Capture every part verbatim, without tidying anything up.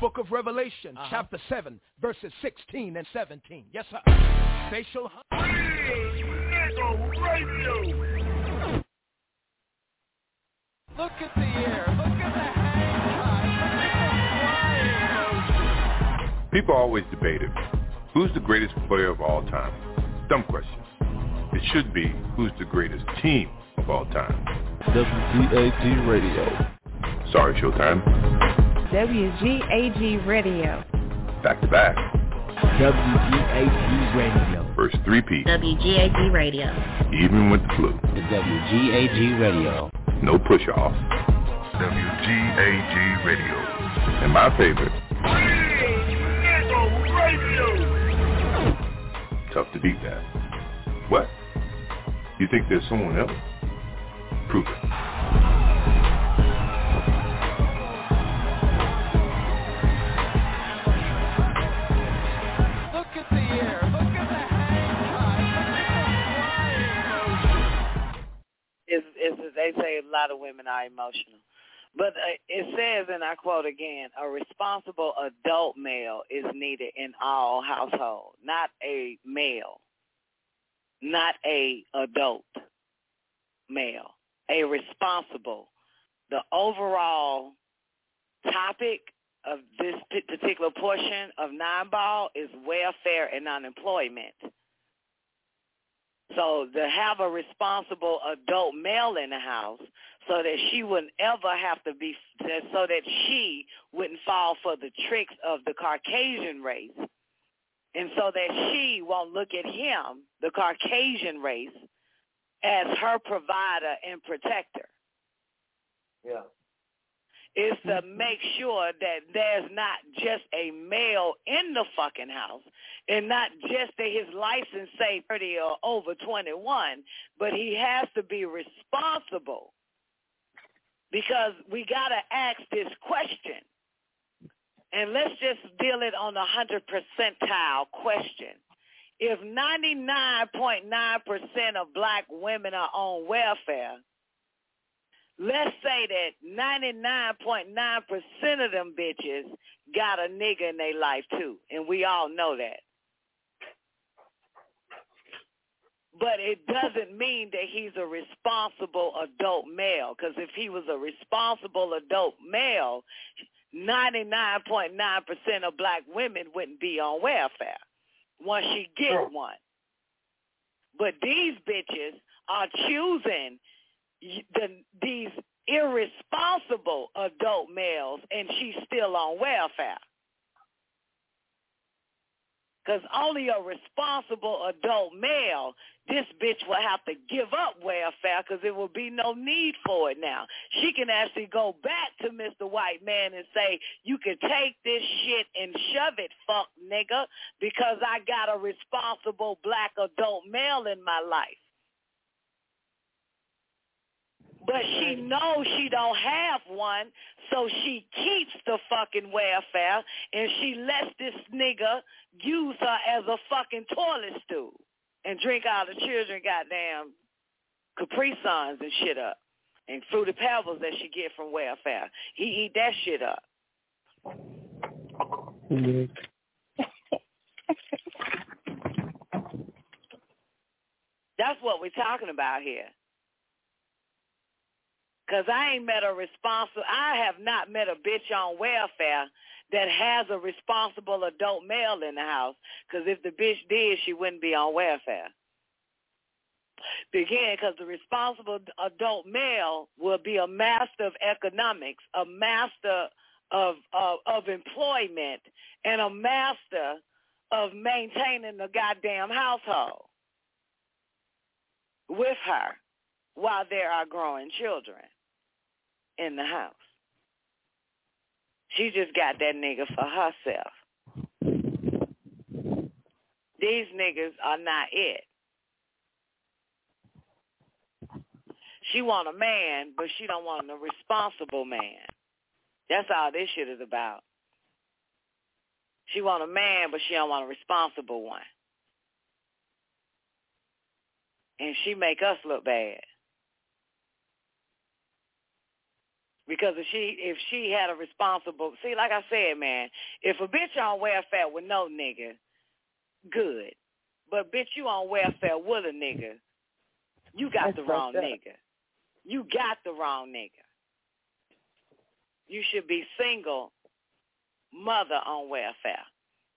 book of Revelation, uh-huh. chapter seven, verses sixteen and seventeen. Yes, sir. They shall... Radio. Look at the air. Look at the hang. People always debate it. Who's the greatest player of all time? Dumb question. It should be, who's the greatest team of all time? W G A G Radio. Sorry, Showtime. W G A G Radio. Back to back. W G A G Radio. First three-peat. W G A G Radio. Even with the flu. The W G A G Radio. No push-off. W G A G Radio. And my favorite. Radio. Tough to beat that. What? You think there's someone else? Prove it. Look at the air. Look at the hang. It's, it's, they say a lot of women are emotional. But uh, it says, and I quote again, a responsible adult male is needed in all households, not a male, not a adult male, a responsible. The overall topic of this particular portion of Nine Ball is welfare and unemployment. So to have a responsible adult male in the house so that she wouldn't ever have to be, so that she wouldn't fall for the tricks of the Caucasian race, and so that she won't look at him, the Caucasian race, as her provider and protector. Yeah. Is to make sure that there's not just a male in the fucking house and not just that his license say thirty or over twenty-one, but he has to be responsible, because we got to ask this question. And let's just deal it on a one hundred percentile question. If ninety-nine point nine percent of black women are on welfare, let's say that ninety-nine point nine percent of them bitches got a nigga in their life too, and we all know that. But it doesn't mean that he's a responsible adult male, because if he was a responsible adult male, ninety-nine point nine percent of black women wouldn't be on welfare once she gets Sure. one. But these bitches are choosing the, these irresponsible adult males, and she's still on welfare. Because only a responsible adult male, this bitch will have to give up welfare because there will be no need for it now. She can actually go back to Mister White Man and say, you can take this shit and shove it, fuck nigga, because I got a responsible black adult male in my life. But she knows she don't have one, so she keeps the fucking welfare, and she lets this nigga use her as a fucking toilet stool and drink all the children goddamn Capri Suns and shit up and Fruity Pebbles that she get from welfare. He eat that shit up. Mm-hmm. That's what we're talking about here. Because I ain't met a responsible, I have not met a bitch on welfare that has a responsible adult male in the house. Because if the bitch did, she wouldn't be on welfare. Again, because the responsible adult male will be a master of economics, a master of, of, of employment, and a master of maintaining the goddamn household with her while there are growing children in the house. She just got that nigga for herself. These niggas are not it. She want a man, but she don't want a responsible man. That's all this shit is about. She want a man, but she don't want a responsible one. And she make us look bad. Because if she if she had a responsible, see, like I said, man, if a bitch on welfare with no nigga, good. But bitch, you on welfare with a nigga, you got That's the wrong nigga. You got the wrong nigga. You should be single mother on welfare,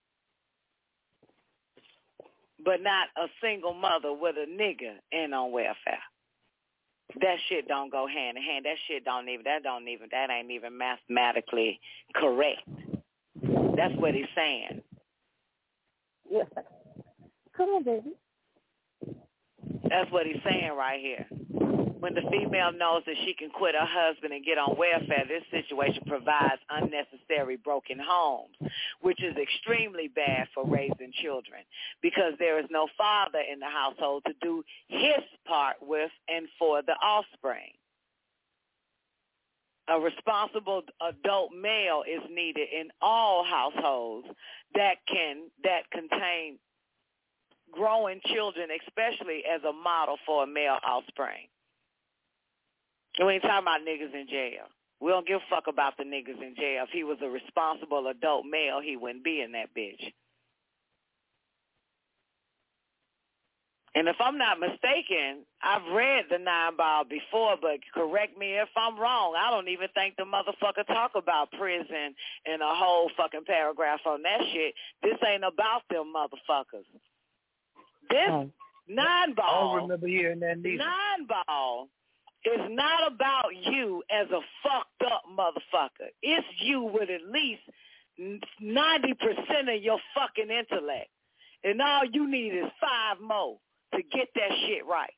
but not a single mother with a nigga and on welfare. That shit don't go hand in hand. That shit don't even, that don't even, that ain't even mathematically correct. That's what he's saying. Yeah. Come on, baby. That's what he's saying right here. When the female knows that she can quit her husband and get on welfare, this situation provides unnecessary broken homes, which is extremely bad for raising children because there is no father in the household to do his part with and for the offspring. A responsible adult male is needed in all households that can that contain growing children, especially as a model for a male offspring. We ain't talking about niggas in jail. We don't give a fuck about the niggas in jail. If he was a responsible adult male, he wouldn't be in that bitch. And if I'm not mistaken, I've read the nine ball before, but correct me if I'm wrong. I don't even think the motherfucker talk about prison and a whole fucking paragraph on that shit. This ain't about them motherfuckers. This oh. nine ball, I don't remember hearing that neither. Nine ball is not about you as a fucked up motherfucker. It's you with at least ninety percent of your fucking intellect. And all you need is five more to get that shit right.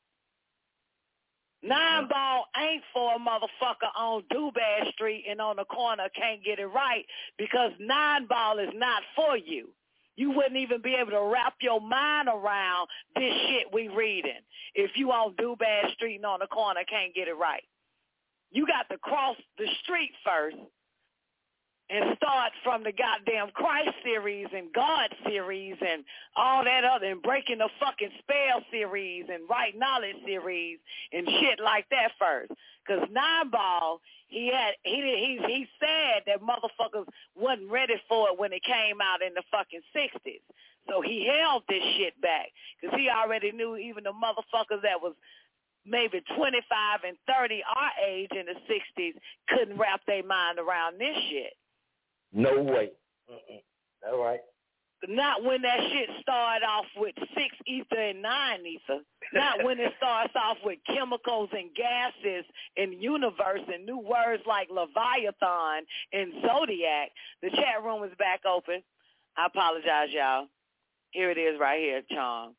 Nine ball ain't for a motherfucker on Dubad Street and on the corner can't get it right because nine ball is not for you. You wouldn't even be able to wrap your mind around this shit we reading if you on Dubad Street and on the corner can't get it right. You got to cross the street first and start from the goddamn Christ series and God series and all that other, and breaking the fucking spell series and right knowledge series and shit like that first. Because Nine Ball, he had he he he said that motherfuckers wasn't ready for it when it came out in the fucking sixties. So he held this shit back because he already knew even the motherfuckers that was maybe twenty-five and thirty our age in the sixties couldn't wrap their mind around this shit. No way. Mm-mm. All right. Not when that shit started off with six ether and nine ether. Not when it starts off with chemicals and gases and universe and new words like Leviathan and Zodiac. The chat room is back open. I apologize, y'all. Here it is right here, Chong.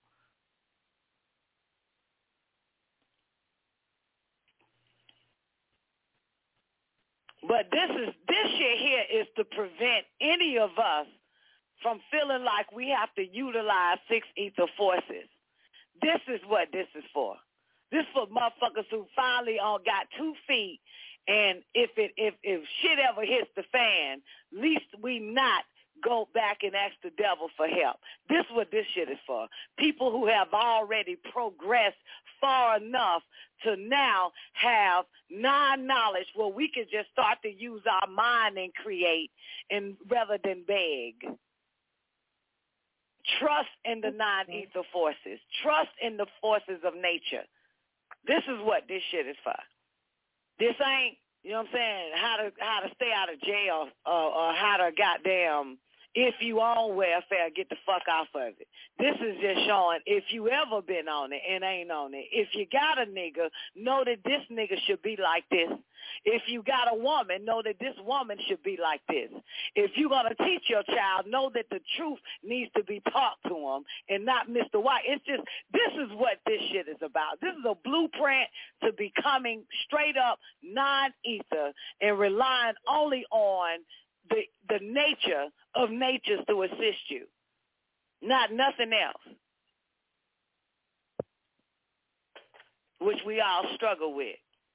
But this is this shit here is to prevent any of us from feeling like we have to utilize six ether forces. This is what this is for. This is for motherfuckers who finally all got two feet, and if it if if shit ever hits the fan, at least we not go back and ask the devil for help. This is what this shit is for. People who have already progressed far enough to now have non-knowledge where we can just start to use our mind and create and rather than beg. Trust in the non-ether forces. Trust in the forces of nature. This is what this shit is for. This ain't, you know what I'm saying, how to how to stay out of jail uh, or how to goddamn, if you on welfare, get the fuck off of it. This is just showing if you ever been on it and ain't on it. If you got a nigga, know that this nigga should be like this. If you got a woman, know that this woman should be like this. If you're going to teach your child, know that the truth needs to be taught to them and not Mister White. It's just, this is what this shit is about. This is a blueprint to becoming straight up non-ether and relying only on the the nature of natures to assist you, not nothing else, which we all struggle with.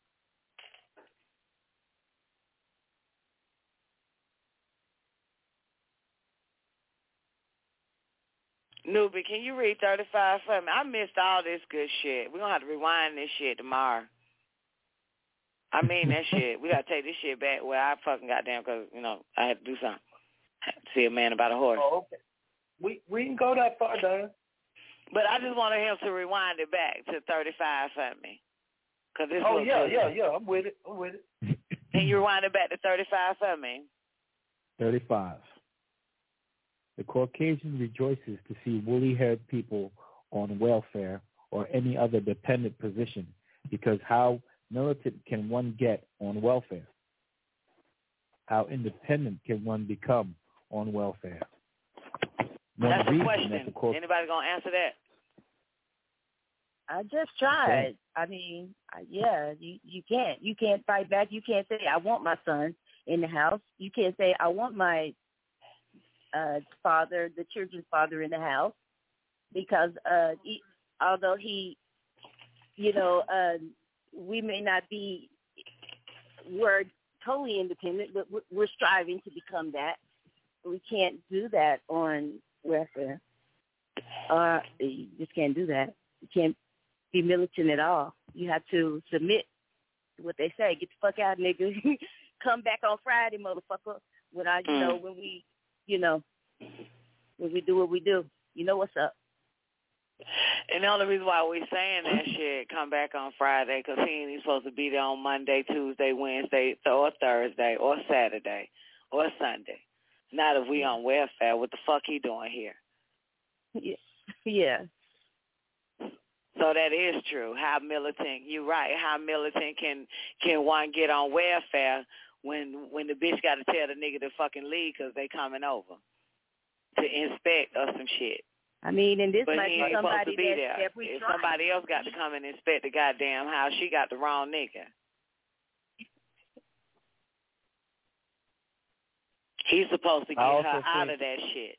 Newbie, can you read thirty-five for me? I missed all this good shit. We're going to have to rewind this shit tomorrow. I mean that shit. We got to take this shit back where I fucking goddamn because, you know, I had to do something. I had to see a man about a horse. Oh, okay. We we can go that far, Don. But I just wanted him to rewind it back to thirty-five for me. Cause this oh, yeah, good. yeah, yeah. I'm with it. I'm with it. Can you rewind it back to thirty-five for me? thirty-five. The Caucasian rejoices to see woolly-haired people on welfare or any other dependent position, because how militant can one get on welfare? How independent can one become on welfare? One That's a question. That the Cauc- Anybody gonna answer that? I just tried. I mean, yeah, you, you can't. You can't fight back. You can't say, I want my son in the house. You can't say, I want my uh, father, the children's father in the house, because uh, he, although he, you know, uh, we may not be, we're totally independent, but we're striving to become that. We can't do that on welfare. Uh, you just can't do that. You can't be militant at all. You have to submit to what they say. Get the fuck out, nigga. Come back on Friday, motherfucker. When I, you mm. know, when we, you know, when we do what we do, you know what's up. And the only reason why we saying that shit, come back on Friday, because he ain't even supposed to be there on Monday, Tuesday, Wednesday, or Thursday, or Saturday, or Sunday. Not if we on welfare. What the fuck he doing here? Yeah. yeah. So that is true. How militant, you're right, how militant can can one get on welfare when when the bitch got to tell the nigga to fucking leave because they coming over to inspect or some shit. I mean, and this but might he be ain't somebody supposed to be that, there. that we If trying. somebody else got to come and inspect the goddamn house, she got the wrong nigga. He's supposed to get her out of that shit.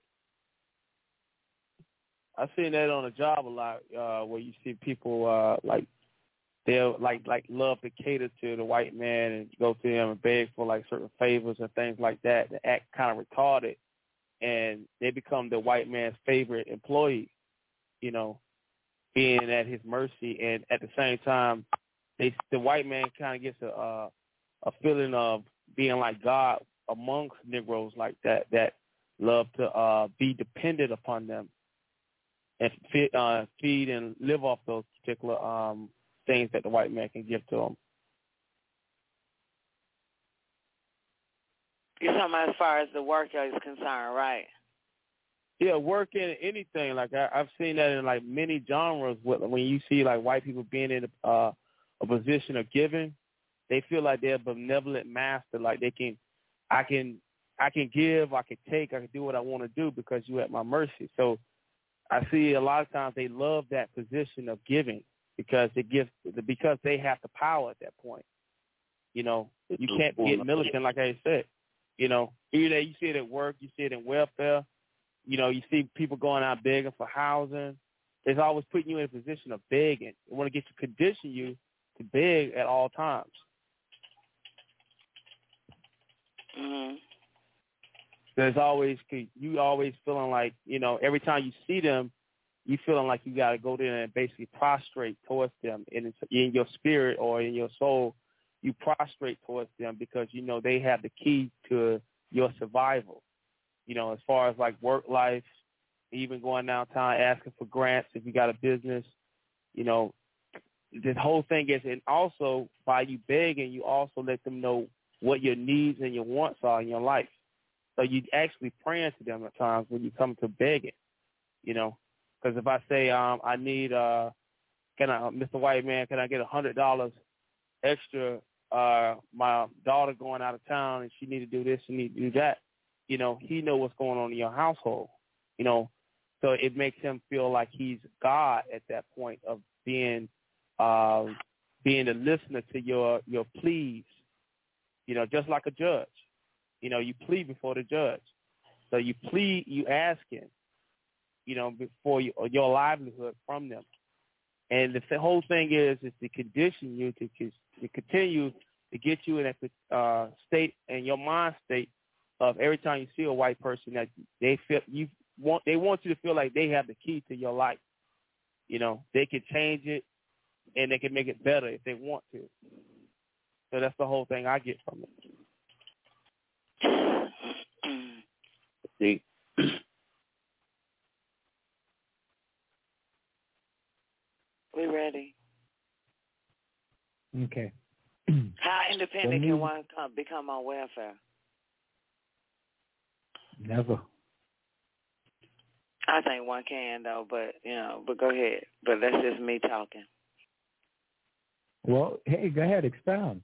I seen that on the job a lot, uh, where you see people uh, like they'll like like love to cater to the white man and go to him and beg for like certain favors and things like that. They act kind of retarded, and they become the white man's favorite employee. You know, being at his mercy, and at the same time, they the white man kind of gets a uh, a feeling of being like God amongst Negroes like that that love to uh, be dependent upon them. And feed, uh, feed and live off those particular um, things that the white man can give to them. You're talking about as far as the worker is concerned, right? Yeah, working anything. Like I, I've seen that in like many genres. When you see like white people being in a, uh, a position of giving, they feel like they're a benevolent master. Like they can, I can, I can give, I can take, I can do what I want to do because you're at my mercy. So I see a lot of times they love that position of giving because it gives because they have the power at that point. You know, you can't get militant like I said. You know, either you see it at work, you see it in welfare. You know, you see people going out begging for housing. It's always putting you in a position of begging. They want to get you condition you to beg at all times. Mm-hmm. There's always you always feeling like, you know, every time you see them, you feeling like you got to go there and basically prostrate towards them. And in your spirit or in your soul, you prostrate towards them because, you know, they have the key to your survival. You know, as far as like work life, even going downtown asking for grants if you got a business, you know, this whole thing is, and also by you begging, you also let them know what your needs and your wants are in your life. So you actually praying to them at times when you come to begging, you know, because if I say, um, I need, uh, can I, Mister White Man, can I get a hundred dollars extra? Uh, my daughter going out of town and she need to do this, she need to do that. You know, he know what's going on in your household, you know, so it makes him feel like he's God at that point of being, uh, being a listener to your, your pleas, you know, just like a judge. You know, you plead before the judge. So you plead, you asking, you know, before you, or your livelihood from them. And the whole thing is, is to condition you to, to continue to get you in a uh, state and your mind state of every time you see a white person that they feel you want, they want you to feel like they have the key to your life. You know, they can change it and they can make it better if they want to. So that's the whole thing I get from it. See? We ready. Okay. How independent can one come, become on welfare? Never. I think one can, though, but, you know, but go ahead. But that's just me talking. Well, hey, go ahead, expound.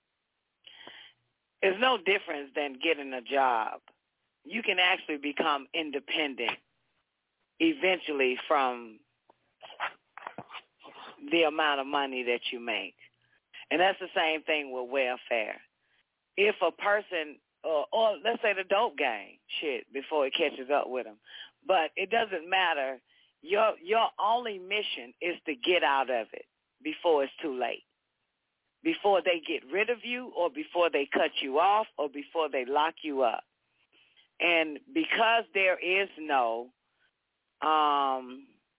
It's no difference than getting a job. You can actually become independent eventually from the amount of money that you make. And that's the same thing with welfare. If a person, or, or let's say the dope gang, shit, before it catches up with them, but it doesn't matter. Your your only mission is to get out of it before it's too late, before they get rid of you or before they cut you off or before they lock you up. And because there is no um,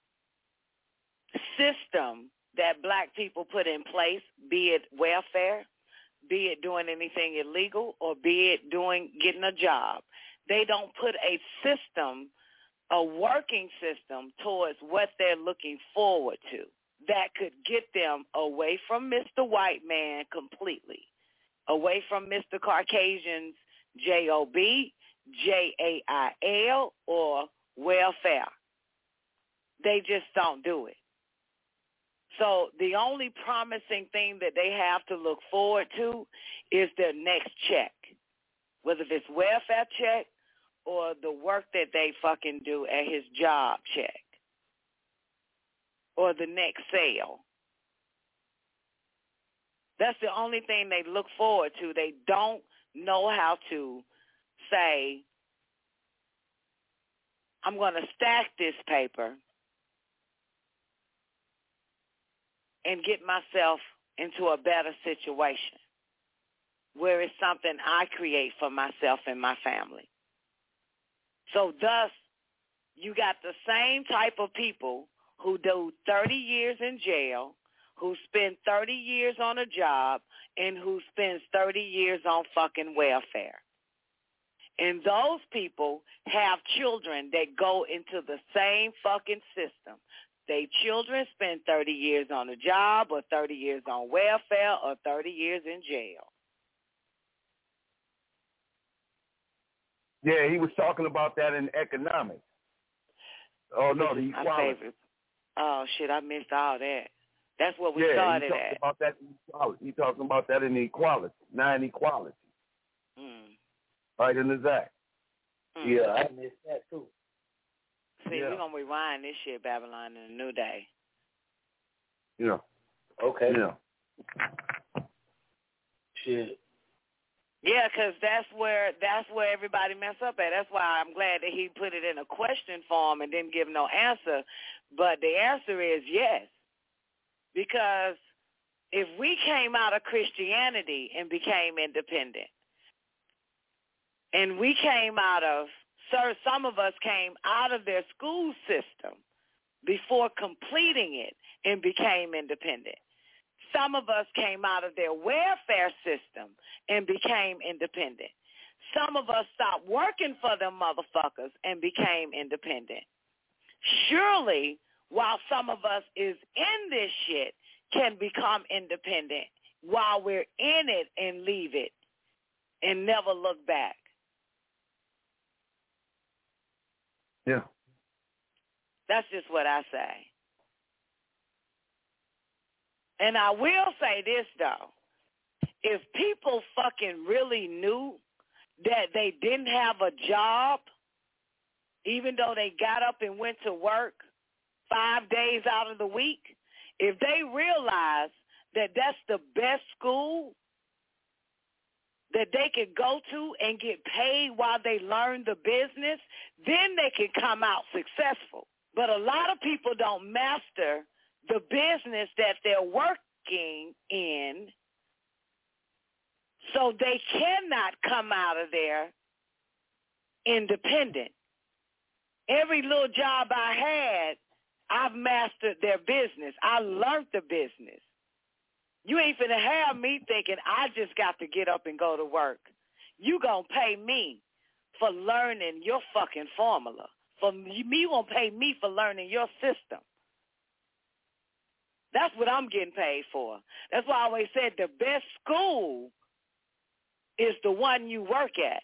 system that black people put in place, be it welfare, be it doing anything illegal, or be it doing getting a job, they don't put a system, a working system towards what they're looking forward to that could get them away from Mister White Man completely, away from Mister Caucasian's J O B, J A I L, or welfare. They just don't do it. So the only promising thing that they have to look forward to is their next check, whether it's welfare check or the work that they fucking do at his job check or the next sale. That's the only thing they look forward to. They don't know how to say, I'm going to stack this paper and get myself into a better situation where it's something I create for myself and my family. So thus, you got the same type of people who do thirty years in jail, who spend thirty years on a job, and who spends thirty years on fucking welfare. And those people have children that go into the same fucking system. They children spend thirty years on a job or thirty years on welfare or thirty years in jail. Yeah, he was talking about that in economics. Oh, no, the equality. Oh, shit, I missed all that. That's what we yeah, started he at. About that He's talking about that in equality, nine equality. Mm. Right in his act. Mm. Yeah, I missed that too. See, yeah. we're going to rewind this shit, Babylon, in a new day. Yeah. Okay. Yeah. Shit. Yeah, because that's where that's where everybody mess up at. That's why I'm glad that he put it in a question form and didn't give no answer. But the answer is yes. Because if we came out of Christianity and became independent, and we came out of, sir, some of us came out of their school system before completing it and became independent. Some of us came out of their welfare system and became independent. Some of us stopped working for them motherfuckers and became independent. Surely, while some of us is in this shit, can become independent while we're in it and leave it and never look back. Yeah. That's just what I say. And I will say this, though. If people fucking really knew that they didn't have a job, even though they got up and went to work five days out of the week, if they realized that that's the best school that they could go to and get paid while they learn the business, then they can come out successful. But a lot of people don't master the business that they're working in, so they cannot come out of there independent. Every little job I had, I've mastered their business. I learned the business. You ain't finna have me thinking I just got to get up and go to work. You gonna pay me for learning your fucking formula. For me, you gonna pay me for learning your system. That's what I'm getting paid for. That's why I always said the best school is the one you work at.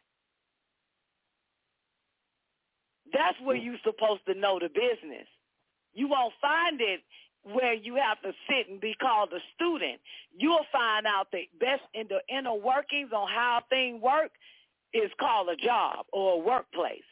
That's where you're supposed to know the business. You won't find it where you have to sit and be called a student. You'll find out the best in the inner workings on how things work is called a job or a workplace.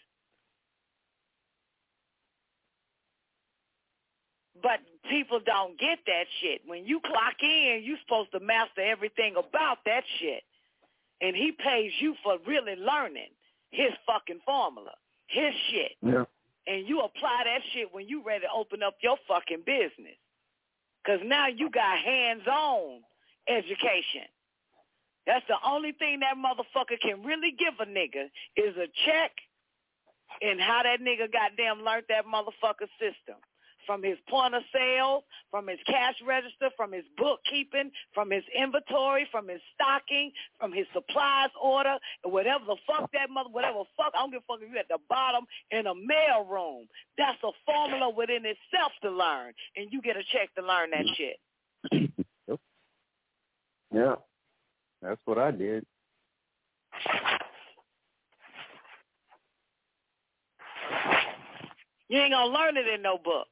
But people don't get that shit. When you clock in, you're supposed to master everything about that shit. And he pays you for really learning his fucking formula, his shit. Yeah. And you apply that shit when you ready to open up your fucking business. Because now you got hands-on education. That's the only thing that motherfucker can really give a nigga is a check and how that nigga goddamn learned that motherfucker system. From his point of sale, from his cash register, from his bookkeeping, from his inventory, from his stocking, from his supplies order, whatever the fuck that mother, whatever fuck, I don't give a fuck if you at the bottom in a mail room. That's a formula within itself to learn, and you get a check to learn that shit. Yeah, that's what I did. You ain't gonna learn it in no book.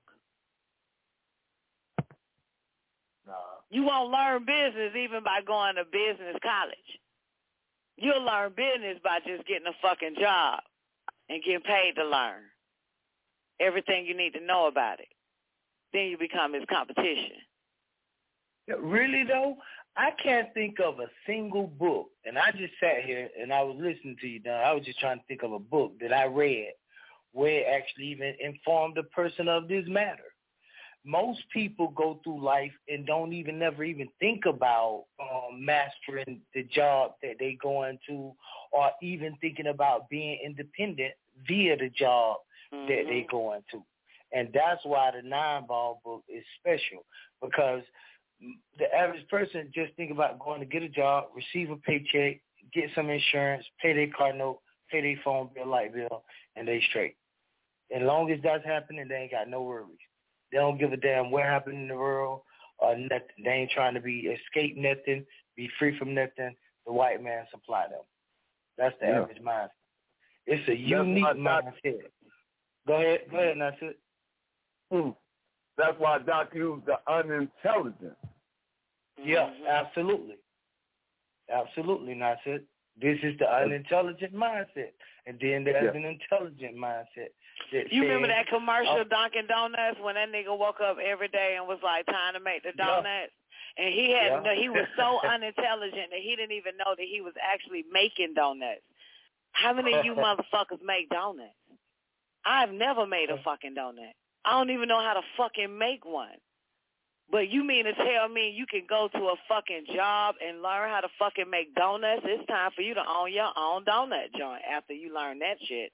You won't learn business even by going to business college. You'll learn business by just getting a fucking job and getting paid to learn everything you need to know about it. Then you become his competition. Yeah, really, though, I can't think of a single book, and I just sat here and I was listening to you, Don. I was just trying to think of a book that I read where it actually even informed a person of this matter. Most people go through life and don't even never even think about um, mastering the job that they go into or even thinking about being independent via the job mm-hmm. that they go into. And that's why the Nine Ball book is special, because the average person just think about going to get a job, receive a paycheck, get some insurance, pay their car note, pay their phone bill, light bill, and they straight. As long as that's happening, they ain't got no worries. They don't give a damn what happened in the world or nothing. They ain't trying to be escape nothing, be free from nothing. The white man supply them. That's the yeah. average mindset. It's a That's unique mindset. Go ahead. Go ahead, Nasir. Hmm. That's why Doc used the unintelligent. Yeah, absolutely. Absolutely, Nasir. This is the unintelligent mindset. And then there's yeah. an intelligent mindset. That you says, remember that commercial, oh, Dunkin' Donuts, when that nigga woke up every day and was like trying to make the donuts? Yeah. And he had yeah. he was so unintelligent that he didn't even know that he was actually making donuts. How many of you motherfuckers make donuts? I've never made a fucking donut. I don't even know how to fucking make one. But you mean to tell me you can go to a fucking job and learn how to fucking make donuts? It's time for you to own your own donut joint after you learn that shit.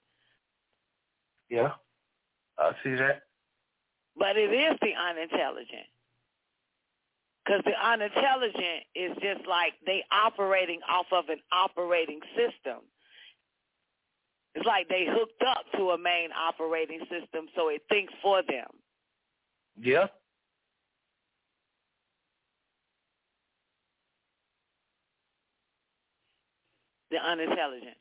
Yeah, I see that. But it is the unintelligent. Because the unintelligent is just like they operating off of an operating system. It's like they hooked up to a main operating system so it thinks for them. Yeah. The unintelligent.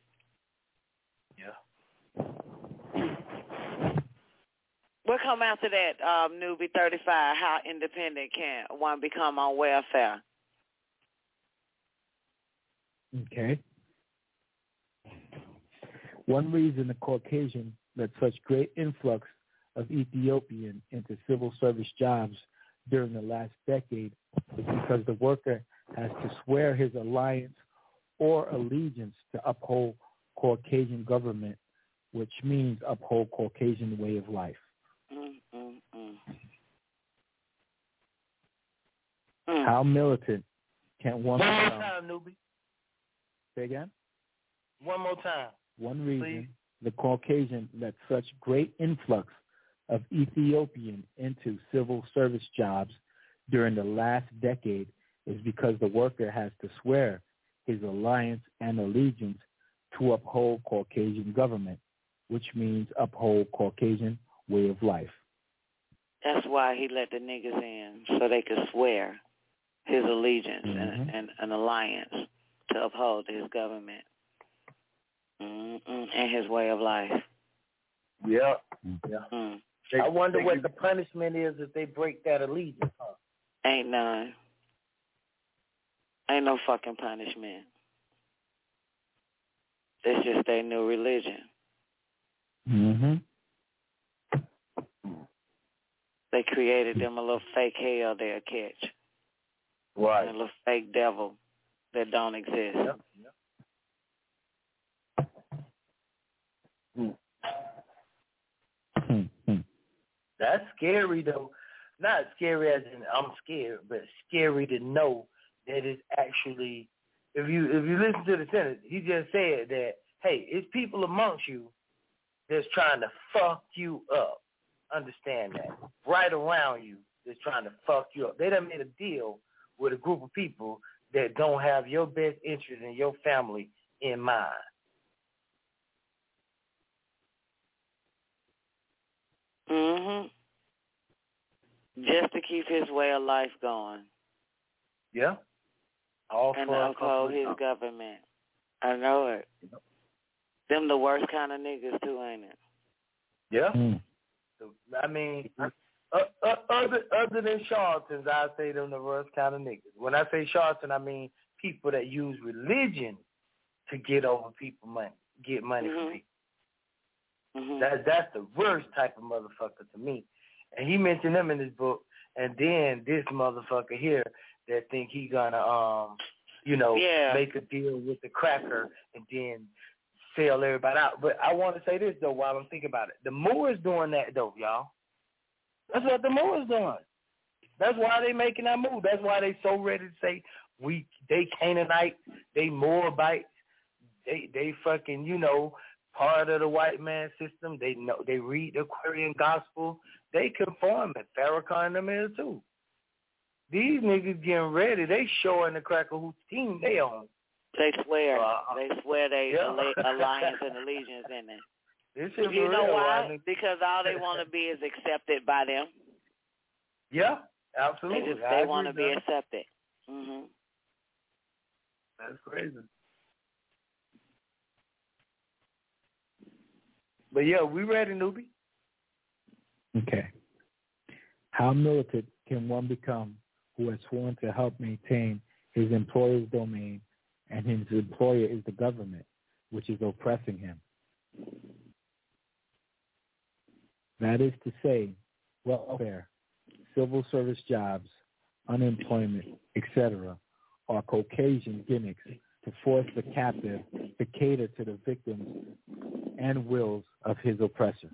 Yeah. What come after that, um, newbie thirty-five? How independent can one become on welfare? Okay. One reason the Caucasian led such great influx of Ethiopian into civil service jobs during the last decade is because the worker has to swear his alliance or allegiance to uphold Caucasian government, which means uphold Caucasian way of life. Mm, mm, mm. Mm. How militant can one One more become? time, newbie. Say again? One more time. One reason Please. The Caucasian led such great influx of Ethiopian into civil service jobs during the last decade is because the worker has to swear his alliance and allegiance to uphold Caucasian government, which means uphold Caucasian way of life. That's why he let the niggas in, so they could swear his allegiance mm-hmm. and, and an alliance to uphold his government mm-mm, and his way of life. Yeah. yeah. Mm. I wonder what the punishment is if they break that allegiance, huh? Ain't none. Ain't no fucking punishment. It's just their new religion. Mm-hmm. They created them a little fake hell they'll catch. Right. And a little fake devil that don't exist. Yep. Yep. Mm. Mm-hmm. That's scary, though. Not scary as in I'm scared, but scary to know that it's actually, if you if you listen to the sentence, he just said that, hey, it's people amongst you that's trying to fuck you up. Understand that. Right around you that's trying to fuck you up. They done made a deal with a group of people that don't have your best interest in your family in mind. Mm-hmm. Just to keep his way of life going. Yeah. All and for to uphold his time. government. I know it. Yep. Them the worst kind of niggas too, ain't it? Yeah. Mm. I mean, uh, uh, other other than charlatans, I say them the worst kind of niggas. When I say charlatan, I mean people that use religion to get over people money, get money mm-hmm. from people. Mm-hmm. That that's the worst type of motherfucker to me. And he mentioned them in his book. And then this motherfucker here that think he gonna um, you know, yeah. make a deal with the cracker and then sell everybody out. But I want to say this, though, while I'm thinking about it. The Moors doing that, though, y'all. That's what the Moors doing. That's why they making that move. That's why they so ready to say, we they Canaanite, they Moabite, they they fucking, you know, part of the white man system. They know they read the Aquarian gospel. They conform it. Farrakhan and them is too. These niggas getting ready. They showing the cracker whose team they on. They swear. Uh, they swear they yeah. alliance and allegiance in it. This is you know real, why? I mean. Because all they want to be is accepted by them. Yeah, absolutely. They just they want to be accepted. Mhm. That's crazy. But yeah, we ready, newbie. Okay. How militant can one become who has sworn to help maintain his employer's domain and his employer is the government, which is oppressing him? That is to say, welfare, civil service jobs, unemployment, et cetera, are Caucasian gimmicks to force the captive to cater to the victims and wills of his oppressor.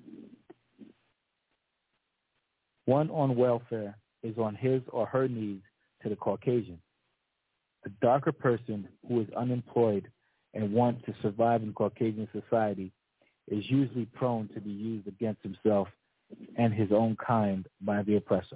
One on welfare is on his or her knees to the Caucasian. A darker person who is unemployed and wants to survive in Caucasian society is usually prone to be used against himself and his own kind by the oppressor.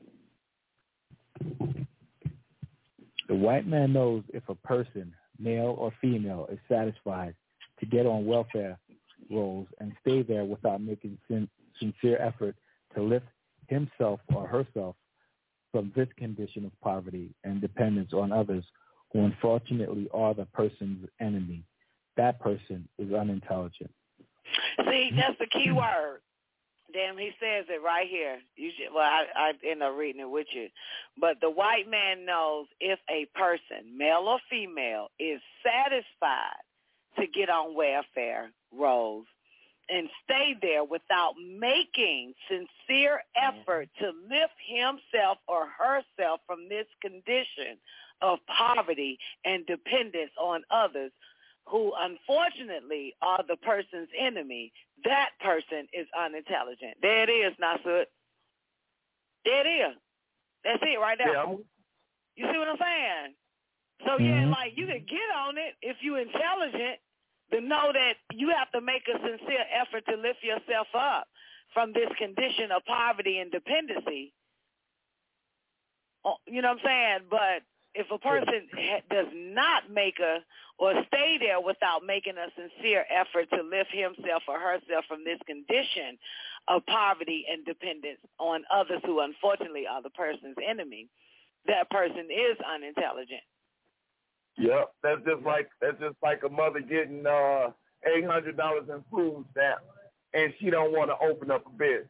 The white man knows if a person, male or female, is satisfied to get on welfare rolls and stay there without making sin- sincere effort to lift himself or herself from this condition of poverty and dependence on others who unfortunately are the person's enemy. That person is unintelligent. See, that's the key word. Damn, he says it right here. You should, well, I, I end up reading it with you. But the white man knows if a person, male or female, is satisfied to get on welfare rolls and stay there without making sincere effort to lift himself or herself from this condition of poverty and dependence on others who unfortunately are the person's enemy, that person is unintelligent. There it is, Nasud. There it is. That's it right there. Yeah. You see what I'm saying? So, mm-hmm. yeah, like, you can get on it if you're intelligent, to know that you have to make a sincere effort to lift yourself up from this condition of poverty and dependency you know what I'm saying? But if a person ha- does not make a or stay there without making a sincere effort to lift himself or herself from this condition of poverty and dependence on others who unfortunately are the person's enemy, that person is unintelligent. Yep, that's just like that's just like a mother getting uh, eight hundred dollars in food stamps, and she don't want to open up a business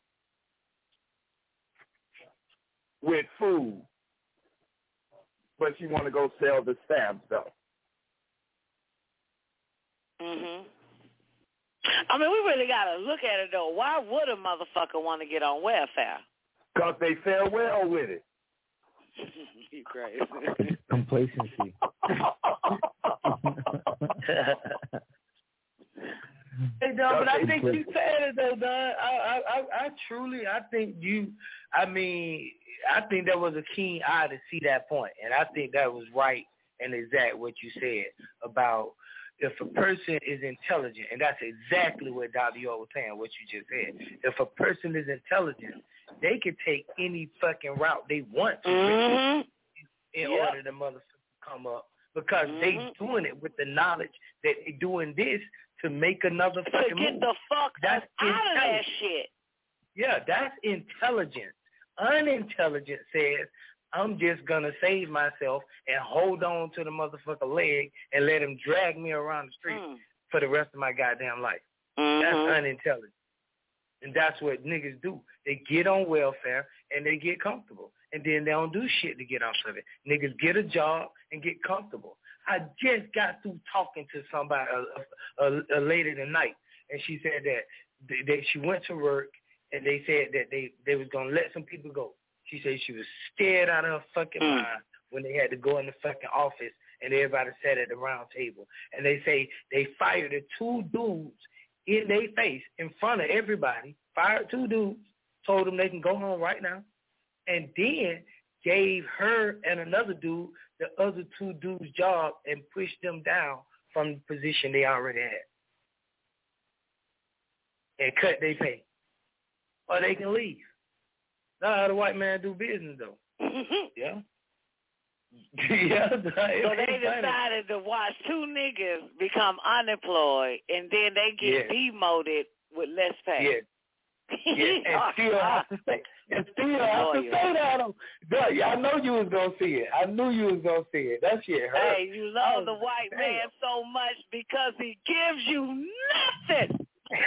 with food, but she want to go sell the stamps though. Mhm. I mean, we really gotta look at it though. Why would a motherfucker want to get on welfare? Because they fare well with it. You crazy. Complacency. Hey, Don, but I think you said it though, Don. I, I, I truly, I think you. I mean, I think there was a keen eye to see that point, and I think that was right and exact what you said about if a person is intelligent, and that's exactly what Doctor York was saying, what you just said. If a person is intelligent, they can take any fucking route they want to mm-hmm. in yep. order to motherfucker come up because mm-hmm. they doing it with the knowledge that they doing this to make another fucking to get move. the fuck that's out of that shit. Yeah, that's intelligence. Unintelligent says, I'm just going to save myself and hold on to the motherfucker leg and let him drag me around the street mm. for the rest of my goddamn life. Mm-hmm. That's unintelligent. And that's what niggas do. They get on welfare and they get comfortable. And then they don't do shit to get off of it. Niggas get a job and get comfortable. I just got through talking to somebody, a, a, a lady tonight, and she said that they, they, she went to work and they said that they, they was going to let some people go. She said she was scared out of her fucking mm. mind when they had to go in the fucking office and everybody sat at the round table. And they say they fired the two dudes in their face in front of everybody, fired two dudes, told them they can go home right now, and then gave her and another dude the other two dudes' job and pushed them down from the position they already had and cut their pay. Or they can leave. That's how the white man do business, though. Yeah. yeah. So they decided to watch two niggas become unemployed, and then they get yeah. demoted with less pay. Yeah. Yeah, and still have to say, and still have to say that. Yeah, I know you was gonna see it. I knew you was gonna see it. That shit hurt. Hey, you love the white damn. man so much because he gives you nothing.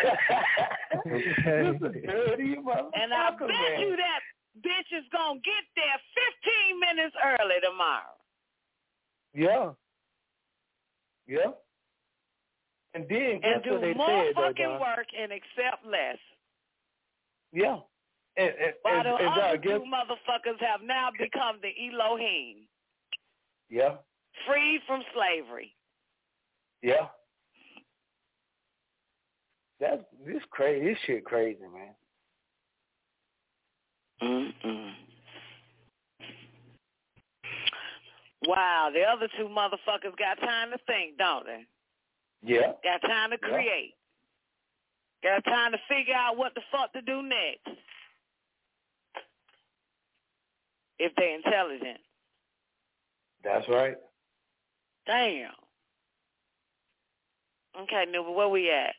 dirty and I bet man. you that bitch is gonna get there fifteen minutes early tomorrow. Yeah. Yeah. And then and do what they more said, fucking though, work and accept less. Yeah. And, and, While and, the and, other uh, guess, two motherfuckers have now become the Elohim. Yeah. Freed from slavery. Yeah. That's this crazy. This shit crazy, man. Mm-mm. Wow, the other two motherfuckers got time to think, don't they? Yeah. Got time to create. Yeah. Got time to figure out what the fuck to do next. If they're intelligent. That's right. Damn. Okay, Nuba, where we at?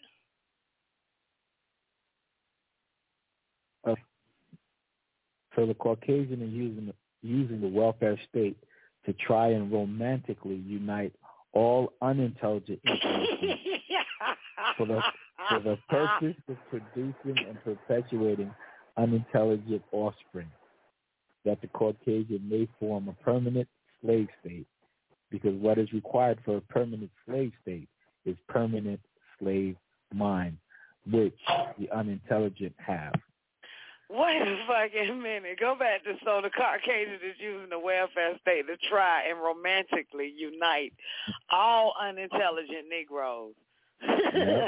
Uh, so the Caucasian is using using the welfare state to try and romantically unite all unintelligent individuals for the for the purpose of producing and perpetuating unintelligent offspring, that the Caucasian may form a permanent slave state, because what is required for a permanent slave state is permanent slave mind, which the unintelligent have. Wait a fucking minute. Go back to so the Caucasian is using the welfare state to try and romantically unite all unintelligent Negroes. Yep.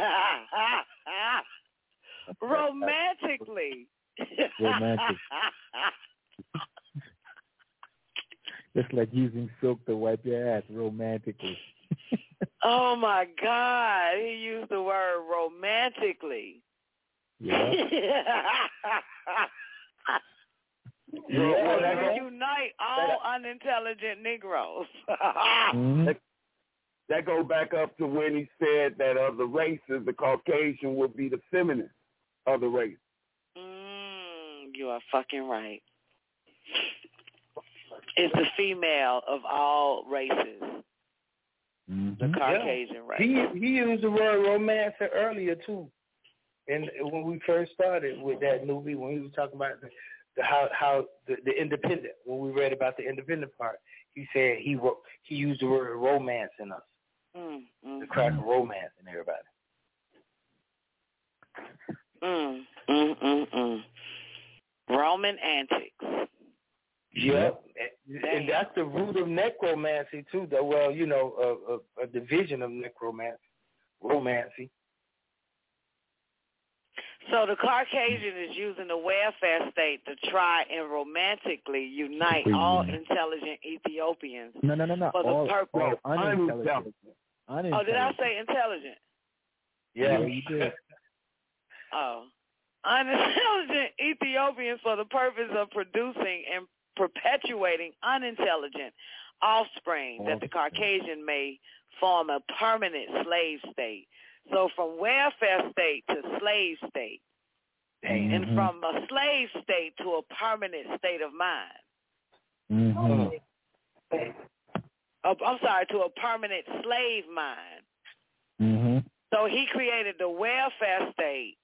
Romantically. Romantic. Just like using soap to wipe your ass romantically. Oh, my God. He used the word romantically. Yeah. Yeah, that unite all unintelligent Negroes. mm-hmm. that, that go back up to when he said that of the races, the Caucasian would be the feminine of the race. Mm, you are fucking right. It's the female of all races. Mm-hmm. The Caucasian yeah. race. He he used the word romancer earlier too, and when we first started with that movie, when he was talking about the, the how how the, the independent, when we read about the independent part, he said he wrote, he used the word romance in us, mm, mm, the crack of romance in everybody. Mm, mm, mm, mm. Roman antics. Yep, and, and that's the root of necromancy too. Though, well, you know, a, a, a division of necromancy, romancy. So the Caucasian is using the welfare state to try and romantically unite all intelligent Ethiopians. No, no, no, no. For the all, purpose. all unintelligent. unintelligent. Oh, did I say intelligent? Yeah, yeah you did. Oh, unintelligent Ethiopians for the purpose of producing and perpetuating unintelligent offspring that the Caucasian may form a permanent slave state. So from welfare state to slave state, mm-hmm. and from a slave state to a permanent state of mind. Mm-hmm. Oh, I'm sorry, to a permanent slave mind. Mm-hmm. So he created the welfare state,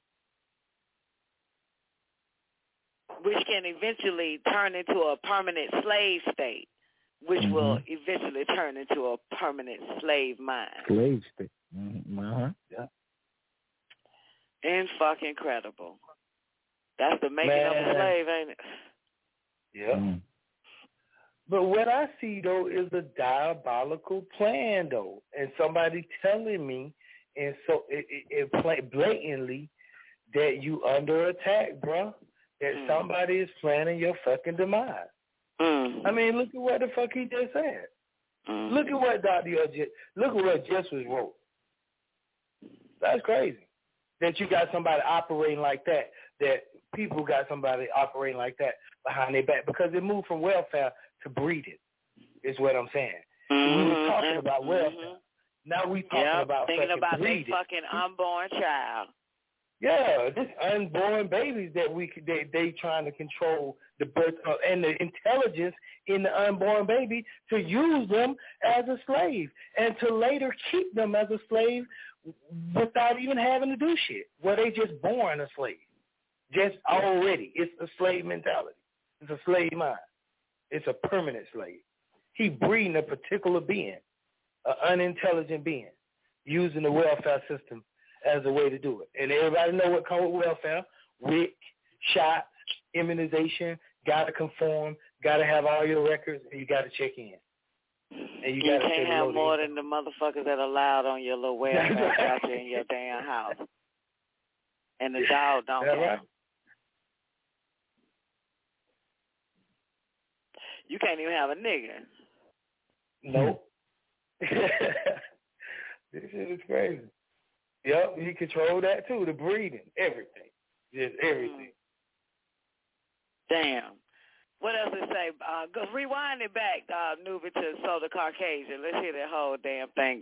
which can eventually turn into a permanent slave state, which mm-hmm. will eventually turn into a permanent slave mind. Slave state. Mm-hmm. Uh-huh. Yeah. And fucking incredible. That's the making Man. of a slave, ain't it? Yeah. Mm. But what I see, though, is a diabolical plan, though. And somebody telling me, and so it, it, it blatantly, that you under attack, bruh. That mm. somebody is planning your fucking demise. Mm. I mean, look at what the fuck he just said. Mm. Look at what Doctor J, look at what Jess was wrote. That's crazy. That you got somebody operating like that, that people got somebody operating like that behind their back, because it moved from welfare to breeding, is what I'm saying. Mm-hmm. We were talking about mm-hmm. welfare. Now we talking yep, about thinking fucking about breeding. their fucking unborn child. Yeah, this unborn babies that we they they trying to control the birth of, and the intelligence in the unborn baby to use them as a slave and to later keep them as a slave without even having to do shit. Where they just born a slave, just already. It's a slave mentality. It's a slave mind. It's a permanent slave. He breeding a particular being, an unintelligent being, using the welfare system as a way to do it. And everybody know what comes with welfare: W I C, shots, immunization, got to conform, got to have all your records, and you got to check in. And you, you gotta can't have more than the motherfuckers that are allowed on your little welfare voucher in your damn house. And the dog don't That's count. right. You can't even have a nigga. Nope. This shit is crazy. Yep, he controlled that too, the breeding, everything. Just everything. Damn. What else to say? Uh, go, rewind it back, uh, Nubi, to So the Caucasian. Let's hear that whole damn thing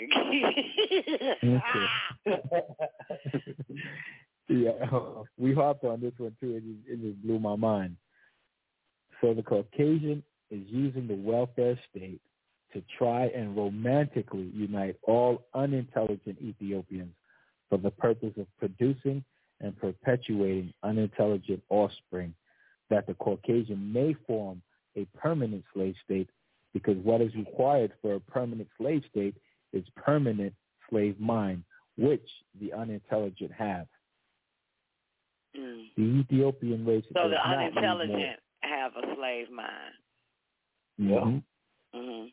again. Yeah, we hopped on this one too. It just, it just blew my mind. So the Caucasian is using the welfare state to try and romantically unite all unintelligent Ethiopians for the purpose of producing and perpetuating unintelligent offspring, that the Caucasian may form a permanent slave state, because what is required for a permanent slave state is permanent slave mind, which the unintelligent have. Mm. The Ethiopian race So does the not unintelligent have a slave mind. Mm-hmm. Mm-hmm.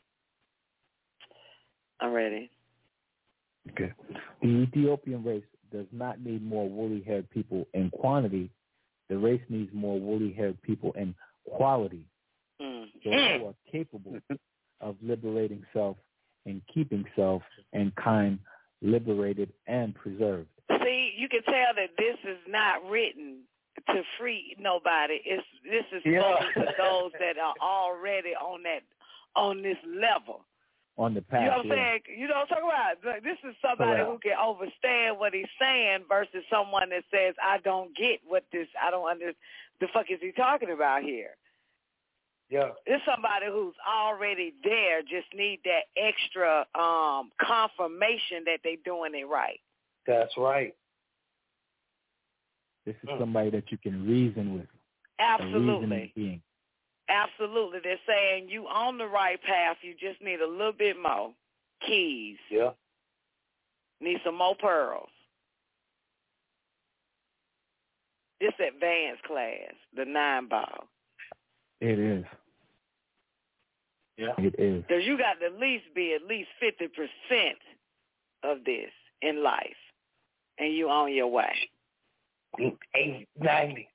I'm ready. Okay. The Ethiopian race does not need more woolly-haired people in quantity. The race needs more woolly-haired people in quality. Mm. Those who are capable of liberating self and keeping self and kind liberated and preserved. See, you can tell that this is not written to free nobody. It's this is Yeah. spoken to those that are already on that on this level. On the path. You know what I'm yeah. saying? You know what I'm talking about? Like, this is somebody Correct. who can understand what he's saying versus someone that says, I don't get what this, I don't understand. The fuck is he talking about here? Yeah. It's somebody who's already there, just need that extra um, confirmation that they're doing it right. That's right. This is Mm. somebody that you can reason with. A Absolutely. reasoning being. Absolutely. They're saying you on the right path. You just need a little bit more keys. Yeah. Need some more pearls. This advanced class, the nine ball. It is. Yeah. It is. Because you got to at least be at least fifty percent of this in life, and you on your way. Eight, ninety.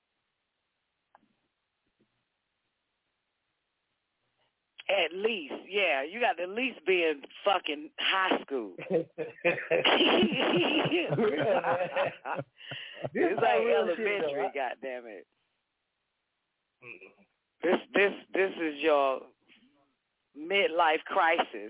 At least, yeah. You got to at least be in fucking high school. It's like elementary, goddammit. This this this is your midlife crisis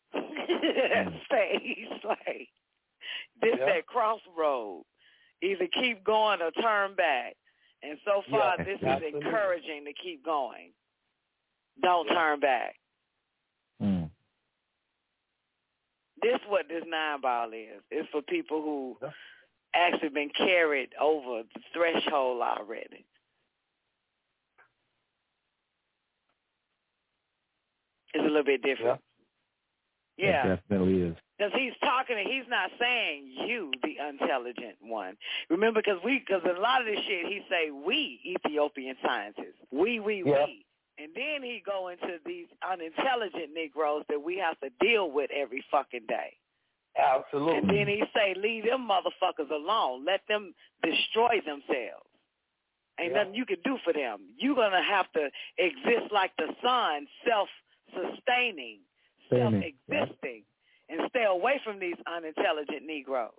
stage. Like this Yeah. that crossroad. Either keep going or turn back. And so far, Yeah, this absolutely. is encouraging to keep going. Don't Yeah. turn back. Mm. This is what this nine ball is. It's for people who Yeah. actually been carried over the threshold already. It's a little bit different. Yeah. It definitely is. Because he's talking, he's not saying you, the intelligent one. Remember, because we, because a lot of this shit, he say we, Ethiopian scientists. We, we, Yeah. we. And then he go into these unintelligent Negroes that we have to deal with every fucking day. Absolutely. And then he say, leave them motherfuckers alone. Let them destroy themselves. Ain't Yeah. nothing you can do for them. You're going to have to exist like the sun, self-sustaining, Sustaining, self-existing, and stay away from these unintelligent Negroes.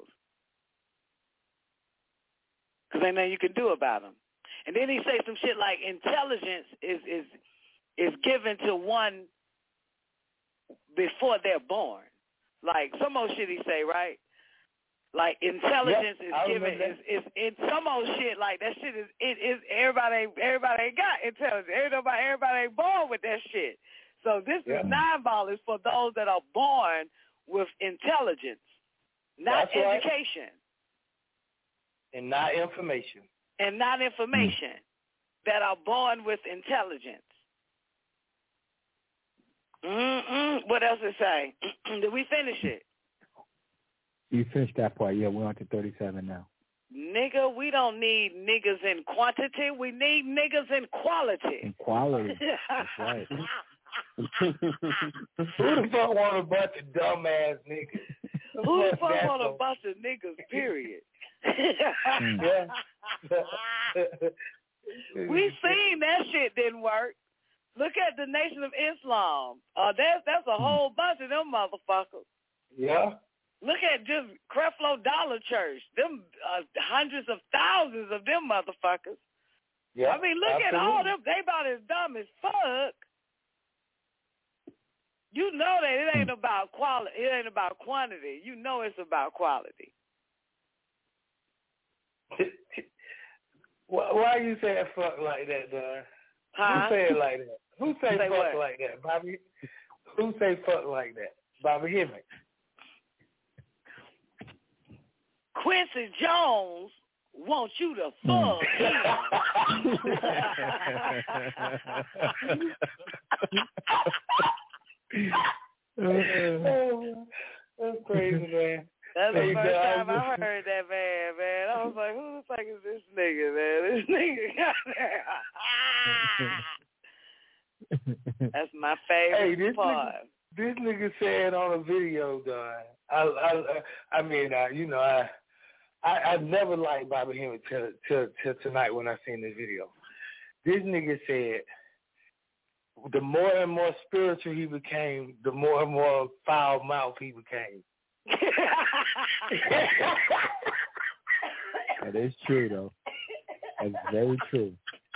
Because ain't nothing you can do about them. And then he say some shit like intelligence is is is given to one before they're born. Like some old shit he say, right? Like intelligence Yep, is I given remember is is in some old shit like that shit is it is everybody ain't everybody ain't got intelligence. Everybody everybody ain't born with that shit. So this Yep. is nine ball is for those that are born with intelligence, not That's right. education. And not information. And not information, that are born with intelligence. Mm-mm. What else it say? Did we finish it? You finished that part. Yeah, we're on to thirty-seven now. Nigga, we don't need niggas in quantity. We need niggas in quality. In quality. That's right. Who the fuck want a bunch of dumbass niggas? Who the fuck That's want a so- bunch of niggas, period? Yeah. We seen that shit didn't work. Look at the Nation of Islam. Uh, that's, that's a whole bunch of them motherfuckers. Yeah. Look at just Creflo Dollar Church. Them uh, hundreds of thousands of them motherfuckers. Yeah. I mean, look at all absolutely. them. They about as dumb as fuck. You know that it ain't about quality. It ain't about quantity. You know it's about quality. Why, why you saying fuck like that, Don? Huh? Who say it like that? Who say, Say fuck what? like that? Bobby? Who say fuck like that? Bobby Hemmings. Quincy Jones wants you to fuck him. That's crazy, man. That's the Hey, first guys. time I heard that man, man. I was like, who the fuck is this nigga, man? This nigga got there. That's my favorite Hey, this part. nigga, this nigga said on a video, Don. I, I, I mean, uh, you know, I, I, I never liked Bobby Hemmings till, till, till tonight when I seen this video. This nigga said, the more and more spiritual he became, the more and more foul mouth he became. That is true, though. That's very true.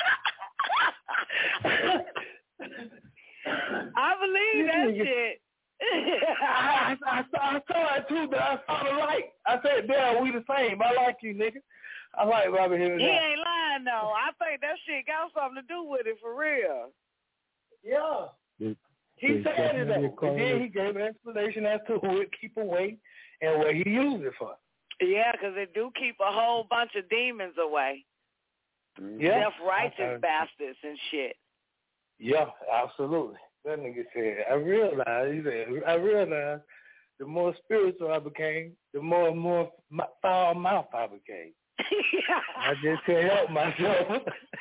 I believe that shit. I, I, I, I saw it too, but I saw the light. I said, damn, we the same. I like you, nigga. I like Robert Hill. He ain't lying, though. I think that shit got something to do with it, for real. Yeah. There's, he there's said it, though. And then he gave an explanation as to who it keep away and what he used it for. Yeah, because it do keep a whole bunch of demons away. Yeah. Self-righteous bastards and shit. Yeah, absolutely. That nigga said, I realized, he said, I realized the more spiritual I became, the more and more foul mouth I became. I just can't help myself.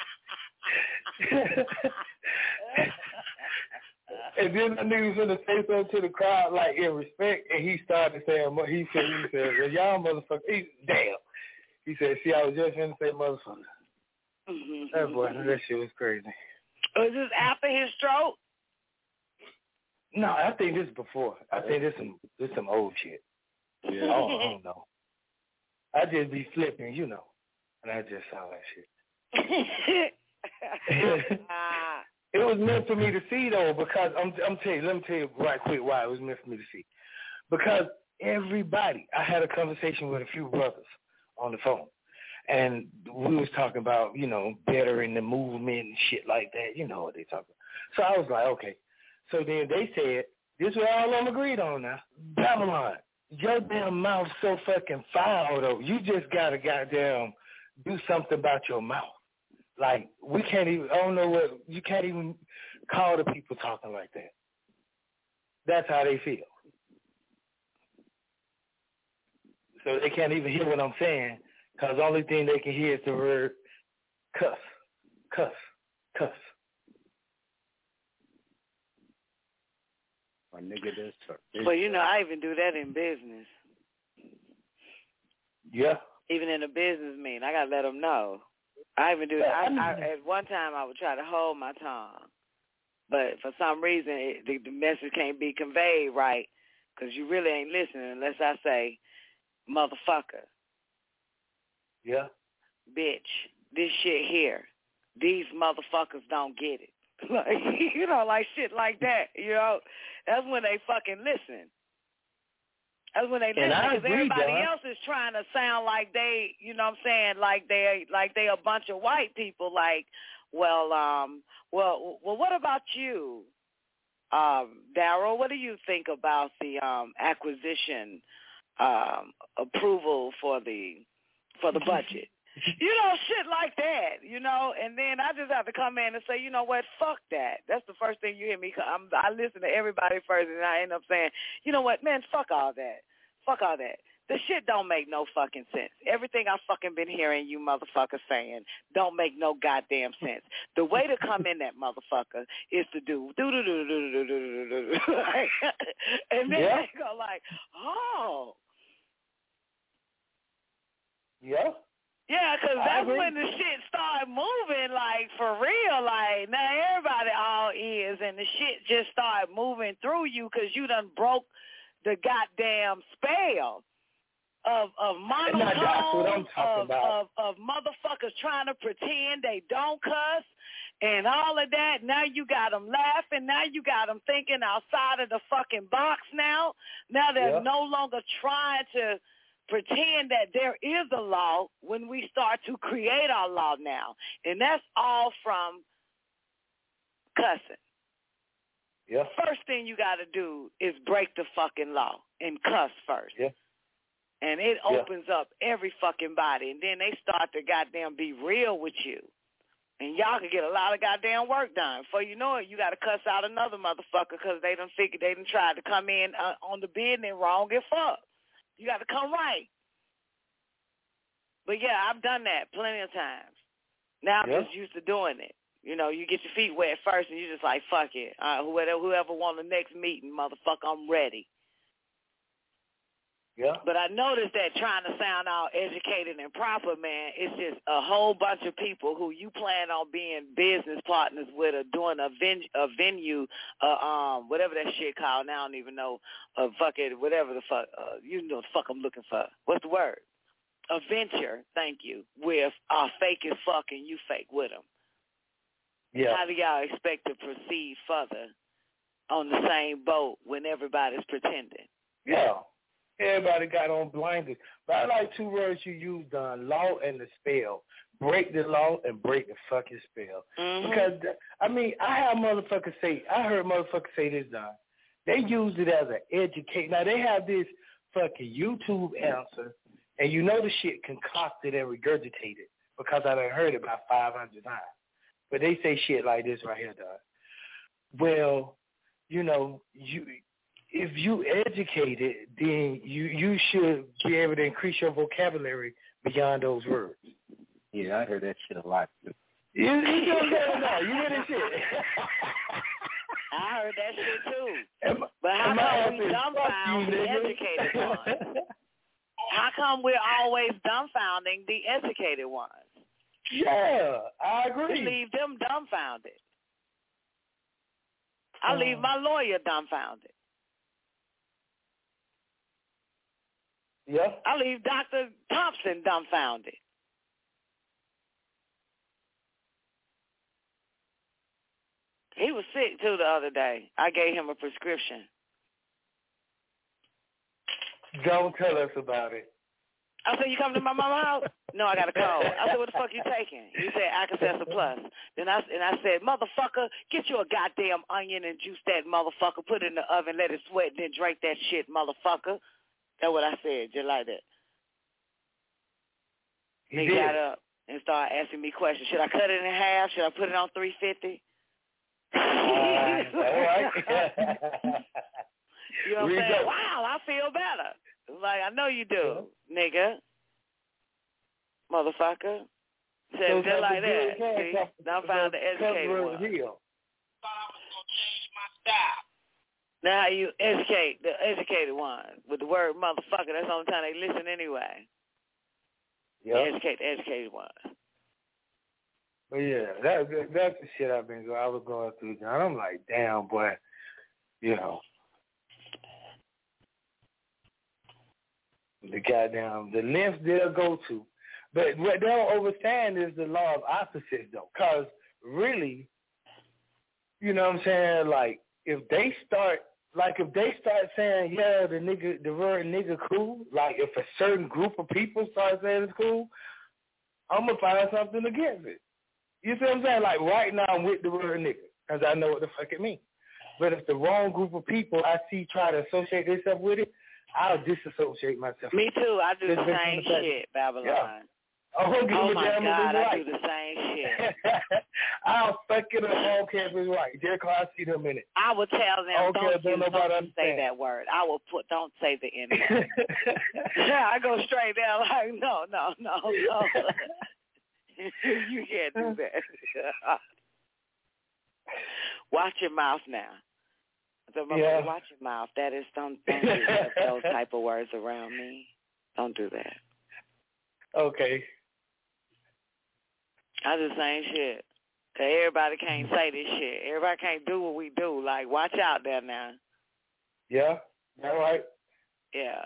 And then the nigga was going to say something to the crowd, like, in respect, and he started saying, he said, he said, well, y'all motherfuckers, he, damn. He said, see, I was just going to say motherfucker. Mm-hmm. That boy, that shit was crazy. Was this after his stroke? No, I think this is before. I think this some this some old shit. Yeah. I, don't, I don't know. I just be flipping, you know, and I just saw that shit. It was meant for me to see though, because I'm I'm telling you, let me tell you right quick why it was meant for me to see. Because everybody, I had a conversation with a few brothers on the phone, and we was talking about, you know, bettering the movement and shit like that. You know what they talking about. So I was like, okay. So then they said, this we all I'm agreed on now. Babylon, your damn mouth so fucking foul though. You just gotta goddamn do something about your mouth. Like, we can't even, I don't know what, you can't even call the people talking like that. That's how they feel. So they can't even hear what I'm saying, because the only thing they can hear is the word cuss, cuss, cuss. My nigga, this. Well, you know, I even do that in business. Yeah. Even in a business meeting, I got to let them know. I even do that. I, I, at one time, I would try to hold my tongue. But for some reason, it, the, the message can't be conveyed right, because you really ain't listening unless I say, motherfucker. Yeah. Bitch, this shit here. These motherfuckers don't get it. Like, you know, like shit like that, you know. That's when they fucking listen. That's when they listen, because everybody though. else is trying to sound like they, you know what I'm saying, like they like they a bunch of white people, like, well, um, well, well, what about you, um, Daryl? What do you think about the um, acquisition um, approval for the for the budget? You know, shit like that, you know, and then I just have to come in and say, you know what, fuck that. That's the first thing you hear me. I'm, I listen to everybody first, and I end up saying, you know what, man, fuck all that. Fuck all that. The shit don't make no fucking sense. Everything I fucking been hearing you motherfuckers saying don't make no goddamn sense. The way to come in that motherfucker is to do do do do do do do do do, and then yeah. they go like, oh, yeah. Yeah, because that's when the shit started moving, like, for real. Like, now everybody all ears, and the shit just started moving through you because you done broke the goddamn spell of of monotone, of, of, of motherfuckers trying to pretend they don't cuss and all of that. Now you got them laughing. Now you got them thinking outside of the fucking box now. Now they're yeah. no longer trying to pretend that there is a law when we start to create our law now. And that's all from cussing. Yeah. First thing you got to do is break the fucking law and cuss first. Yeah. And it opens yeah. up every fucking body. And then they start to goddamn be real with you. And y'all can get a lot of goddamn work done. Before you know it, you got to cuss out another motherfucker because they done figured they done tried to come in uh, on the business wrong and fuck. You got to come right. But, yeah, I've done that plenty of times. Now I'm yeah. just used to doing it. You know, you get your feet wet first, and you're just like, fuck it. Uh, whoever, whoever want the next meeting, motherfucker, I'm ready. Yeah. But I noticed that trying to sound all educated and proper, man, it's just a whole bunch of people who you plan on being business partners with or doing a, ven- a venue, uh, um, whatever that shit called. Now I don't even know, uh, fuck it, whatever the fuck, uh, you know the fuck I'm looking for. What's the word? a venture, thank you, with uh, fake as fuck and you fake with them. Yeah. How do y'all expect to proceed further on the same boat when everybody's pretending? Yeah. Everybody got on blinders. But I like two words you used, on law and the spell. Break the law and break the fucking spell. Mm-hmm. Because, I mean, I have motherfuckers say, I heard motherfuckers say this, Don. They use it as an educate. Now, they have this fucking YouTube answer, and you know the shit concocted and regurgitated because I done heard it about five hundred times. But they say shit like this right here, Don. Well, you know, you if you educated, then you, you should be able to increase your vocabulary beyond those words. Yeah, I heard that shit a lot too. You, you don't get it now. You hear this shit. I heard that shit too. Am, but how come we you, dumbfound the educated ones? How come we're always dumbfounding the educated ones? Yeah, I agree. We leave them dumbfounded. I leave my lawyer dumbfounded. Yeah. I leave Doctor Thompson dumbfounded. He was sick, too, the other day. I gave him a prescription. Don't tell us about it. I said, you come to my mama's house? No, I got a cold. I said, what the fuck you taking? He said, Alka-Seltzer Plus. Then I, and I said, motherfucker, get you a goddamn onion and juice that motherfucker, put it in the oven, let it sweat, then drink that shit, motherfucker. That's what I said, just like that. He, he got up and started asking me questions. Should I cut it in half? Should I put it on three fifty? Uh, all right. You know what I'm saying? Wow, I feel better. Like, I know you do, yeah. Nigga. Motherfucker. Said so just like that. See? Now I found the educated one. Now how you educate the educated one with the word motherfucker. That's the only time they listen anyway. Yeah. Educate the educated one. But yeah, that, that that's the shit I've been going. I was going through, John. I'm like, damn, boy, you know, the goddamn the lengths they'll go to. But what they don't understand is the law of opposites, though, because really, you know what I'm saying? Like, if they start, like, if they start saying, yeah, the nigga, the word nigga cool, like, if a certain group of people start saying it's cool, I'm gonna find something against it. You see what I'm saying? Like, right now I'm with the word nigga, because I know what the fuck it means. But if the wrong group of people I see try to associate themselves with it, I'll disassociate myself. Me too. I do the same shit, Babylon. Yeah. Oh, oh my God, I right. do the same shit. I'll fuck it up on campus right. There, cause I see them in it. I will tell them, okay, don't, don't, use, don't understand. say that word. I will put, don't say the N word. Yeah, I go straight down like, no, no, no, no. You can't do that. Watch your mouth now. So, yeah. Watch your mouth. That is, don't, don't use those type of words around me. Don't do that. Okay. I do the same shit. Cause everybody can't say this shit. Everybody can't do what we do. Like, watch out there now. Yeah, all right. Yeah.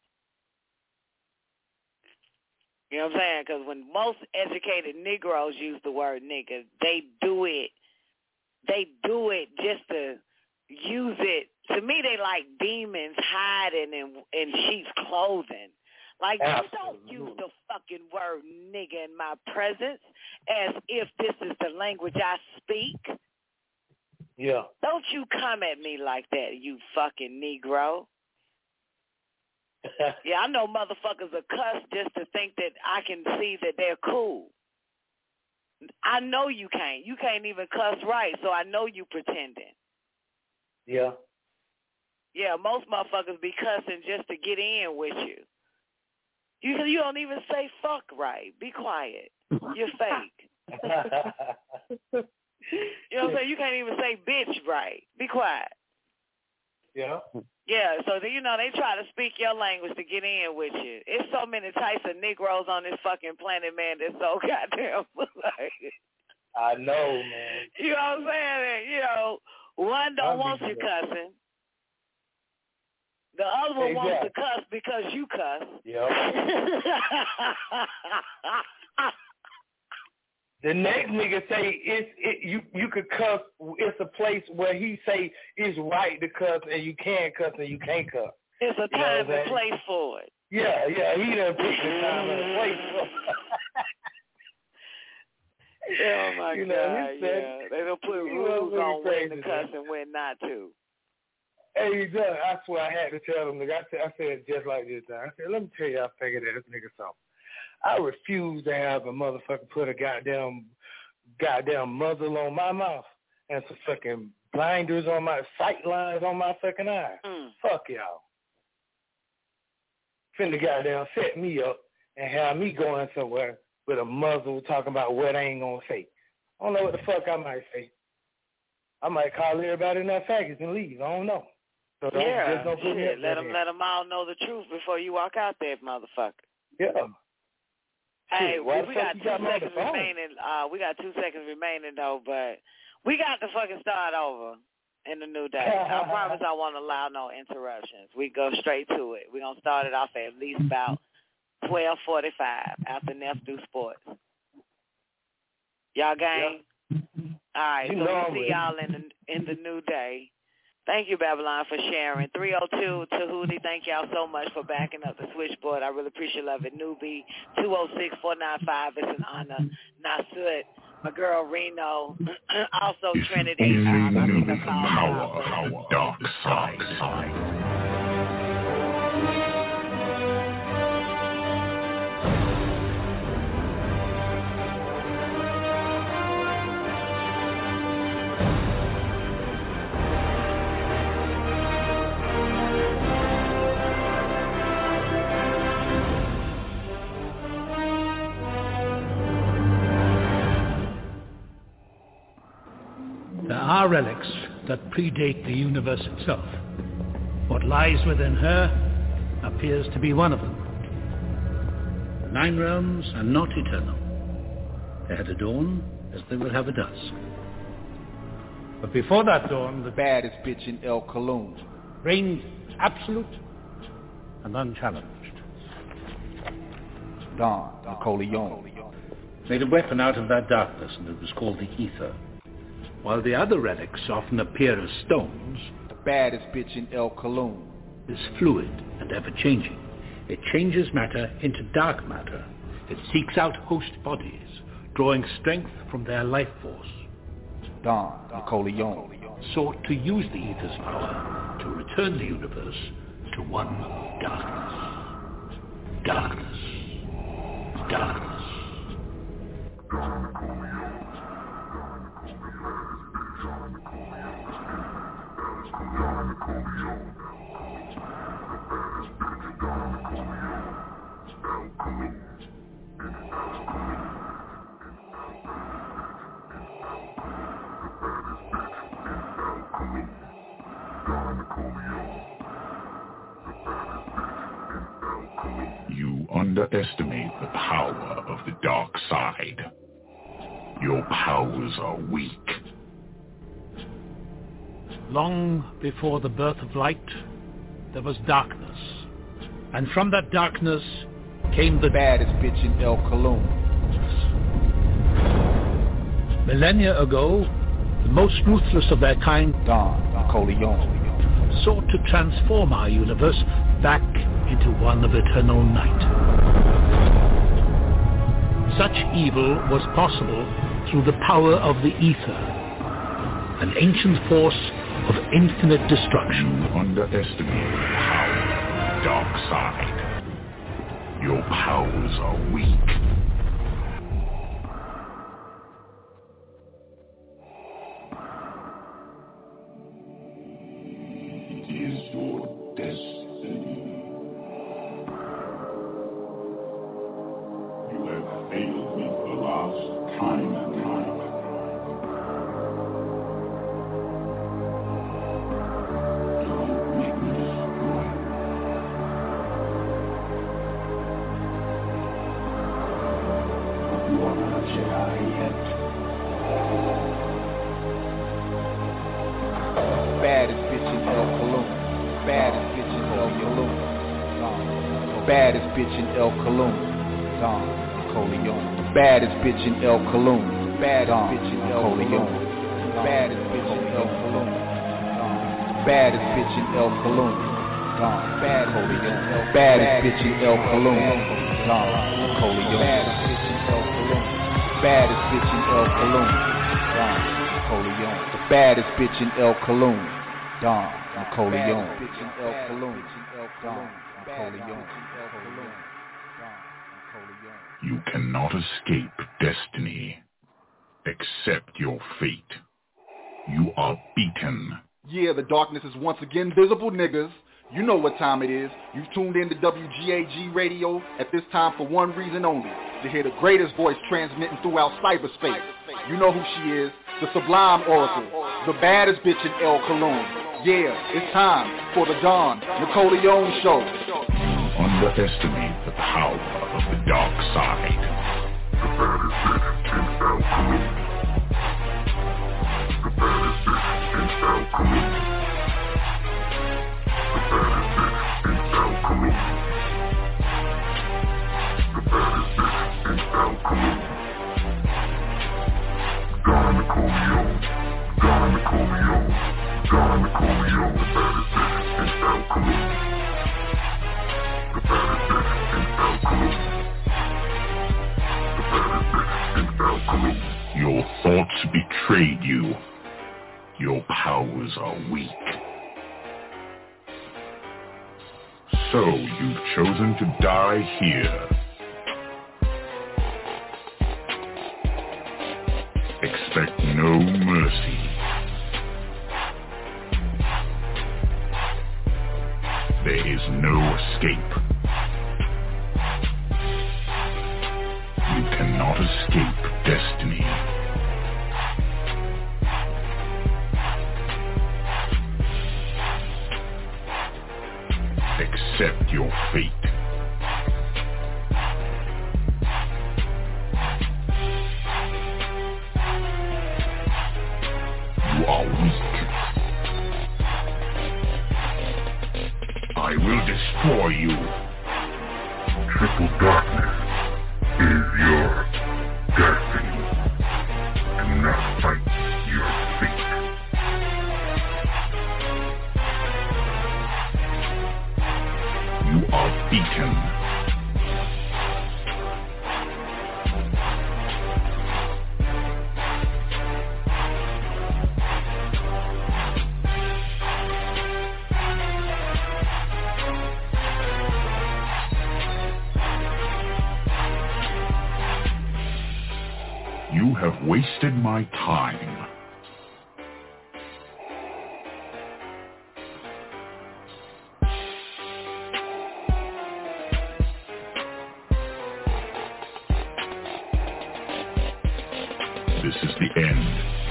You know what I'm saying? Because when most educated Negroes use the word nigga, they do it. They do it just to use it. To me, they like demons hiding in in sheep's clothing. Like, you don't use the fucking word nigga in my presence as if this is the language I speak. Yeah. Don't you come at me like that, you fucking Negro. Yeah, I know motherfuckers are cuss just to think that I can see that they're cool. I know you can't. You can't even cuss right, so I know you pretending. Yeah. Yeah, most motherfuckers be cussing just to get in with you. You you don't even say fuck right. Be quiet. You're fake. You know what I'm saying? You can't even say bitch right. Be quiet. Yeah. Yeah, so, you know, they try to speak your language to get in with you. It's so many types of Negroes on this fucking planet, man, that's so goddamn like, I know, man. You know what I'm saying? You know, one don't I'll want you that. cussing. The other one Exactly. wants to cuss because you cuss. Yep. The next nigga say it's it, you you could cuss. It's a place where he say it's right to cuss and you can cuss and you can't cuss. It's a You know time what I'm and saying? place for it. Yeah, yeah, he done picked the time and the place for it. Oh my You know, God! he said- Yeah, they don't put he rules was on when to crazy, cuss man. and when not to. Hey, Doug, I swear I had to tell them, nigga. I said, I said it just like this time. I said, let me tell you, I figured that this nigga something. I refuse to have a motherfucker put a goddamn, goddamn muzzle on my mouth and some fucking blinders on my, sight lines on my fucking eyes. Mm. Fuck y'all. Finna goddamn set me up and have me going somewhere with a muzzle talking about what I ain't gonna say. I don't know what the fuck I might say. I might call everybody in that faggots and leave. I don't know. So don't, Yeah, just don't put me shit. up Let there them then. let them all know the truth before you walk out there, motherfucker. Yeah. Hey, Shit, why we, we the fuck got you two got me on the seconds phone? remaining. Uh, we got two seconds remaining though, but we got to fucking start over in the new day. I promise I won't allow no interruptions. We go straight to it. We're gonna start it off at least about twelve forty-five after Neff do sports. Y'all game? Yep. All right, You so know we'll I'm see ready. y'all in the in the new day. Thank you, Babylon, for sharing. three oh two Tahuti, thank y'all so much for backing up the switchboard. I really appreciate love it. Newbie, two oh six four nine five, it's an honor. Nasut, my girl Reno, also Trinity. Um, I think I called Power out, of the dark side. There are relics that predate the universe itself. What lies within her appears to be one of them. The nine realms are not eternal. They had a dawn as they will have a dusk. But before that dawn, the Baddest bitch in El Cologne. reigned absolute and unchallenged. Don Nicoleone. Made a weapon out of that darkness, and it was called the ether. While the other relics often appear as stones, The baddest bitch in El Cologne. is fluid and ever-changing. It changes matter into dark matter. It seeks out host bodies, drawing strength from their life force. Don Nicoleone. Sought to use the ether's power to return the universe to one darkness. Darkness. Darkness. You underestimate the power of the dark side. Your powers are weak. Long before the birth of light, there was darkness. And from that darkness came the Baddest bitch in El Cologne. millennia ago, the most ruthless of their kind Don Nicoleone. sought to transform our universe back into one of eternal night. Such evil was possible through the power of the ether, an ancient force of infinite destruction. You underestimate the power of the dark side. Your powers are weak. It is your destiny. You have failed me for the last time and time. Don't make me destroy you. But you are not a Jedi yet. Baddest bitch in El Cologne. Baddest bitch in El baddest bitch in El Cologne, Don Corleone. The baddest bitch in El Cologne, baddest bitch in El Cologne. Baddest bitch in El Cologne, baddest bitch in El Cologne, Don Corleone. Baddest bitch in El Cologne, Don Corleone. Baddest bitch in El Cologne, baddest bitch in El Cologne, Don Corleone. The baddest bitch in El Cologne, Don Corleone. Bitch in El Cologne, Don Corleone. You cannot escape destiny. Accept your fate. You are beaten. Yeah, the darkness is once again visible, niggas. You know what time it is. You've tuned in to W G A G Radio at this time for one reason only, to hear the greatest voice transmitting throughout cyberspace. You know who she is, the Sublime Oracle, the baddest bitch in El Cologne. Yeah, it's time for the Don Napoleon Show. You underestimate the power of the dark side. The baddest bitch in El Cologne. The baddest bitch in El Cologne. The baddest bitch in El Cologne. The baddest bitch in El Cologne. Don Napoleon. Don Napoleon. Don Napoleon. The baddest bitch in El Cologne. The baddest bitch in El Cologne. The baddest bitch in El Cologne. Your thoughts betrayed you. Your powers are weak. So you've chosen to die here. Expect no mercy. There is no escape. You cannot escape destiny. Accept your fate. You are weak. I will destroy you. Triple darkness is your destiny. Do not fight your fate. You are beaten. You have wasted my time. This is the end.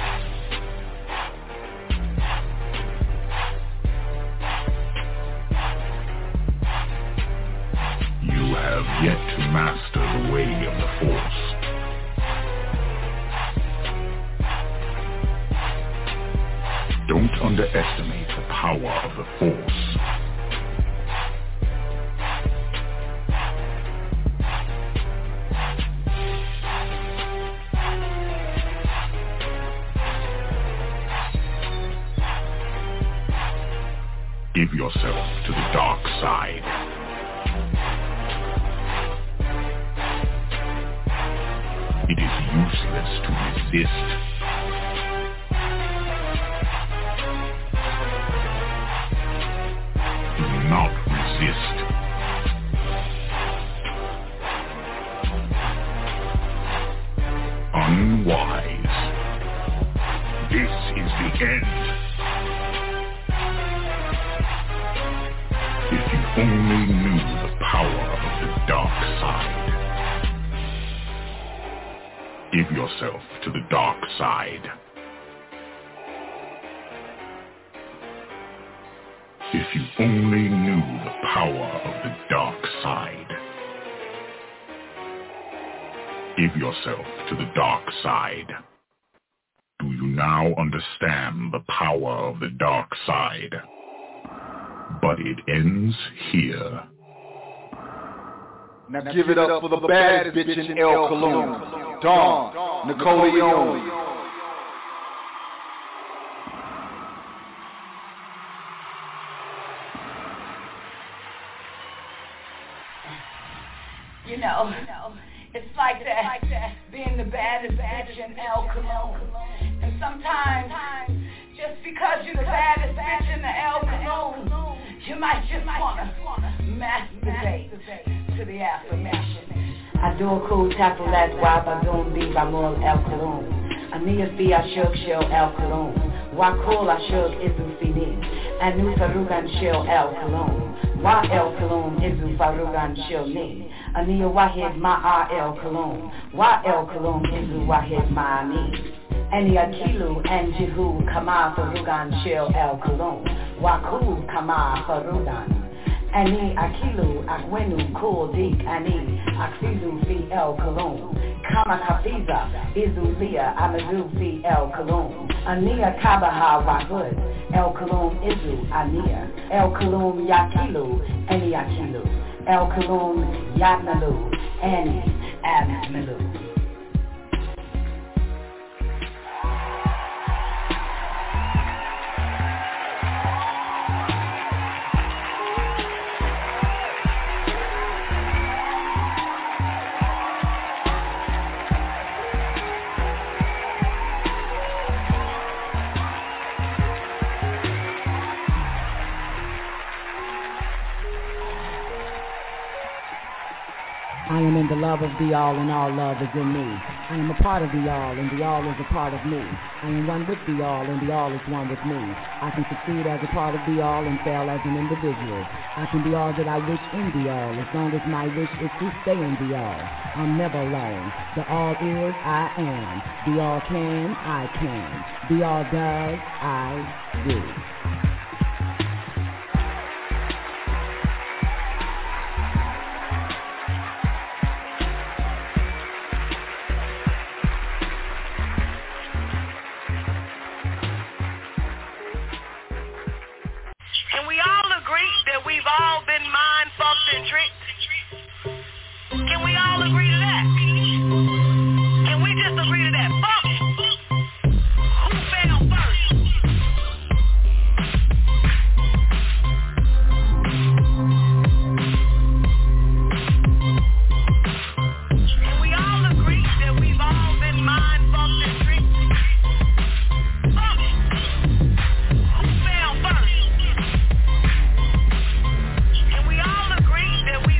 You have yet to master the way of the Force. Don't underestimate the power of the Force. Give yourself to the dark side. It is useless to resist. Do not resist. Unwise. This is the end. If you only knew the power of the dark side. Give yourself to the dark side. If you only knew the power of the dark side. Give yourself to the dark side. Do you now understand the power of the dark side? But it ends here. Now give it up for the baddest bitch in El Cologne, Dawn Nicoleone. You know, it's like that, being the baddest bitch in El Cologne. And sometimes, just because you're the baddest bitch in the El Cologne, you might just wanna masturbate to the affirmation. Adoro tapulat wabadon di bamol El Cologne. Ania fi ashok shel El Cologne. Wakol ashok isu fini. Anu farugan shel El Cologne. Wa El Cologne isu farugan shel ni. Ania wahid ma'a El Cologne. Wa El Cologne isu wahid ma'ani. Ani akilu and jihu kama farugan shel El Cologne. Waku kama farugan. Ani akilu akwenu kul dik ani aksizu fi El Cologne. Kama kafiza izulia amadu fi El Cologne. Ania kabaha wahud El Cologne izu ania. El Cologne yakilu ani akilu. El Cologne yatnalu ani abmilu. I am in the love of the all and all love is in me. I am a part of the all and the all is a part of me. I am one with the all and the all is one with me. I can succeed as a part of the all and fail as an individual. I can be all that I wish in the all as long as my wish is to stay in the all. I'm never alone. The all is, I am. The all can, I can. The all does, I do. All been mind fucked and tricked. Can we all agree to that? Can we just agree to that? Fuck it. Who fell first? Can we all agree that we've all been mind fucked and tricked? Fuck it. Who fell first? Can we all agree that we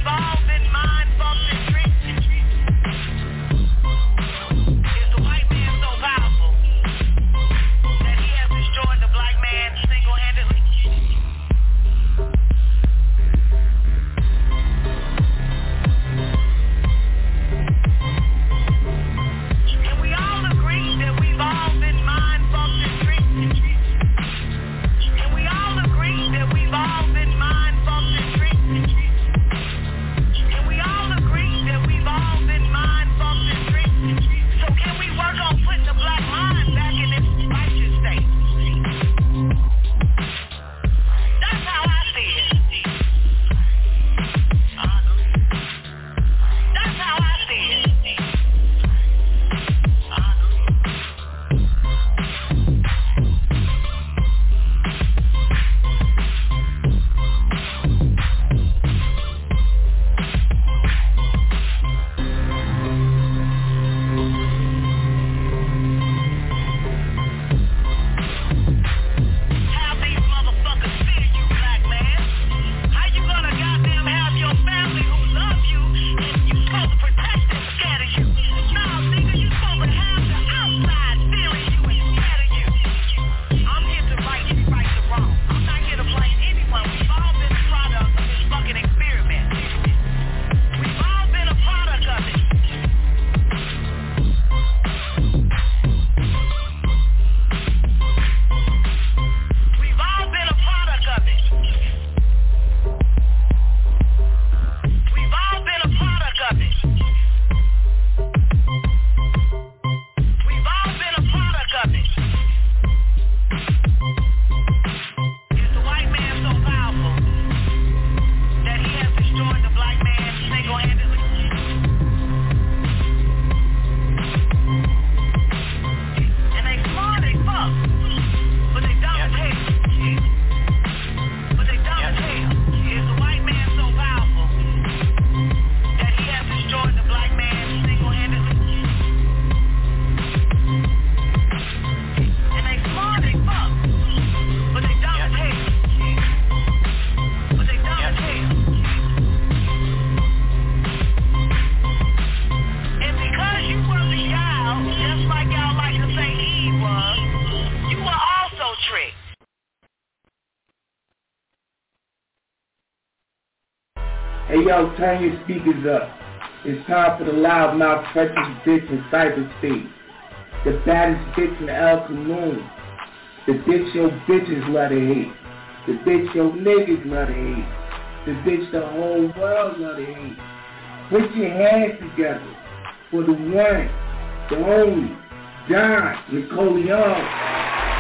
Hey yo, turn your speakers up. It's time for the loudmouth freshest bitch in cyberspace. The baddest bitch in El Canoon. The bitch your bitches love to hate. The bitch your niggas love to hate. The bitch the whole world love to hate. Put your hands together for the one, the only, Don Nicoleon.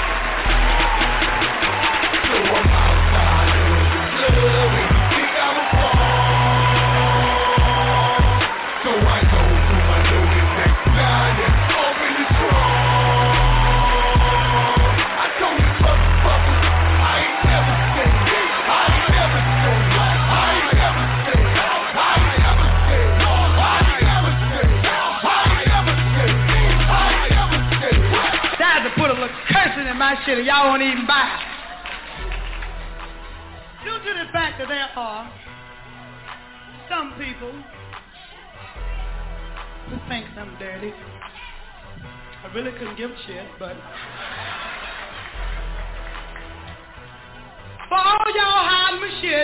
My shit and y'all won't even buy it. Due to the fact that there are some people who think I'm dirty. I really couldn't give a shit, but for all y'all hiding my shit,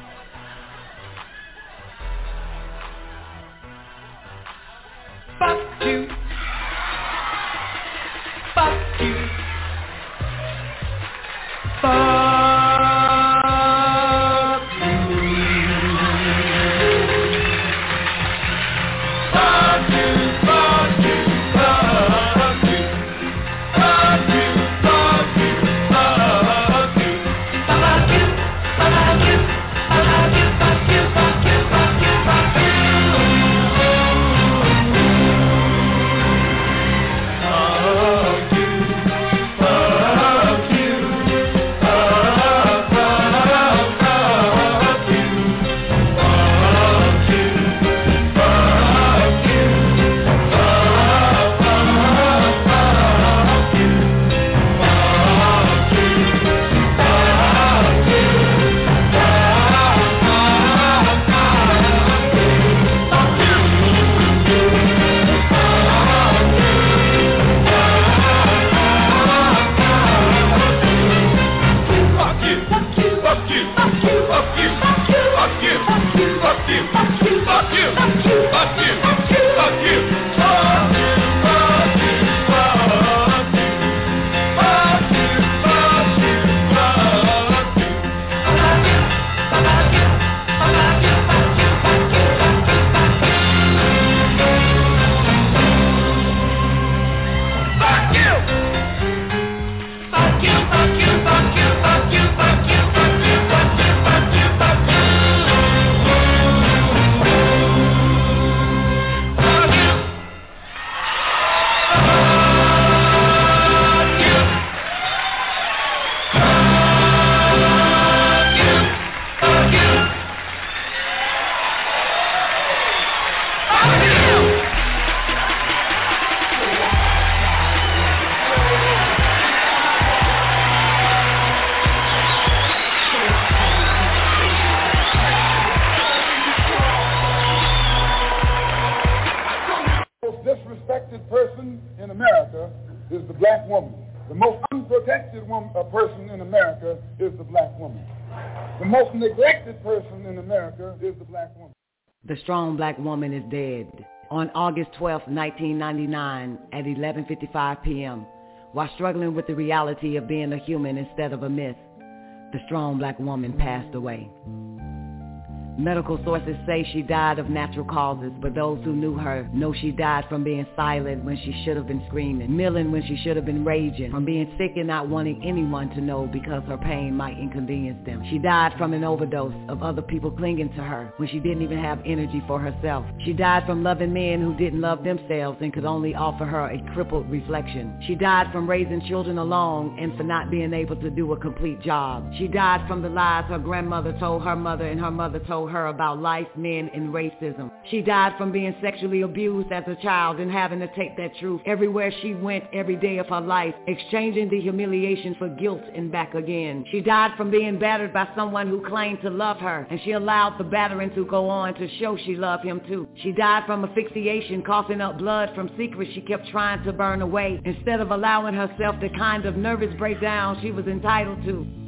fuck you. Fuck you. Fuck you. Fuck you, fuck you, fuck you. Fuck you, fuck you, fuck you. Fuck you, fuck you, fuck you, fuck you, fuck you, fuck you, fuck you. Person in America is the black woman. The most neglected person in America is the black woman. The strong black woman is dead. On August twelfth, nineteen ninety-nine, at eleven fifty-five p.m., while struggling with the reality of being a human instead of a myth, the strong black woman passed away. Medical sources say she died of natural causes, but those who knew her know she died from being silent when she should have been screaming, milling when she should have been raging, from being sick and not wanting anyone to know because her pain might inconvenience them. She died from an overdose of other people clinging to her when she didn't even have energy for herself. She died from loving men who didn't love themselves and could only offer her a crippled reflection. She died from raising children alone and for not being able to do a complete job. She died from the lies her grandmother told her mother and her mother told her about life, men, and racism. She died from being sexually abused as a child and having to take that truth everywhere she went every day of her life, exchanging the humiliation for guilt and back again. She died from being battered by someone who claimed to love her, and she allowed the battering to go on to show she loved him too. She died from asphyxiation, coughing up blood from secrets she kept trying to burn away, instead of allowing herself the kind of nervous breakdown she was entitled to.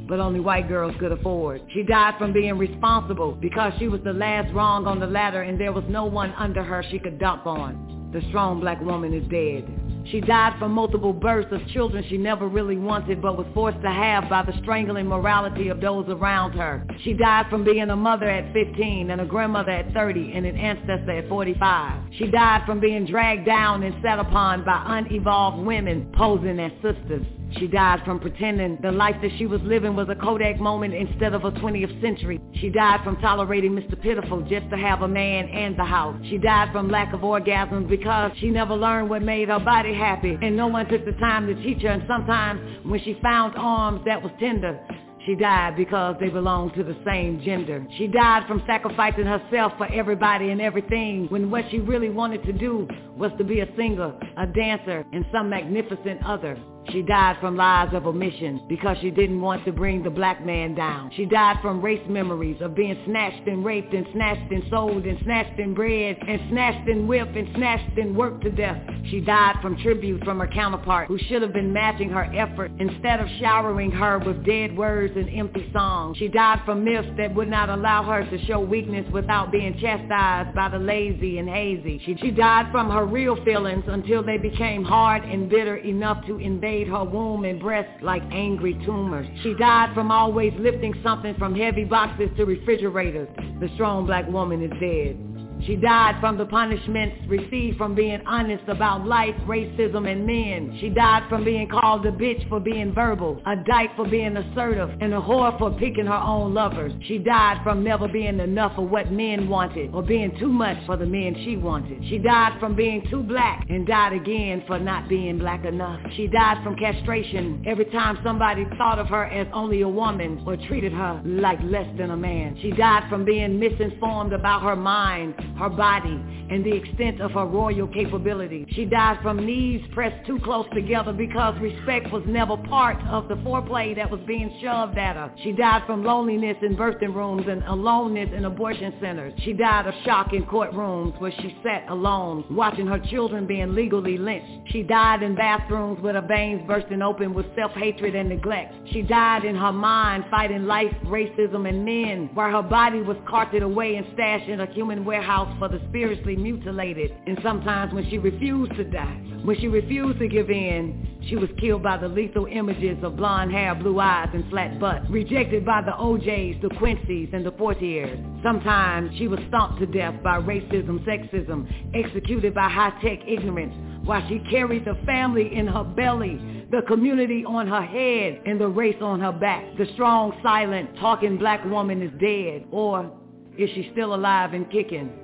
but only white girls could afford. She died from being responsible because she was the last rung on the ladder and there was no one under her she could dump on. The strong black woman is dead. She died from multiple births of children she never really wanted but was forced to have by the strangling morality of those around her. She died from being a mother at fifteen and a grandmother at thirty and an ancestor at forty-five. She died from being dragged down and set upon by unevolved women posing as sisters. She died from pretending the life that she was living was a Kodak moment instead of a twentieth century. She died from tolerating Mister Pitiful just to have a man and the house. She died from lack of orgasms because she never learned what made her body happy and no one took the time to teach her, and sometimes when she found arms that was tender, she died because they belonged to the same gender. She died from sacrificing herself for everybody and everything when what she really wanted to do was to be a singer, a dancer, and some magnificent other. She died from lies of omission because she didn't want to bring the black man down. She died from race memories of being snatched and raped and snatched and sold and snatched and bred and snatched and whipped and snatched and worked to death. She died from tribute from her counterpart who should have been matching her effort instead of showering her with dead words and empty songs. She died from myths that would not allow her to show weakness without being chastised by the lazy and hazy. She, she died from her real feelings until they became hard and bitter enough to invade her womb and breast like angry tumors. She died from always lifting something from heavy boxes to refrigerators. The strong black woman is dead. She died from the punishments received from being honest about life, racism, and men. She died from being called a bitch for being verbal, a dyke for being assertive, and a whore for picking her own lovers. She died from never being enough of what men wanted or being too much for the men she wanted. She died from being too black and died again for not being black enough. She died from castration every time somebody thought of her as only a woman or treated her like less than a man. She died from being misinformed about her mind, her body, and the extent of her royal capability. She died from knees pressed too close together because respect was never part of the foreplay that was being shoved at her. She died from loneliness in birthing rooms and aloneness in abortion centers. She died of shock in courtrooms where she sat alone, watching her children being legally lynched. She died in bathrooms with her veins bursting open with self-hatred and neglect. She died in her mind fighting life, racism, and men, while her body was carted away and stashed in a human warehouse for the spiritually mutilated. And sometimes when she refused to die, when she refused to give in, she was killed by the lethal images of blonde hair, blue eyes, and flat butt, rejected by the O Js, the Quincy's, and the Portiers. Sometimes she was stomped to death by racism, sexism, executed by high-tech ignorance, while she carried the family in her belly, the community on her head, and the race on her back. The strong, silent, talking black woman is dead, or is she still alive and kicking?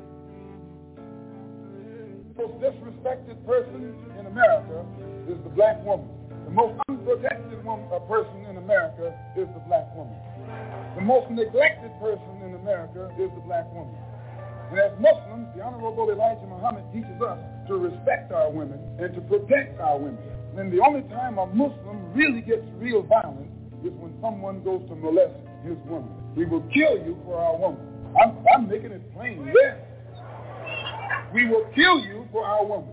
The most disrespected person in America is the black woman. The most unprotected woman, a person in America is the black woman. The most neglected person in America is the black woman. And as Muslims, the Honorable Elijah Muhammad teaches us to respect our women and to protect our women. And the only time a Muslim really gets real violence is when someone goes to molest his woman. We will kill you for our woman. I'm, I'm making it plain, yes. We will kill you for our woman.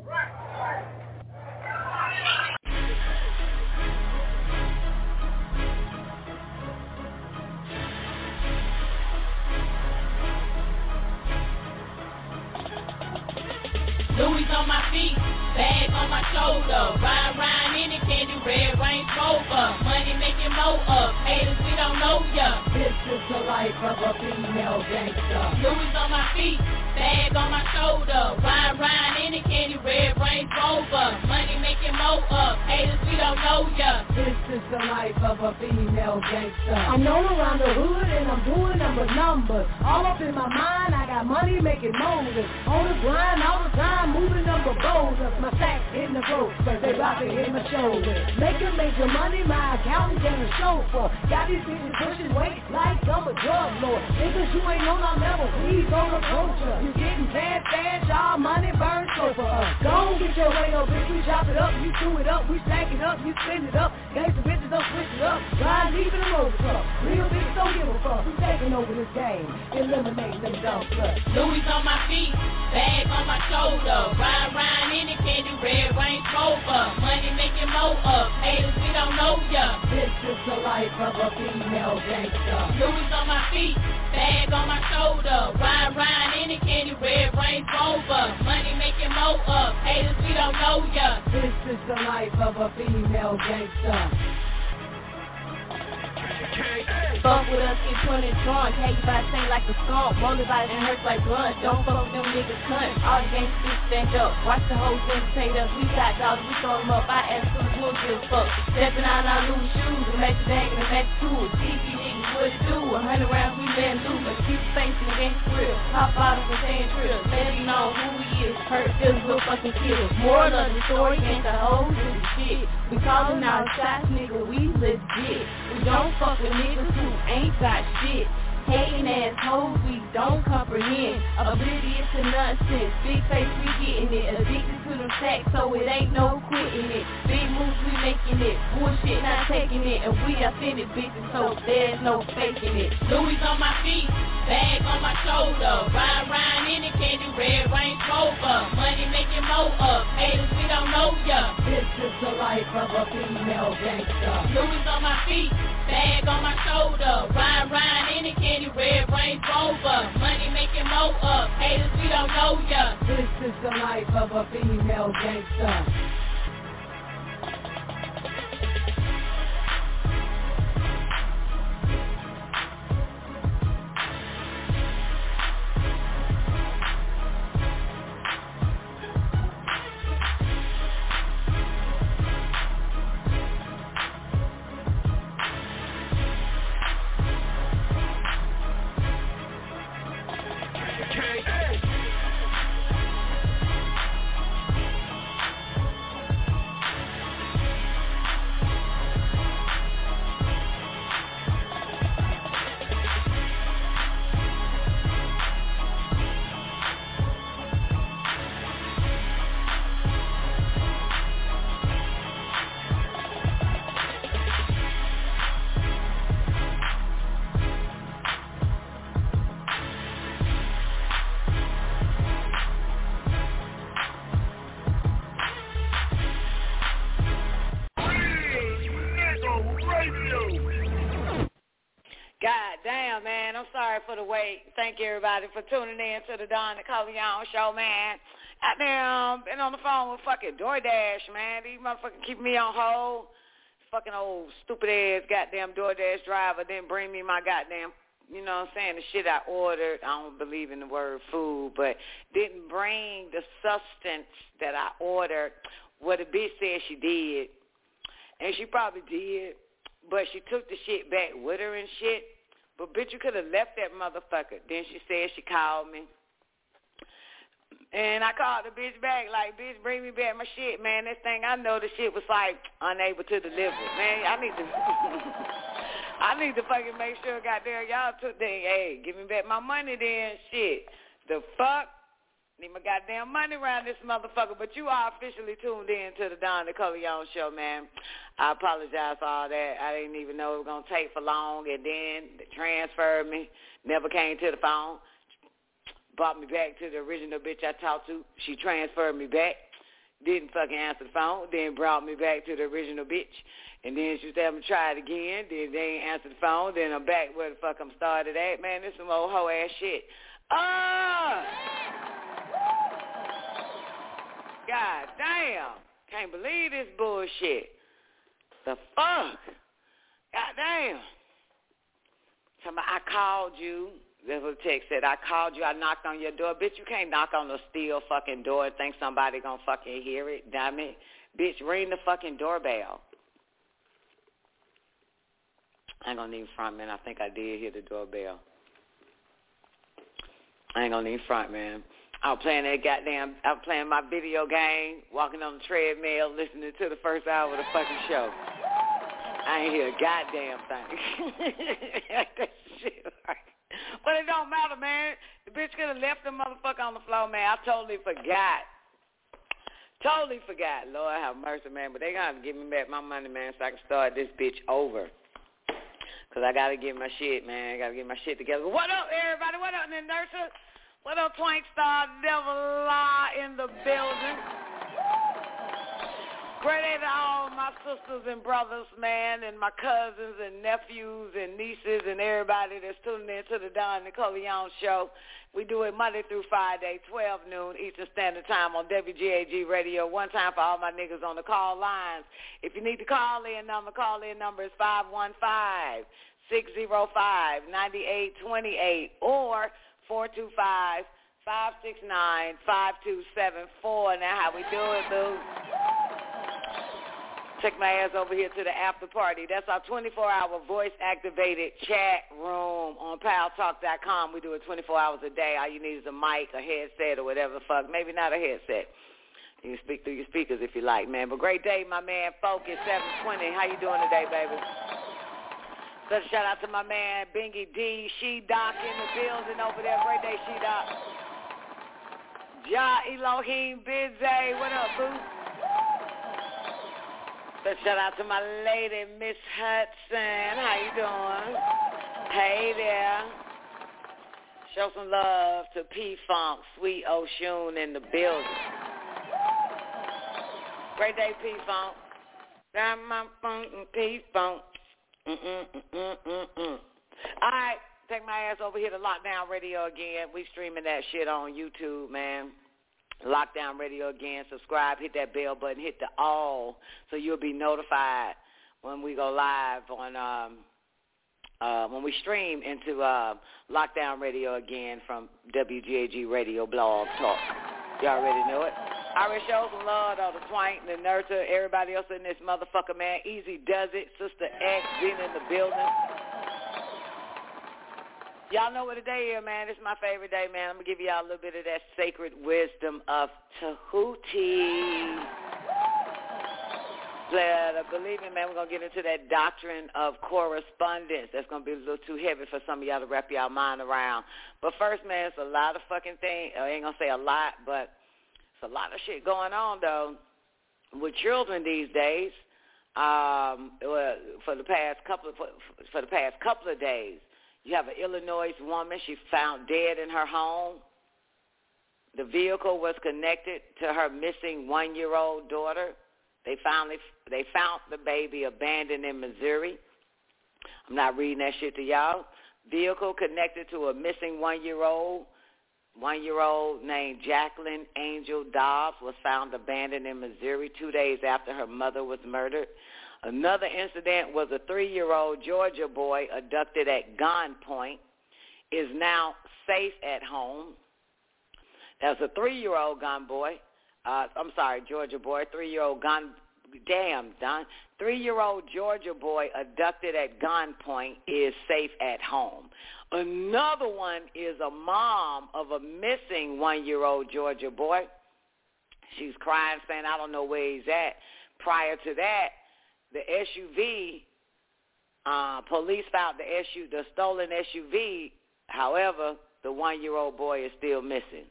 Louis on my feet, bag on my shoulder, ride round in it, candy red rain rover, money making more up, haters we don't know ya. This is the life of a female gangster. Louis on my feet, bag on my shoulder, ride round in it, candy red rain rover, money making more up, haters we don't know ya. This is the life of a female gangster. I'm known around the hood and I'm doing number numbers. All up in my mind, I got money making moves. On the grind all the time, moving number boulders. My sack hitting the rope, but they about to hit my shoulder. Making major money, my accountant and a chauffeur. Got these bitches pushing weight like I'm a drug lord. Niggas, you ain't on our level, please don't approach us. You getting cash fast, y'all money burn so for us. Don't get your way up, bitch, we chop it up, you chew it up, we stack it up, you spin it up. Gangsta bitches don't switch it up, grind leaving the road up. Real bitches don't give a fuck, we taking over this game, eliminating them dumb sluts. Louis on my feet, bag on my shoulder, ride round in it, candy red rain rover, money making more up, haters we don't know ya. This is the life of a female gangster. Louis on my feet, bag on my shoulder. Ride, ride, any candy, red Range Rover. Money making mo up, haters, we don't know ya. This is the life of a female gangster. Fuck with us, get put in trunk. Hate by sing like a skunk. Motivate and hurts like blunt. Don't fuck with them niggas cunt. All the gangsters stand up. Watch the whole imitate us. We got dogs, we throw them up. I ask who's who'll give a fuck. Stepping out our loose shoes. A match bag and a match tools. T V niggas, what it do? A hundred rounds, we let loose. But keep facing against real. Pop bottles and saying trill. Let him know who he is. Hurt feelings will fucking kill. Moral of the story ain't the hoes in the shit. We callin' out shots, nigga, we legit. We don't fuck with niggas who ain't got shit. Hating assholes, we don't comprehend. Oblivious to nonsense. Big face, we getting it. Addicted to them sacks, so it ain't no quitting it. Big moves, we making it. Bullshit, not taking it. And we offended bitches, so there's no faking it. Louis on my feet, bag on my shoulder. Ride, ride, any candy, red Range Rover. Money making mo up. Haters, we don't know ya. This is the life of a female gangster. Louis on my feet, bag on my shoulder. Ride, ride, any candy, red Range Rover. Money making mo up. Haters, we don't know ya. This is the life of a female gangster. For the wait. Thank you everybody for tuning in to the Don Nicoleon show, man. Goddamn, been on the phone with fucking DoorDash, man. These motherfuckers keep me on hold. Fucking old stupid ass goddamn DoorDash driver didn't bring me my goddamn, you know what I'm saying, the shit I ordered. I don't believe in the word food, but didn't bring the substance that I ordered. What the bitch said she did. And she probably did, but she took the shit back with her and shit. But, bitch, you could have left that motherfucker. Then she said she called me. And I called the bitch back, like, bitch, bring me back my shit, man. This thing, I know the shit was, like, unable to deliver. Man, I need to, I need to fucking make sure, goddamn, y'all took the, hey, give me back my money then, shit. The fuck? Need my goddamn money around this motherfucker. But you are officially tuned in to the Don Nicoleon show, man. I apologize for all that. I didn't even know it was going to take for long. And then they transferred me. Never came to the phone. Brought me back to the original bitch I talked to. She transferred me back. Didn't fucking answer the phone. Then brought me back to the original bitch. And then she said, I'm going to try it again. Then they ain't answered the phone. Then I'm back where the fuck I'm started at. Man, this some old hoe ass shit. Ah! God damn. Can't believe this bullshit. The fuck? God damn. Somebody, I called you. That's what the text said. I called you. I knocked on your door. Bitch, you can't knock on the steel fucking door and think somebody gonna fucking hear it. Damn it. Bitch, ring the fucking doorbell. I ain't gonna need front, man. I think I did hear the doorbell. I ain't gonna need front, man. I was playing that goddamn, I was playing my video game, walking on the treadmill, listening to the first hour of the fucking show. I ain't hear a goddamn thing. That shit, right? But it don't matter, man. The bitch could have left the motherfucker on the floor, man. I totally forgot. Totally forgot. Lord have mercy, man. But they got to give me back my money, man, so I can start this bitch over. Because I got to get my shit, man. I got to get my shit together. What up, everybody? What up, Nursa? What up, Twank Star Devil Law in the building? Great day to all my sisters and brothers, man, and my cousins and nephews and nieces and everybody that's tuning in to the Don Nicoleon Show. We do it Monday through Friday, twelve noon Eastern Standard Time on W G A G Radio. One time for all my niggas on the call lines. If you need the call-in number, call-in number is five one five, six zero five, nine eight two eight or four two five, five six nine, five two seven four. Now how we do it, boo? Take my ass over here to the after party. That's our twenty-four hour voice-activated chat room on pal talk dot com. We do it twenty-four hours a day. All you need is a mic, a headset, or whatever the fuck. Maybe not a headset. You can speak through your speakers if you like, man. But great day, my man. Focus seven twenty. How you doing today, baby? Special shout out to my man, Bingy D. She-Doc in the building over there. Great day, She-Doc. Ja Elohim Bizay. What up, boo? Special shout out to my lady, Miss Hudson. How you doing? Hey there. Show some love to P-Funk, Sweet Oshun in the building. Great day, P-Funk. Got my funk and P-Funk. Mm-mm-mm-mm-mm. All right, take my ass over here to Lockdown Radio again. We streaming that shit on YouTube, man. Lockdown Radio again. Subscribe, hit that bell button, hit the all, so you'll be notified when we go live on um, uh, when we stream into uh, Lockdown Radio again from W G A G Radio Blog Talk. You already know it. I already showed some love to the Twank, the Nurture, everybody else in this motherfucker, man. Easy does it. Sister X being in the building. Y'all know what today is, man. This is my favorite day, man. I'm going to give y'all a little bit of that sacred wisdom of Tahuti. But believe me, man, we're going to get into that doctrine of correspondence. That's going to be a little too heavy for some of y'all to wrap y'all mind around. But first, man, it's a lot of fucking things. I ain't going to say a lot, but it's a lot of shit going on, though, with children these days. Um, for the past couple of, for, for the past couple of days, you have an Illinois woman. She found dead in her home. The vehicle was connected to her missing one-year-old daughter. They finally they found the baby abandoned in Missouri. I'm not reading that shit to y'all. Vehicle connected to a missing one-year-old. One-year-old named Jacqueline Angel Dobbs was found abandoned in Missouri two days after her mother was murdered. Another incident was a three-year-old Georgia boy abducted at gunpoint is now safe at home. That's a three-year-old gun boy. Uh, I'm sorry, Georgia boy, three-year-old gun. Damn, Don. Three-year-old Georgia boy abducted at gunpoint is safe at home. Another one is a mom of a missing one-year-old Georgia boy. She's crying, saying, I don't know where he's at. Prior to that, the S U V, uh, police found the S U V, the stolen S U V. However, the one-year-old boy is still missing.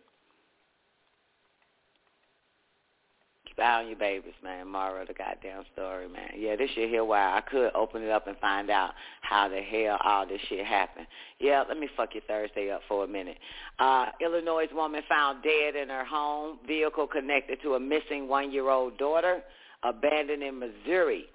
Keep an eye on your babies, man. Mara, the goddamn story, man. Yeah, this shit here, why I could open it up and find out how the hell all this shit happened. Yeah, let me fuck your Thursday up for a minute. Uh, Illinois woman found dead in her home. Vehicle connected to a missing one-year-old daughter, abandoned in Missouri.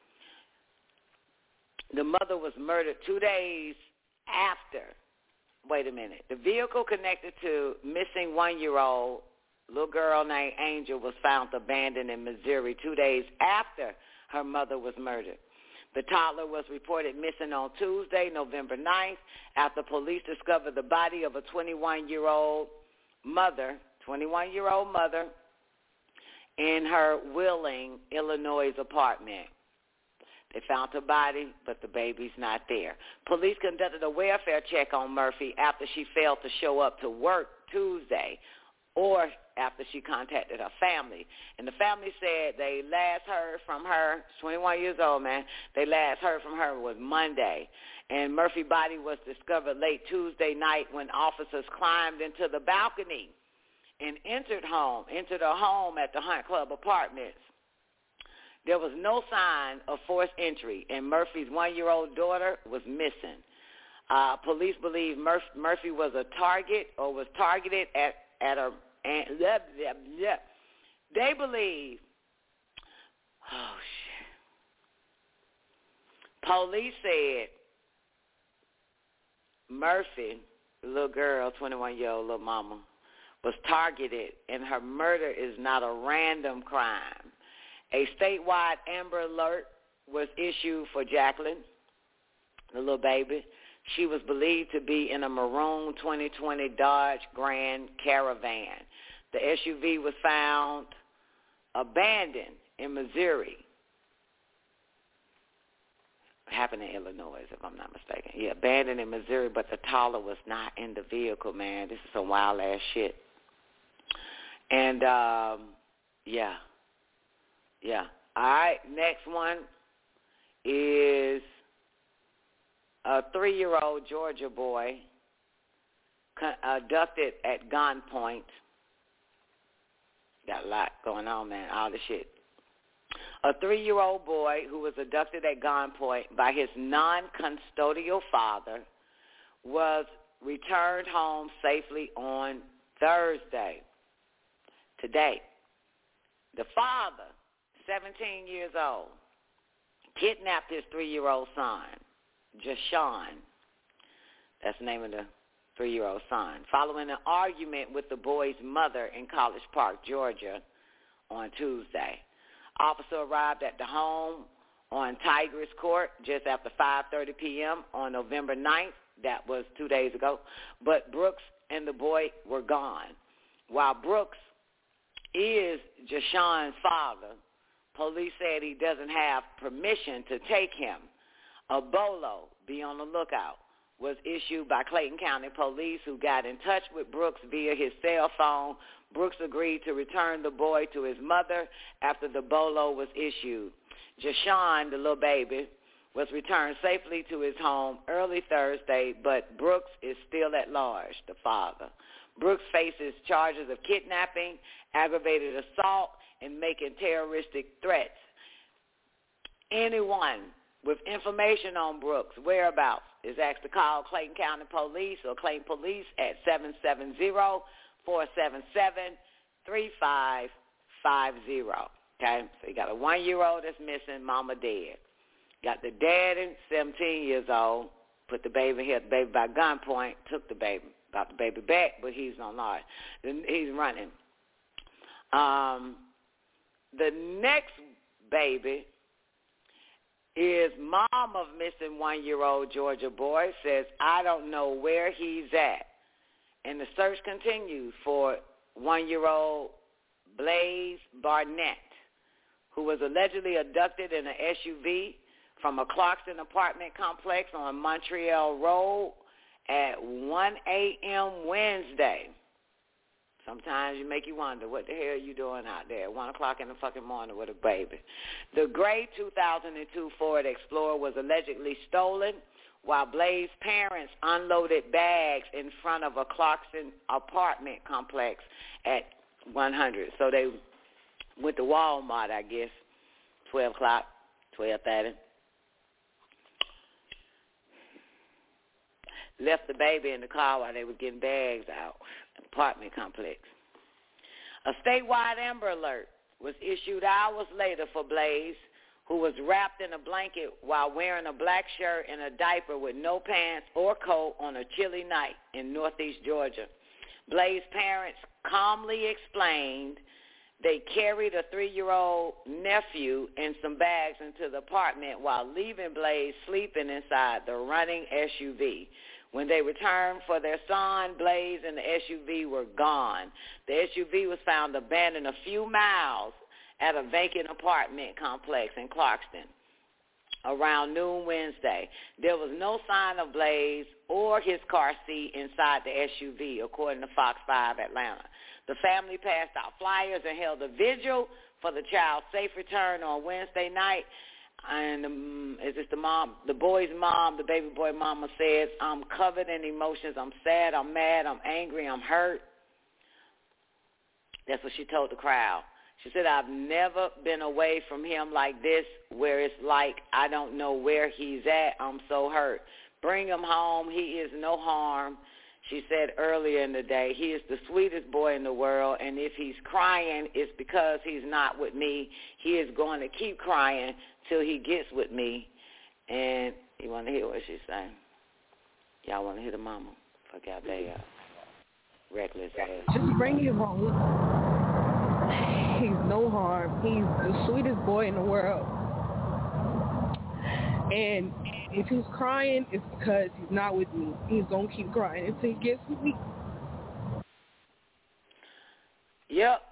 The mother was murdered two days after. Wait a minute. The vehicle connected to missing one-year-old little girl named Angel was found abandoned in Missouri two days after her mother was murdered. The toddler was reported missing on Tuesday, November ninth, after police discovered the body of a twenty-one-year-old mother, twenty-one-year-old mother in her Wheeling, Illinois apartment. They found her body, but the baby's not there. Police conducted a welfare check on Murphy after she failed to show up to work Tuesday, or after she contacted her family. And the family said they last heard from her, she's twenty-one years old, man, they last heard from her was Monday. And Murphy's body was discovered late Tuesday night when officers climbed into the balcony and entered home, entered her home at the Hunt Club Apartments. There was no sign of forced entry, and Murphy's one-year-old daughter was missing. Uh, police believe Murph, Murphy was a target or was targeted at, at a, and blah, blah, blah. They believe Police said Murphy, the little girl, twenty-one-year-old little mama, was targeted, and her murder is not a random crime. A statewide Amber Alert was issued for Jacqueline, the little baby. She was believed to be in a maroon twenty twenty Dodge Grand Caravan. The S U V was found abandoned in Missouri. Happened in Illinois, if I'm not mistaken. Yeah, abandoned in Missouri, but the taller was not in the vehicle, man. This is some wild-ass shit. And, um, yeah. Yeah. All right, next one is a three-year-old Georgia boy abducted at gunpoint. Got a lot going on, man, all this shit. A three-year-old boy who was abducted at gunpoint by his non-custodial father was returned home safely on Thursday. Today, the father, seventeen years old, kidnapped his three-year-old son, Jashawn. That's the name of the three-year-old son, following an argument with the boy's mother in College Park, Georgia, on Tuesday. Officer arrived at the home on Tigris Court just after five thirty p.m. on November ninth. That was two days ago. But Brooks and the boy were gone. While Brooks is Jashawn's father, police said he doesn't have permission to take him. A bolo, be on the lookout, was issued by Clayton County Police, who got in touch with Brooks via his cell phone. Brooks agreed to return the boy to his mother after the bolo was issued. Jashawn, the little baby, was returned safely to his home early Thursday, but Brooks is still at large, the father. Brooks faces charges of kidnapping, aggravated assault, and making terroristic threats. Anyone with information on Brooks' whereabouts is asked to call Clayton County Police or Clayton Police at seven seven zero, four seven seven, three five five zero. Okay? So you got a one-year-old that's missing, mama dead. Got the daddy, seventeen years old, put the baby here, the baby by gunpoint, took the baby, got the baby back, but he's on large. He's running. Um, the next baby is mom of missing one-year-old Georgia boy, says, I don't know where he's at. And the search continues for one-year-old Blaze Barnett, who was allegedly abducted in an S U V from a Clarkston apartment complex on Montreal Road at one a.m. Wednesday. Sometimes you make you wonder, what the hell are you doing out there at one o'clock in the fucking morning with a baby? The gray two thousand two Ford Explorer was allegedly stolen while Blaze's parents unloaded bags in front of a Clarkston apartment complex at one hundred. So they went to Walmart, I guess, twelve o'clock, twelve thirty. Left the baby in the car while they were getting bags out. Apartment complex. A statewide Amber Alert was issued hours later for Blaze, who was wrapped in a blanket while wearing a black shirt and a diaper with no pants or coat on a chilly night in northeast Georgia. Blaze's parents calmly explained they carried a three-year-old nephew and some bags into the apartment while leaving Blaze sleeping inside the running S U V. When they returned for their son, Blaze and the S U V were gone. The S U V was found abandoned a few miles at a vacant apartment complex in Clarkston around noon Wednesday. There was no sign of Blaze or his car seat inside the S U V, according to Fox five Atlanta. The family passed out flyers and held a vigil for the child's safe return on Wednesday night. And um, is this the mom, the boy's mom, the baby boy mama says, I'm covered in emotions. I'm sad, I'm mad, I'm angry, I'm hurt. That's what she told the crowd. She said, I've never been away from him like this, where it's like I don't know where he's at. I'm so hurt. Bring him home. He is no harm. She said earlier in the day, he is the sweetest boy in the world, and if he's crying, it's because he's not with me. He is going to keep crying till he gets with me. And you want to hear what she's saying? Y'all want to hear the mama? Fuck out they uh, reckless ass. Just bring him home. He's no harm. He's the sweetest boy in the world. And if he's crying, it's because he's not with me. He's going to keep crying until he gets with me. Yep.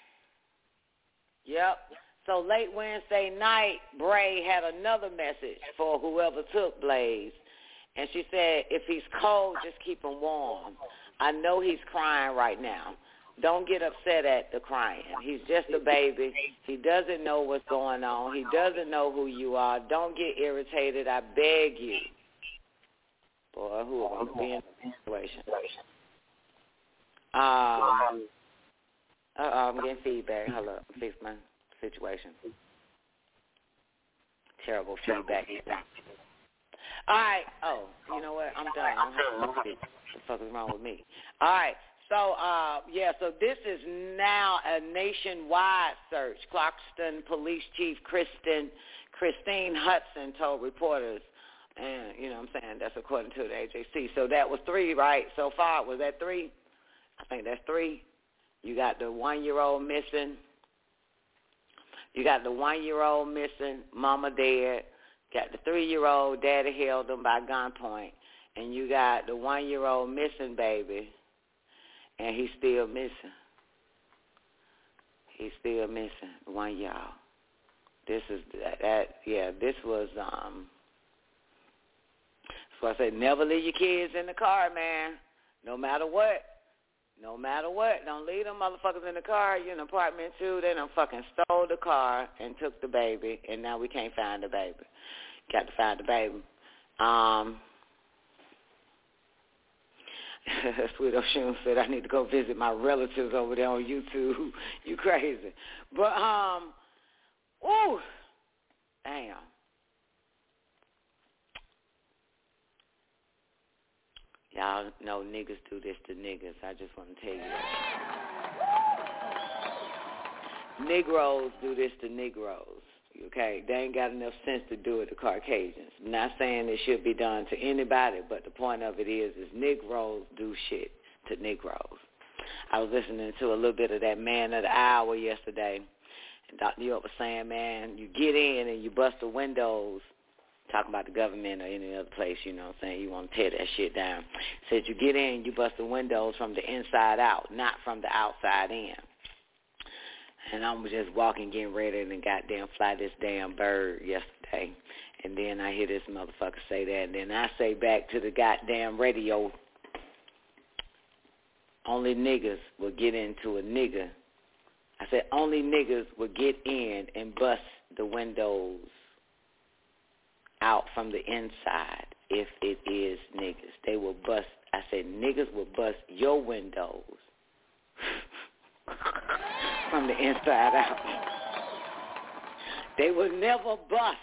Yep. So late Wednesday night, Bray had another message for whoever took Blaze. And she said, if he's cold, just keep him warm. I know he's crying right now. Don't get upset at the crying. He's just a baby. He doesn't know what's going on. He doesn't know who you are. Don't get irritated. I beg you. Boy, who are going to be in this situation? Um, uh-oh, I'm getting feedback. Hold up. Fix my situation. Terrible feedback. All right. Oh, you know what? I'm done. I'm what the fuck is wrong with me? All right. So, uh, yeah, so this is now a nationwide search. Clarkston Police Chief Kristen, Christine Hudson told reporters, and, you know what I'm saying, that's according to the A J C. So that was three, right? So far, was that three? I think that's three. You got the one-year-old missing. You got the one-year-old missing, mama dead. Got the three-year-old, daddy held him by gunpoint. And you got the one-year-old missing baby, and he's still missing. He's still missing, one y'all. This is, that, that yeah, this was, um, so I said, never leave your kids in the car, man, no matter what. No matter what, don't leave them motherfuckers in the car. You're in an apartment, too. They done fucking stole the car and took the baby, and now we can't find the baby. Got to find the baby. Um, Sweet Oshun said, I need to go visit my relatives over there on YouTube. You crazy. But, um, ooh, damn. Y'all know niggas do this to niggas. I just want to tell you that. Negroes do this to Negroes. Okay? They ain't got enough sense to do it to Caucasians. I'm not saying it should be done to anybody, but the point of it is, is Negroes do shit to Negroes. I was listening to a little bit of that Man of the Hour yesterday, and Doctor York was saying, man, you get in and you bust the windows, talking about the government or any other place, you know what I'm saying, you want to tear that shit down. Said you get in, you bust the windows from the inside out, not from the outside in. And I was just walking, getting ready, and goddamn fly this damn bird yesterday. And then I hear this motherfucker say that, and then I say back to the goddamn radio, only niggas will get into a nigga. I said only niggas will get in and bust the windows out from the inside if it is niggas. They will bust, I said niggas will bust your windows from the inside out. They will never bust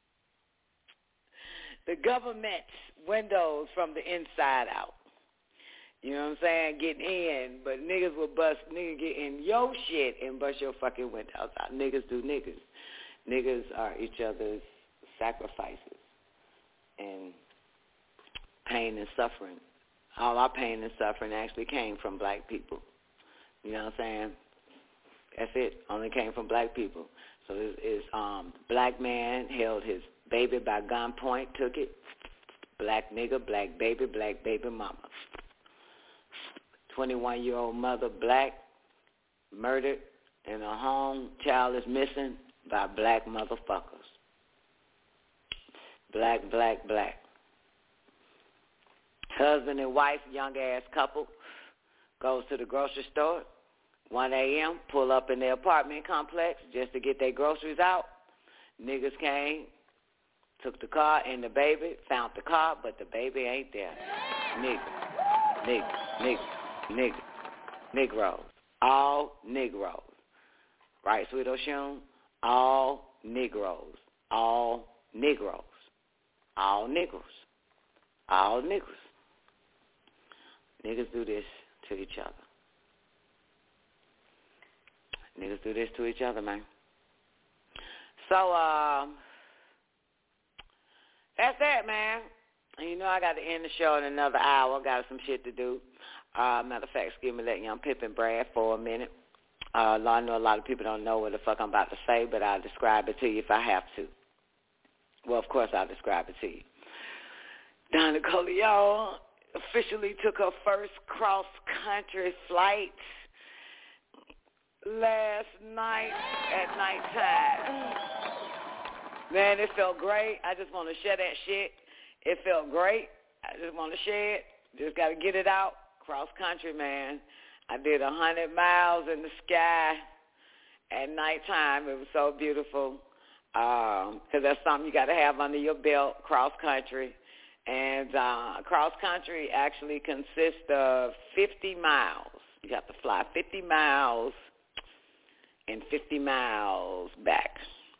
the government's windows from the inside out. You know what I'm saying? Getting in, but niggas will bust, niggas get in your shit and bust your fucking windows out. Niggas do niggas. Niggas are each other's sacrifices and pain and suffering. All our pain and suffering actually came from black people. You know what I'm saying? That's it. Only came from black people. So it's, it's um, black man held his baby by gunpoint, took it. Black nigga, black baby, black baby mama. twenty-one-year-old mother, black, murdered in a home. Child is missing by black motherfuckers. Black, black, black. Husband and wife, young-ass couple, goes to the grocery store, one a.m., pull up in their apartment complex just to get their groceries out. Niggas came, took the car and the baby, found the car, but the baby ain't there. Niggas, niggas, niggas, niggas, Negroes, all Negroes. Right, Sweet Oshun? All Negroes, all Negroes. All Negroes. All Negroes. Niggas do this to each other. Niggas do this to each other, man. So, uh, that's that, man. And you know I got to end the show in another hour. Got some shit to do. Uh, matter of fact, excuse me, let Young Pip and Brad for a minute. Uh, I know a lot of people don't know what the fuck I'm about to say, but I'll describe it to you if I have to. Well, of course I'll describe it to you. Donna Coleon officially took her first cross-country flight last night at nighttime. Man, it felt great. I just want to share that shit. It felt great. I just want to share it. Just got to get it out. Cross-country, man. I did one hundred miles in the sky at nighttime. It was so beautiful because um, that's something you got to have under your belt, cross-country. And uh, cross-country actually consists of fifty miles. You have to fly fifty miles and fifty miles back.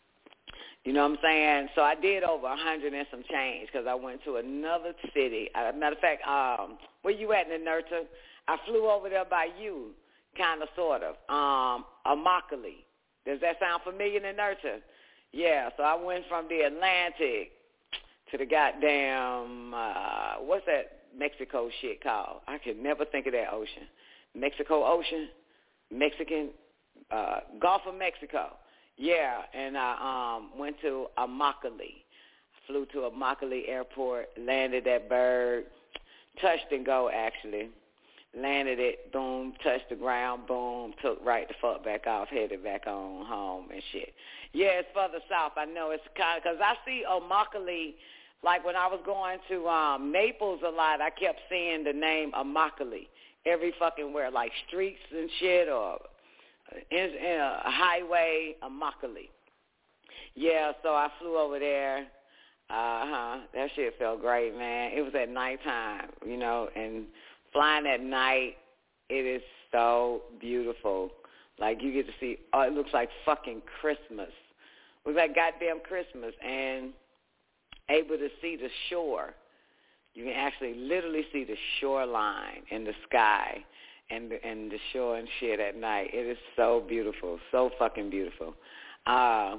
You know what I'm saying? So I did over one hundred and some change because I went to another city. As a matter of fact, um, where you at, Ninurta? I flew over there by you, kind of, sort of, um, Immokalee. Does that sound familiar, Ninurta? Yeah, so I went from the Atlantic to the goddamn, uh, what's that Mexico shit called? I can never think of that ocean. Mexico Ocean? Mexican, uh, Gulf of Mexico. Yeah, and I um, went to Immokalee. Flew to Immokalee Airport, landed at Berg, touched and go, actually. Landed it, boom, touched the ground, boom, took right the fuck back off, headed back on home and shit. Yeah, it's further south. I know it's kind of, because I see Immokalee, like when I was going to um, Naples a lot, I kept seeing the name Immokalee every fucking where, like streets and shit or in, in a highway, Immokalee. Yeah, so I flew over there. Uh-huh. That shit felt great, man. It was at nighttime, you know, and flying at night, it is so beautiful. Like, you get to see, oh, it looks like fucking Christmas. It looks like goddamn Christmas. And able to see the shore. You can actually literally see the shoreline in the sky and the, and the shore and shit at night. It is so beautiful, so fucking beautiful. Uh,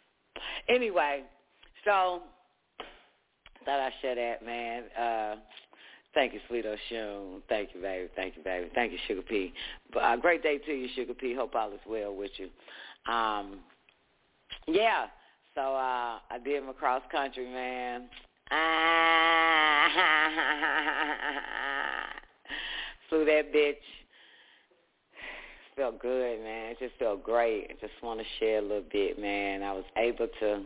anyway, so thought I'd share that, man. Uh, Thank you, Sweet Oshun. Thank you, baby. Thank you, baby. Thank you, Sugar P. But, uh, great day to you, Sugar P. Hope all is well with you. Um, yeah, so uh, I did my cross country, man. Ah, flew that bitch. Felt good, man. It just felt great. I just want to share a little bit, man. I was able to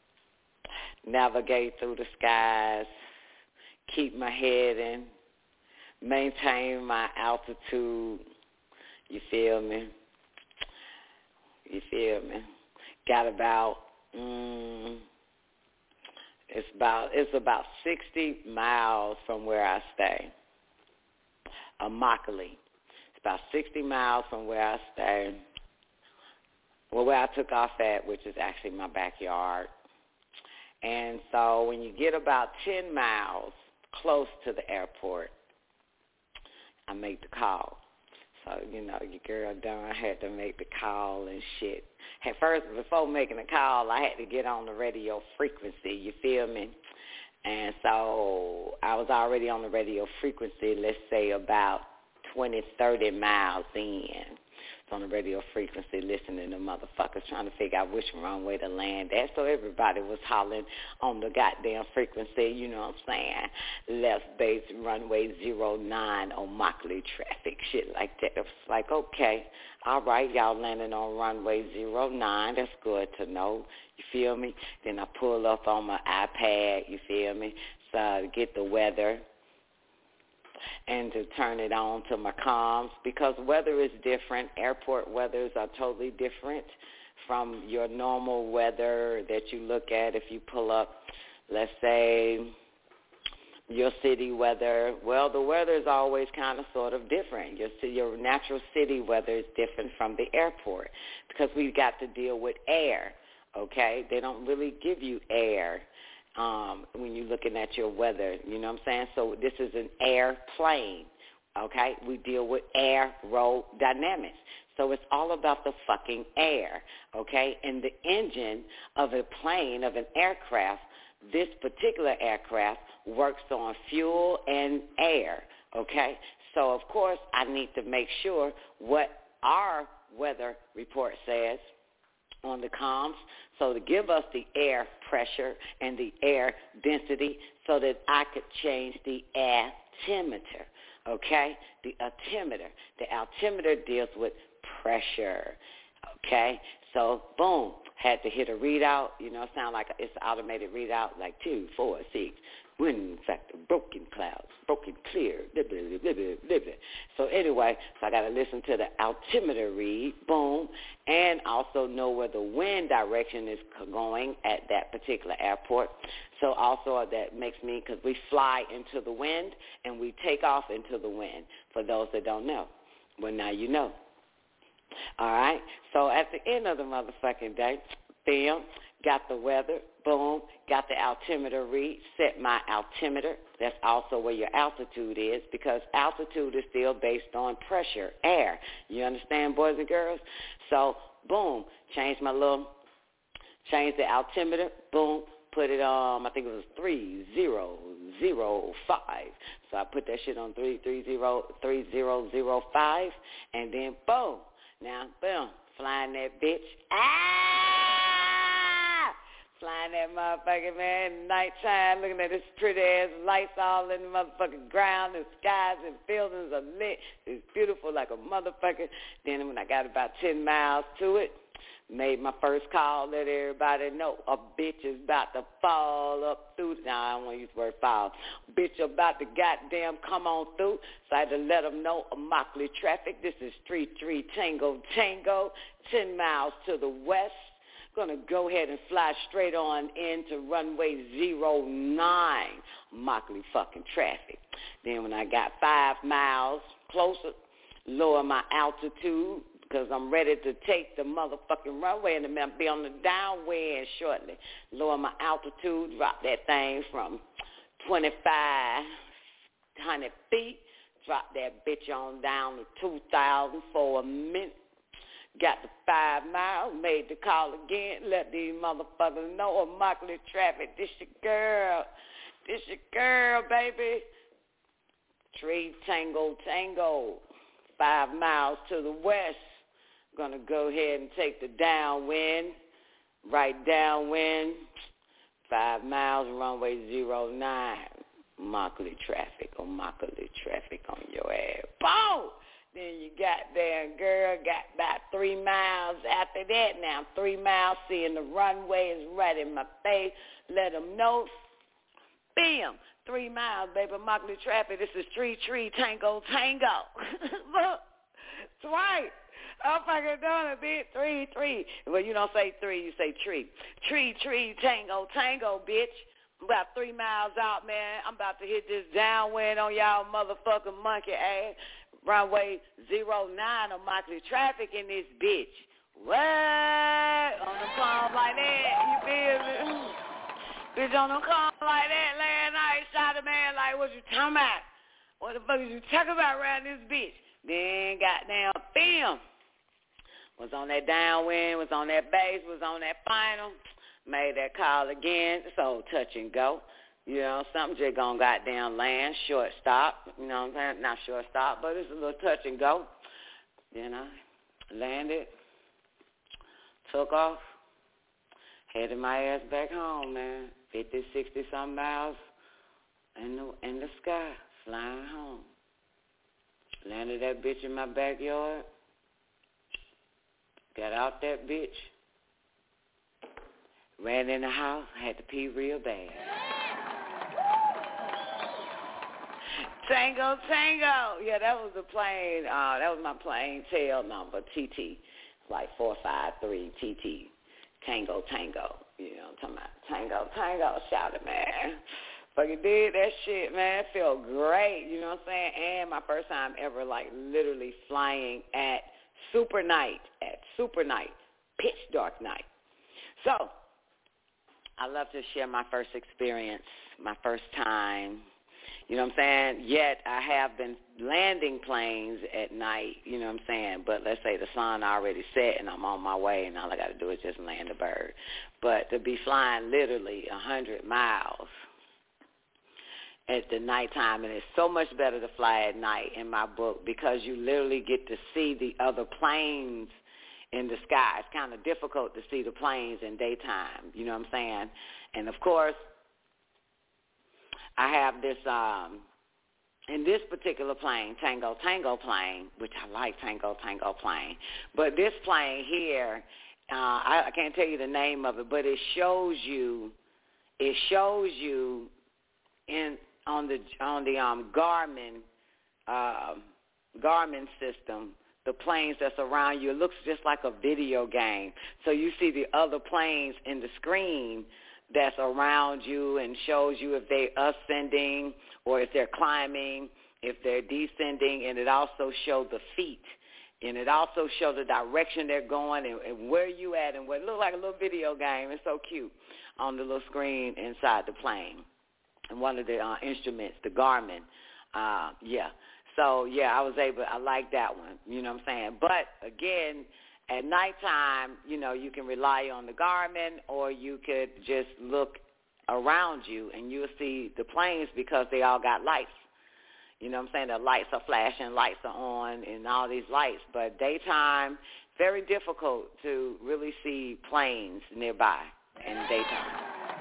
navigate through the skies, keep my head in, maintain my altitude. You feel me? You feel me? Got about, mm, it's about, it's about sixty miles from where I stay. Immokalee. It's about sixty miles from where I stay. Well, where I took off at, which is actually my backyard. And so when you get about ten miles close to the airport, I make the call. So, you know, your girl Dawn had to make the call and shit. At first, before making the call, I had to get on the radio frequency, you feel me? And so I was already on the radio frequency, let's say about twenty, thirty miles in. On the radio frequency, listening to motherfuckers trying to figure out which runway to land at. So everybody was hollering on the goddamn frequency, you know what I'm saying? Left base runway zero nine on Immokalee traffic, shit like that. It was like, okay, all right, y'all landing on runway zero nine. That's good to know. You feel me? Then I pull up on my iPad, you feel me? So to get the weather and to turn it on to my comms, because weather is different. Airport weathers are totally different from your normal weather that you look at if you pull up, let's say, your city weather. Well, the weather is always kind of sort of different. Your, your natural city weather is different from the airport because we've got to deal with air, okay? They don't really give you air Um, when you're looking at your weather, you know what I'm saying? So this is an airplane, okay? We deal with aerodynamics. So it's all about the fucking air, okay? And the engine of a plane, of an aircraft, this particular aircraft works on fuel and air, okay? So, of course, I need to make sure what our weather report says on the comms, so to give us the air pressure and the air density so that I could change the altimeter, okay? The altimeter. The altimeter deals with pressure, okay? So, boom, had to hit a readout. You know, it sounds like it's an automated readout, like two, four, six, wind factor, broken clouds, broken clear, blah, blah, blah, blah, blah, blah. So anyway, so I got to listen to the altimeter read, boom, and also know where the wind direction is going at that particular airport. So also that makes me, because we fly into the wind and we take off into the wind, for those that don't know. Well, now you know. All right, so at the end of the motherfucking day, bam, got the weather, boom, got the altimeter read, set my altimeter. That's also where your altitude is, because altitude is still based on pressure, air. You understand, boys and girls? So, boom, change my little, change the altimeter, boom, put it on, I think it was three zero zero five. So I put that shit on three three zero three zero zero five, and then boom. Now, boom, flying that bitch. Ah! Flying that motherfucker, man, nighttime, looking at this pretty-ass lights all in the motherfucking ground, the skies and buildings are lit. It's beautiful like a motherfucker. Then when I got about ten miles to it, made my first call, let everybody know a bitch is about to fall up through. Now, I don't want to use the word fall. Bitch about to goddamn come on through. So I had to let them know Immokalee traffic. This is three three Tango Tango, ten miles to the west. Going to go ahead and fly straight on into runway zero nine, Immokalee fucking traffic. Then when I got five miles closer, lower my altitude, because I'm ready to take the motherfucking runway and I'm be on the downwind shortly. Lower my altitude, drop that thing from twenty-five hundred feet, drop that bitch on down to two thousand for a minute. Got the five miles, made the call again, let these motherfuckers know Immokalee traffic. This your girl. This your girl, baby. Tree Tango Tango. Five miles to the west. Going to go ahead and take the downwind, right downwind, five miles, runway zero nine, Immokalee traffic, Immokalee traffic on your ass. Boom! Then you got there, girl, got about three miles after that. Now three miles, seeing the runway is right in my face. Let them know. Bam! Three miles, baby, Immokalee traffic. This is Tree Tree Tango Tango. Look, it's right. I'm fucking doing it, bitch. Three, three. Well, you don't say three, you say tree. Tree, tree, tango, tango, bitch. I'm about three miles out, man. I'm about to hit this downwind on y'all motherfucking monkey ass. Runway zero nine on Immokalee traffic in this bitch. What? On the calm like that, you feel me? Bitch, on the calm like that last night, shot a man like, what you talking about? What the fuck is you talking about around this bitch? Then goddamn film. Was on that downwind, was on that base, was on that final, made that call again, so touch and go. You know, something just gonna goddamn land, short stop, you know what I'm saying? Not short stop, but it's a little touch and go. Then I landed, took off, headed my ass back home, man. fifty, sixty-something miles in the, in the sky, flying home. Landed that bitch in my backyard. Got out that bitch, ran in the house, had to pee real bad. Tango, Tango. Yeah, that was the plane. Uh, that was my plane tail number, T T. Like four five three T T. Tango, Tango. You know what I'm talking about? Tango, Tango. Shout it, man. Fucking did that shit, man. It felt great. You know what I'm saying? And my first time ever, like, literally flying at super night, at super night, pitch dark night. So, I love to share my first experience, my first time You know what I'm saying? Yet I have been landing planes at night, you know what I'm saying? But let's say the sun already set and I'm on my way and all I got to do is just land a bird. But to be flying literally one hundred miles at the nighttime, and it's so much better to fly at night in my book because you literally get to see the other planes in the sky. It's kind of difficult to see the planes in daytime, you know what I'm saying? And, of course, I have this, um, in this particular plane, Tango Tango plane, which I like Tango Tango plane, but this plane here, uh, I, I can't tell you the name of it, but it shows you, it shows you in on the on the um, Garmin uh, Garmin system, the planes that's around you. It looks just like a video game. So you see the other planes in the screen that's around you and shows you if they're ascending or if they're climbing, if they're descending, and it also shows the feet. And it also shows the direction they're going and, and where you at and what it looks like a little video game. It's so cute on the little screen inside the plane. And one of the uh, instruments, the Garmin, uh, yeah. So, yeah, I was able, I like that one, you know what I'm saying? But, again, at nighttime, you know, you can rely on the Garmin or you could just look around you and you'll see the planes because they all got lights. You know what I'm saying? The lights are flashing, lights are on, and all these lights. But daytime, very difficult to really see planes nearby in daytime.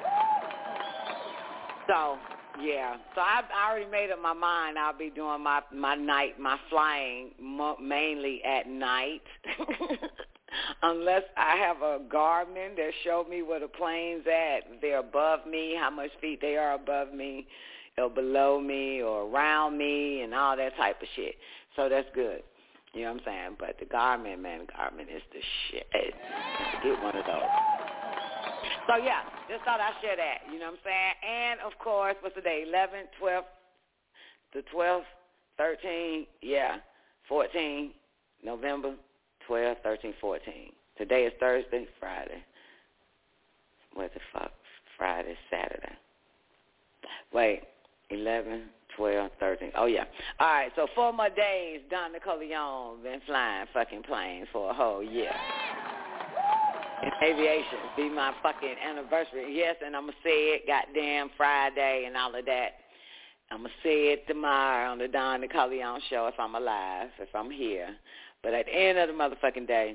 So, yeah. So I, I already made up my mind. I'll be doing my, my night, my flying mo- mainly at night. Unless I have a Garmin that show me where the plane's at. They're above me, how much feet they are above me, or below me, or around me, and all that type of shit. So that's good. You know what I'm saying? But the Garmin, man, Garmin is the shit. I have to get one of those. So, yeah, just thought I'd share that, you know what I'm saying? And, of course, what's the day, eleventh, twelfth, the twelfth, thirteenth, yeah, fourteenth, November, twelve, thirteen, fourteen. Today is Thursday, Friday. What the fuck? Friday, Saturday. Wait, eleven, twelve, thirteen. Oh, yeah. All right, so four more days, Don Nicoleon been flying fucking planes for a whole year. In aviation, be my fucking anniversary. Yes, and I'm going to say it goddamn Friday and all of that. I'm going to say it tomorrow on the Don Nicoleon show if I'm alive, if I'm here. But at the end of the motherfucking day,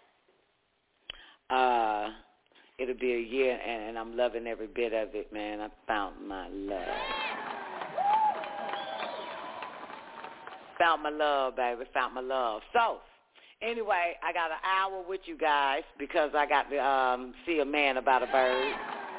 uh, it'll be a year, and, and I'm loving every bit of it, man. I found my love. Found my love, baby. Found my love. So, anyway, I got an hour with you guys because I got to um, see a man about a bird.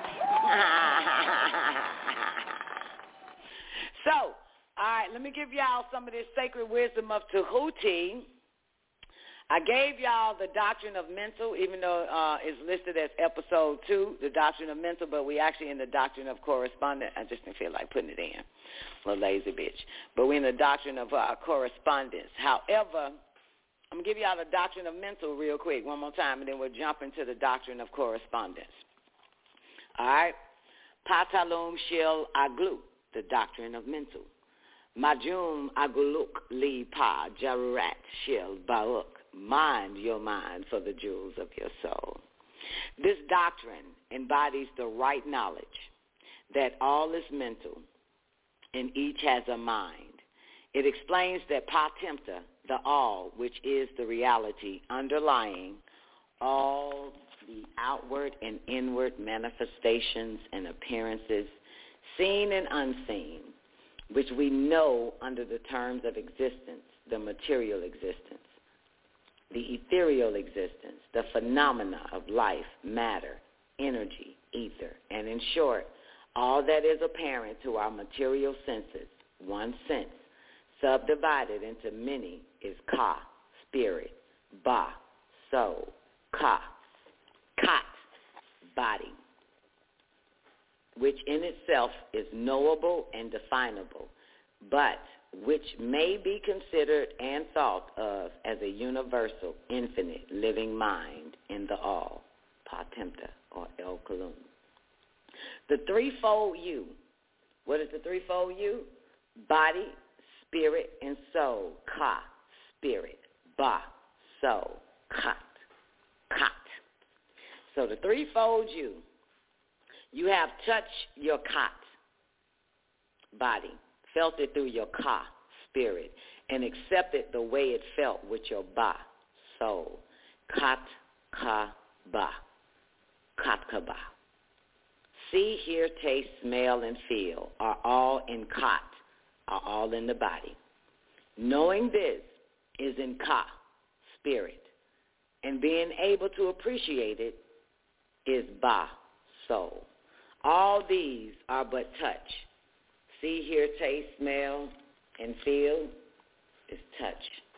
So, all right, let me give y'all some of this sacred wisdom of Tahuti. I gave y'all the doctrine of mental, even though uh, it's listed as episode two, the doctrine of mental, but we actually in the doctrine of correspondence. I just didn't feel like putting it in, a little lazy bitch. But we're in the doctrine of uh, correspondence. However, I'm going to give y'all the doctrine of mental real quick, one more time, and then we'll jump into the doctrine of correspondence. All right? Patalum Shel Aglu, the doctrine of mental. Majum Aguluk Li Pa Jarurat Shel Bauk, mind your mind for the jewels of your soul. This doctrine embodies the right knowledge that all is mental and each has a mind. It explains that Patimta, the all, which is the reality underlying all the outward and inward manifestations and appearances, seen and unseen, which we know under the terms of existence, the material existence, the ethereal existence, the phenomena of life, matter, energy, ether, and in short, all that is apparent to our material senses, one sense, subdivided into many, is ka, spirit, ba, soul, ka, kat, body, which in itself is knowable and definable, but which may be considered and thought of as a universal, infinite, living mind in the all, Patimta, or El Kalum. The threefold you. What is the threefold you? body, spirit, and soul. Ka, spirit. Ba, soul. Kat, kat. So the threefold you, you have touched your kat, body, felt it through your ka, spirit, and accepted the way it felt with your ba, soul. Kat, ka, ba. Kat, ka, ba. See, hear, taste, smell, and feel are all in kat, are all in the body. Knowing this is in ka, spirit, and being able to appreciate it is ba, soul. All these are but touch. See, hear, taste, smell, and feel is touch.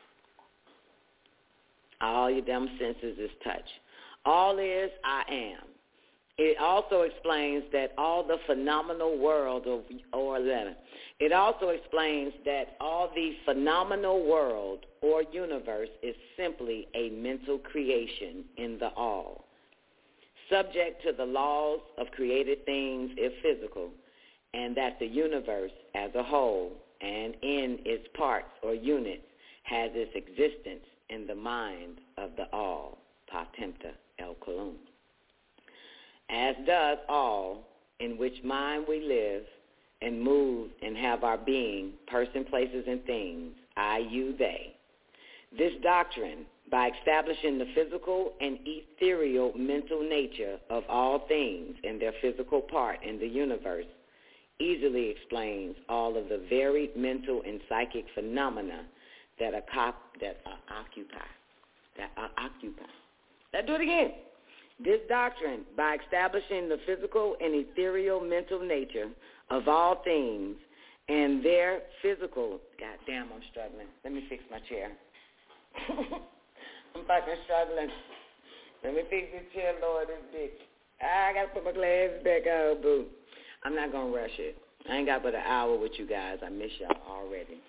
All your dumb senses is touch. All is I am. It also explains that all the phenomenal world, of, or eleven, it also explains that all the phenomenal world or universe is simply a mental creation in the all. Subject to the laws of created things if physical, and that the universe as a whole and in its parts or units has its existence in the mind of the all, Patempta El Kulum. As does all in which mind we live and move and have our being, person, places, and things, I, you, they. This doctrine, by establishing the physical and ethereal mental nature of all things and their physical part in the universe, easily explains all of the varied mental and psychic phenomena that, are, that are occupy, that are occupy. Let's do it again. This doctrine, by establishing the physical and ethereal mental nature of all things and their physical, God damn, I'm struggling. Let me fix my chair. I'm fucking struggling. Let me fix this chair, Lord, this bitch. I got to put my glasses back on, boo. I'm not going to rush it. I ain't got but an hour with you guys. I miss y'all already.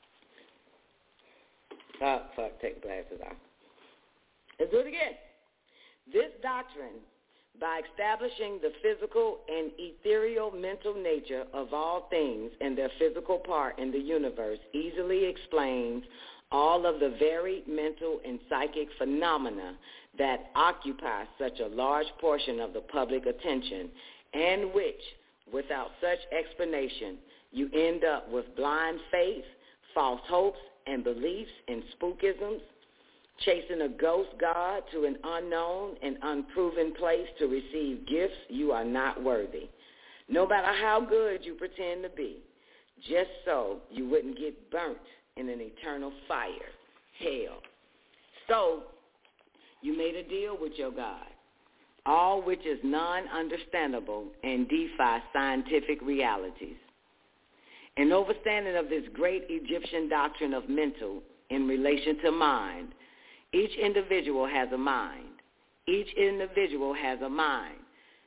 Fuck, fuck, take the glasses off. Let's do it again. This doctrine, by establishing the physical and ethereal mental nature of all things and their physical part in the universe, easily explains all of the varied mental and psychic phenomena that occupy such a large portion of the public attention, and which, without such explanation, you end up with blind faith, false hopes, and beliefs in spookisms, chasing a ghost god to an unknown and unproven place to receive gifts you are not worthy, no matter how good you pretend to be, just so you wouldn't get burnt in an eternal fire, hell. So you made a deal with your God, all which is non-understandable and defy scientific realities. An overstanding of this great Egyptian doctrine of mental in relation to mind, each individual has a mind. Each individual has a mind.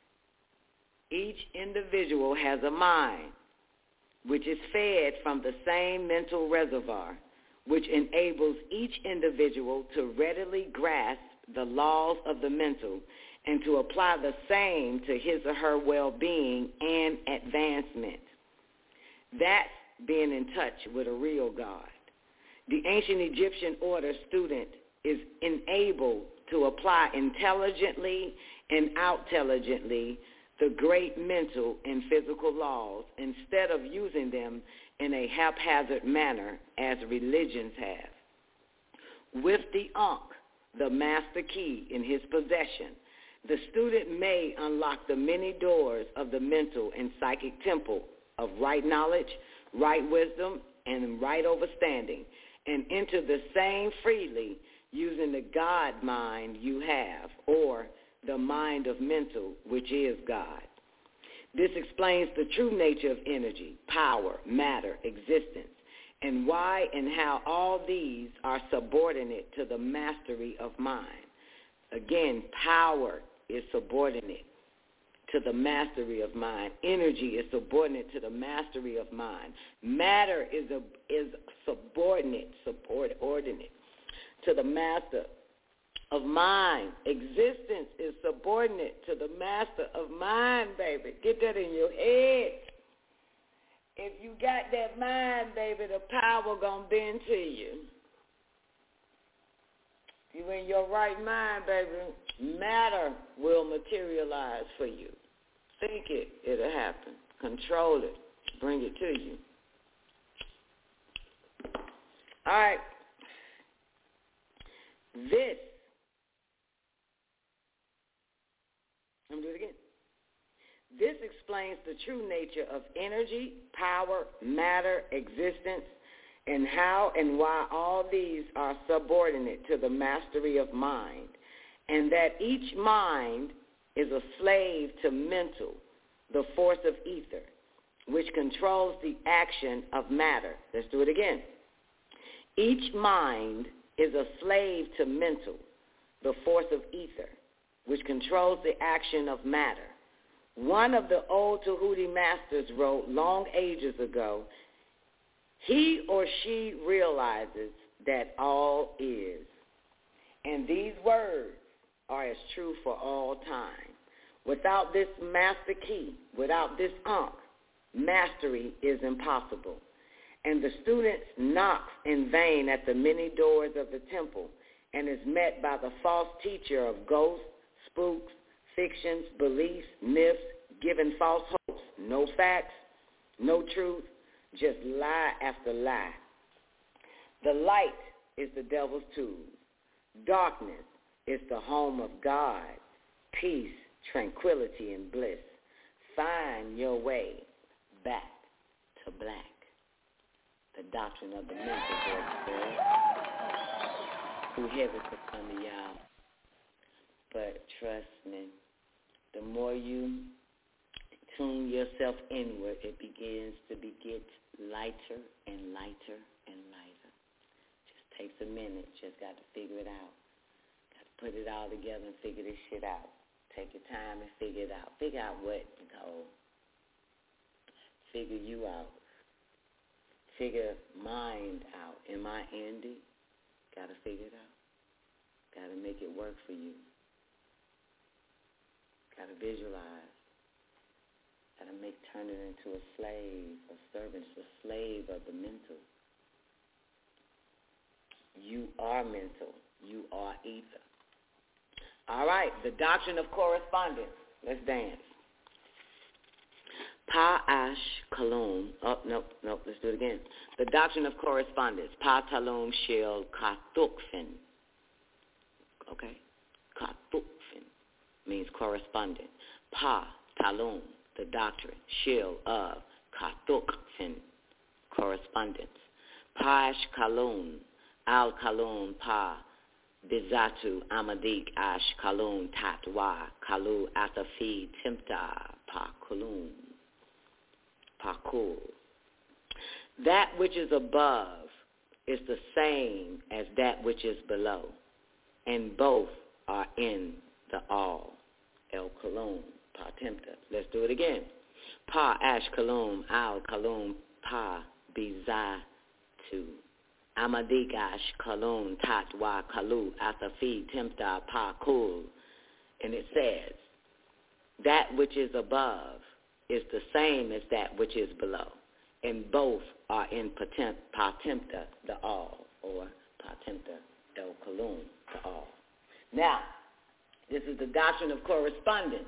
Each individual has a mind, which is fed from the same mental reservoir, which enables each individual to readily grasp the laws of the mental and to apply the same to his or her well-being and advancement. That's being in touch with a real God. The ancient Egyptian order student is enabled to apply intelligently and outintelligently the great mental and physical laws instead of using them in a haphazard manner as religions have. With the Ankh, the master key, in his possession, the student may unlock the many doors of the mental and psychic temple of right knowledge, right wisdom, and right understanding, and enter the same freely using the God mind you have, or the mind of mental, which is God. This explains the true nature of energy, power, matter, existence, and why and how all these are subordinate to the mastery of mind. Again, power is subordinate to the mastery of mind. Energy is subordinate to the mastery of mind. Matter is a, is subordinate, subordinate to the master of mind. Existence is subordinate to the master of mind, baby. Get that in your head. If you got that mind, baby, the power gonna bend to you. If you in your right mind, baby, matter will materialize for you. Think it, it'll happen. Control it. Bring it to you. All right. This, let me do it again. This explains the true nature of energy, power, matter, existence, and how and why all these are subordinate to the mastery of mind, and that each mind is a slave to mental, the force of ether, which controls the action of matter. Let's do it again. Each mind is a slave to mental, the force of ether, which controls the action of matter. One of the old Tahuti masters wrote long ages ago, he or she realizes that all is. And these words are as true for all time. Without this master key, without this ankh, mastery is impossible. And the student knocks in vain at the many doors of the temple and is met by the false teacher of ghosts, spooks, fictions, beliefs, myths, giving false hopes, no facts, no truth, just lie after lie. The light is the devil's tool. Darkness is the home of God. Peace, tranquility, and bliss. Find your way back to black. The doctrine of the mental boy. Too heavy for some of y'all. But trust me, the more you tune yourself inward, it begins to be get lighter and lighter and lighter. Just takes a minute. Just got to figure it out. Got to put it all together and figure this shit out. Take your time and figure it out. Figure out what, Nicole? Figure you out. Figure mind out. Am I Andy? Got to figure it out. Got to make it work for you. Got to visualize. Got to make, turn it into a slave, a servant, a slave of the mental. You are mental. You are ether. All right, the doctrine of correspondence. Let's dance. Pa Ash Kalum. Oh, nope, nope, let's do it again. The doctrine of correspondence. Pa Talum Shel Katukfin. Okay? Katukfin means correspondent. Pa Talum, the doctrine. Shel of Katukfin, correspondence. Pa Ash Kalum, Al Kalum Pa. Bizatu Amadik Ash Kalun Tatwa Kalu Atafi Timta Pakulun Pakul. That which is above is the same as that which is below, and both are in the all. El Kalun Pa Timta. Let's do it again. Pa Ash Kalum Al Kalun Pa Bizatu Amadigash Kalun Tatwa Kalu Atafi Timta Pa Kul. And it says, that which is above is the same as that which is below. And both are in Patimta, the all, or Patimta El Kalun, the all. Now, this is the doctrine of correspondence.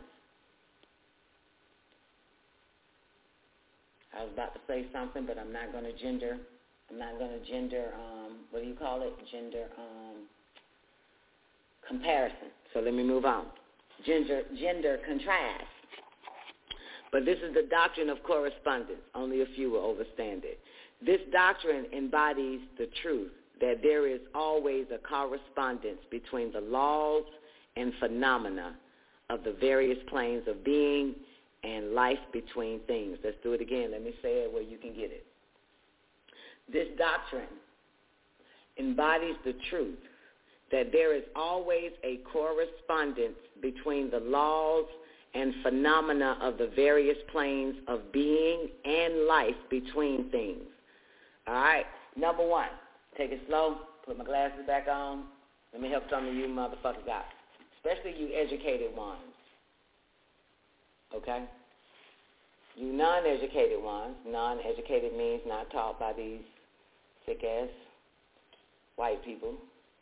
I was about to say something, but I'm not going to gender I'm not going to gender, um, what do you call it? Gender um, comparison. So let me move on. Gender, gender contrast. But this is the doctrine of correspondence. Only a few will understand it. This doctrine embodies the truth that there is always a correspondence between the laws and phenomena of the various planes of being and life between things. Let's do it again. Let me say it where you can get it. This doctrine embodies the truth that there is always a correspondence between the laws and phenomena of the various planes of being and life between things. All right, number one, take it slow, put my glasses back on. Let me help some of you motherfuckers out, especially you educated ones. Okay? you non-educated ones, non-educated means not taught by these sick-ass white people.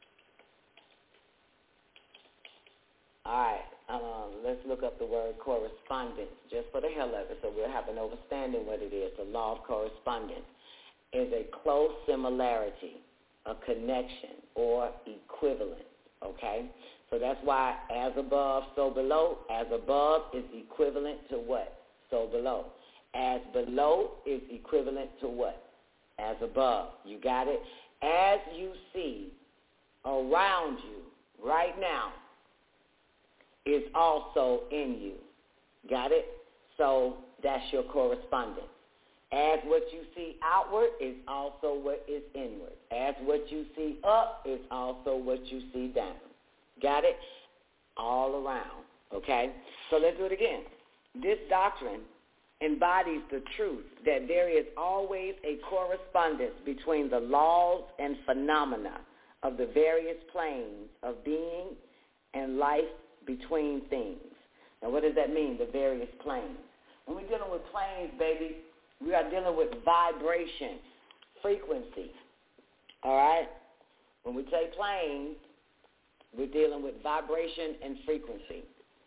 All right, um, let's look up the word correspondence just for the hell of it so we'll have an understanding what it is. The law of correspondence is a close similarity, a connection, or equivalent, okay? So that's why as above, so below. As above is equivalent to what? So below. As below is equivalent to what? As above. You got it? As you see around you right now is also in you. Got it? So that's your correspondence. As what you see outward is also what is inward. As what you see up is also what you see down. Got it? All around. Okay? So let's do it again. This doctrine embodies the truth that there is always a correspondence between the laws and phenomena of the various planes of being and life between things. Now, what does that mean, the various planes? When we're dealing with planes, baby, we are dealing with vibration, frequency, all right? When we say planes, we're dealing with vibration and frequency.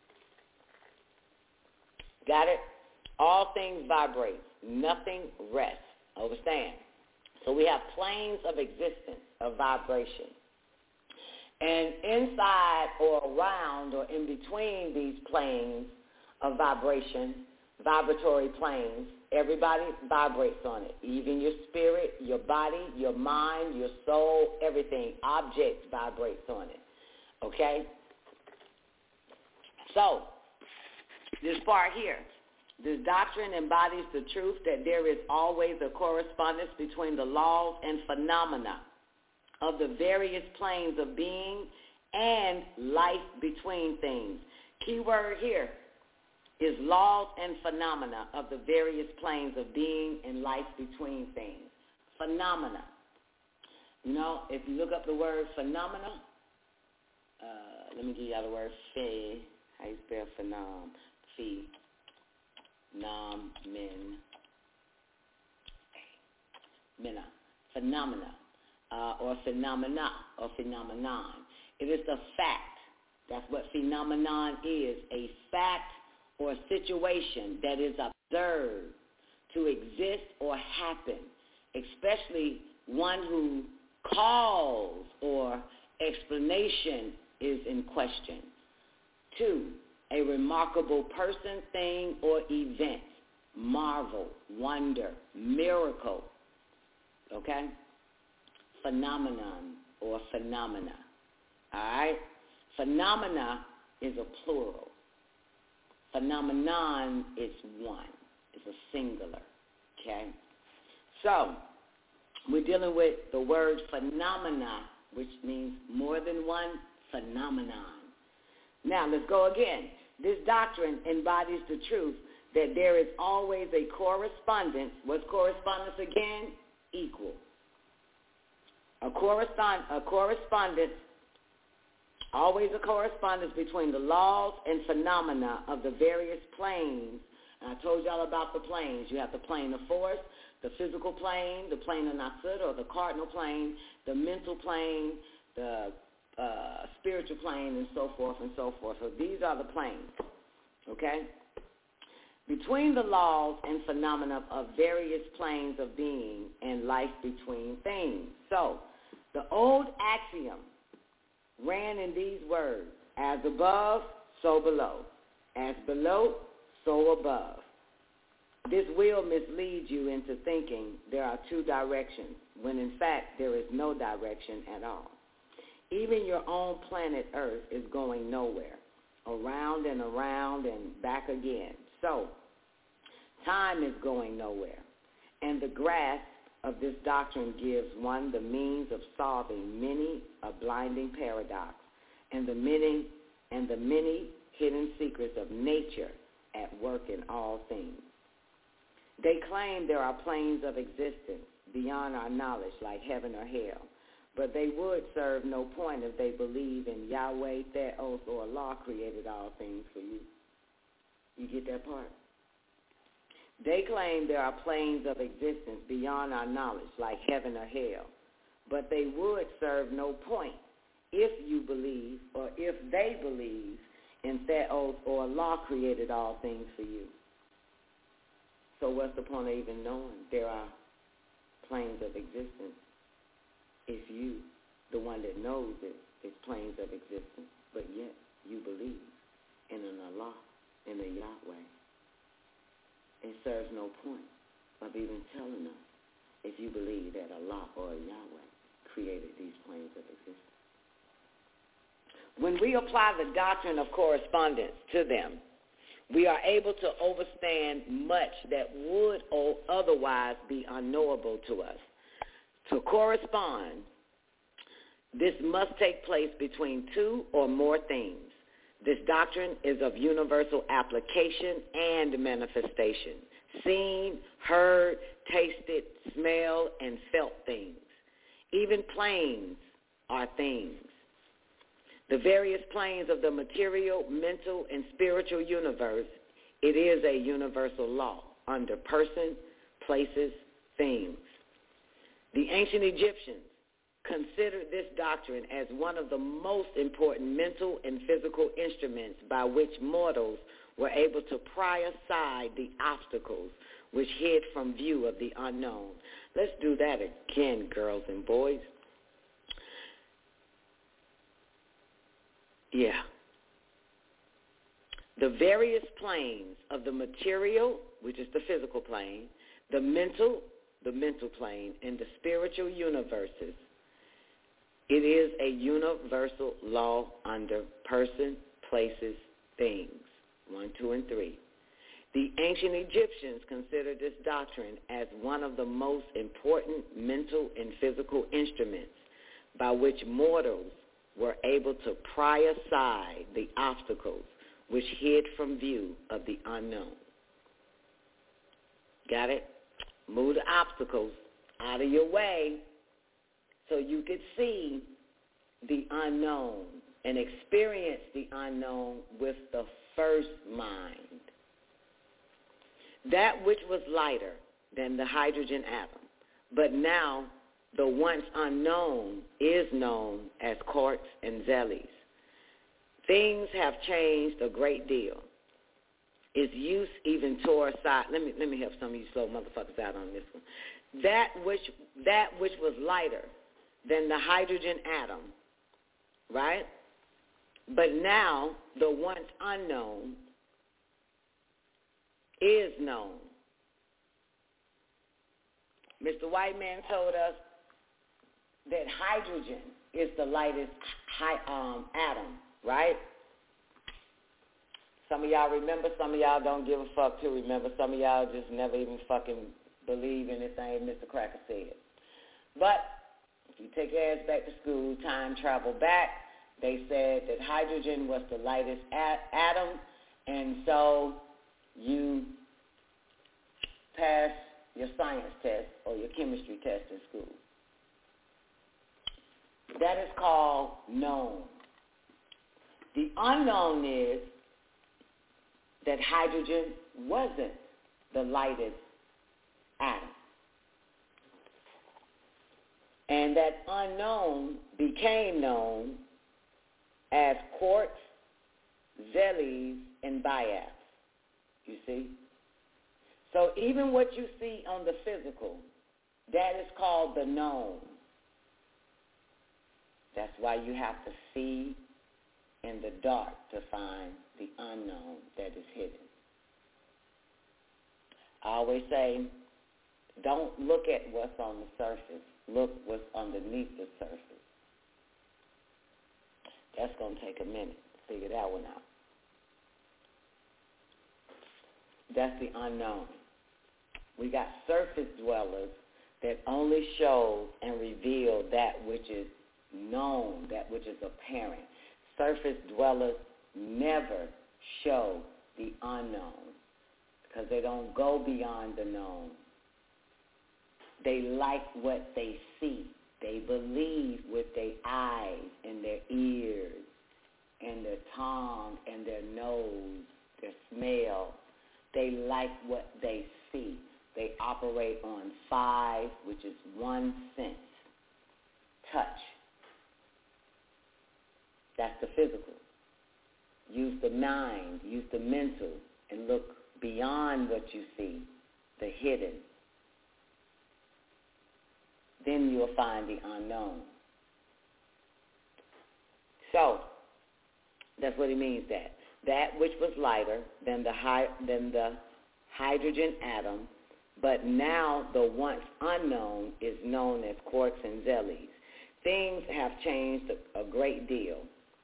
Got it? All things vibrate. Nothing rests. Understand? So we have planes of existence, of vibration. And inside or around or in between these planes of vibration, vibratory planes, everybody vibrates on it. Even your spirit, your body, your mind, your soul, everything, objects vibrates on it. Okay? So, this part here, this doctrine embodies the truth that there is always a correspondence between the laws and phenomena of the various planes of being and life between things. Key word here is laws and phenomena of the various planes of being and life between things. Phenomena. You know, if you look up the word phenomena, uh, let me give you the word phe. How you spell phenom? Phe. Nom, min. Mina. Phenomena. Uh, or phenomena, or phenomenon. It is the fact. That's what phenomenon is, a fact or situation that is observed to exist or happen, especially one who cause or explanation is in question. Two, a remarkable person, thing, or event, marvel, wonder, miracle, okay? Phenomenon or phenomena, all right? Phenomena is a plural. Phenomenon is one. It's a singular, okay? So we're dealing with the word phenomena, which means more than one phenomenon. Now, let's go again. This doctrine embodies the truth that there is always a correspondence. What's correspondence again? Equal. A, correspond, a correspondence, always a correspondence between the laws and phenomena of the various planes. And I told y'all about the planes. You have the plane of force, the physical plane, the plane of Nasut or the cardinal plane, the mental plane, the uh, spiritual plane, and so forth and so forth. So these are the planes, okay? Between the laws and phenomena of various planes of being and life between things. So the old axiom ran in these words: as above, so below. As below, so above. This will mislead you into thinking there are two directions, when in fact there is no direction at all. Even your own planet Earth is going nowhere, around and around and back again. So, time is going nowhere. And the grasp of this doctrine gives one the means of solving many a blinding paradox and the many and the many hidden secrets of nature at work in all things. They claim there are planes of existence beyond our knowledge, like heaven or hell, but they would serve no point if they believe in Yahweh, Theos, or Allah created all things for you. You get that part? They claim there are planes of existence beyond our knowledge, like heaven or hell, but they would serve no point if you believe, or if they believe, in Theos or Allah created all things for you. So what's the point of even knowing there are planes of existence if you, the one that knows it, is planes of existence, but yet you believe in an Allah, in a Yahweh? It serves no point of even telling us if you believe that Allah or Yahweh created these planes of existence. When we apply the doctrine of correspondence to them, we are able to understand much that would or otherwise be unknowable to us. To correspond, this must take place between two or more things. This doctrine is of universal application and manifestation. Seen, heard, tasted, smelled, and felt things. Even planes are things. The various planes of the material, mental, and spiritual universe, it is a universal law under person, places, things. The ancient Egyptians considered this doctrine as one of the most important mental and physical instruments by which mortals were able to pry aside the obstacles which hid from view of the unknown. Let's do that again, girls and boys. Yeah. The various planes of the material, which is the physical plane, the mental, the mental plane, and the spiritual universes, it is a universal law under person, places, things. One, two, and three. The ancient Egyptians considered this doctrine as one of the most important mental and physical instruments by which mortals were able to pry aside the obstacles which hid from view of the unknown. Got it? Move the obstacles out of your way so you could see the unknown and experience the unknown with the first mind. That which was lighter than the hydrogen atom, but now the once unknown is known as quartz and zelis. Things have changed a great deal. Its use even tore aside. Let me let me help some of you slow motherfuckers out on this one. That which that which was lighter than the hydrogen atom, right? But now the once unknown is known. Mister White Man told us that hydrogen is the lightest high, um, atom, right? Some of y'all remember, some of y'all don't give a fuck to remember. Some of y'all just never even fucking believe anything Mister Cracker said. But if you take your ass back to school, time travel back, they said that hydrogen was the lightest a- atom, and so you pass your science test or your chemistry test in school. That is called known. The unknown is that hydrogen wasn't the lightest atom. And that unknown became known as quartz, zelis, and biaps. You see? So even what you see on the physical, that is called the known. That's why you have to see in the dark to find the unknown that is hidden. I always say, don't look at what's on the surface. Look what's underneath the surface. That's going to take a minute to figure that one out. That's the unknown. We got surface dwellers that only show and reveal that which is known, that which is apparent. Surface dwellers never show the unknown because they don't go beyond the known. They like what they see. They believe with their eyes and their ears and their tongue and their nose, their smell. They like what they see. They operate on five, which is one sense. Touch. That's the physical. Use the mind, use the mental, and look beyond what you see, the hidden. Then you'll find the unknown. So, that's what he means that. That which was lighter than the, high, than the hydrogen atom, but now the once unknown is known as quarks and zelis. Things have changed a, a great deal.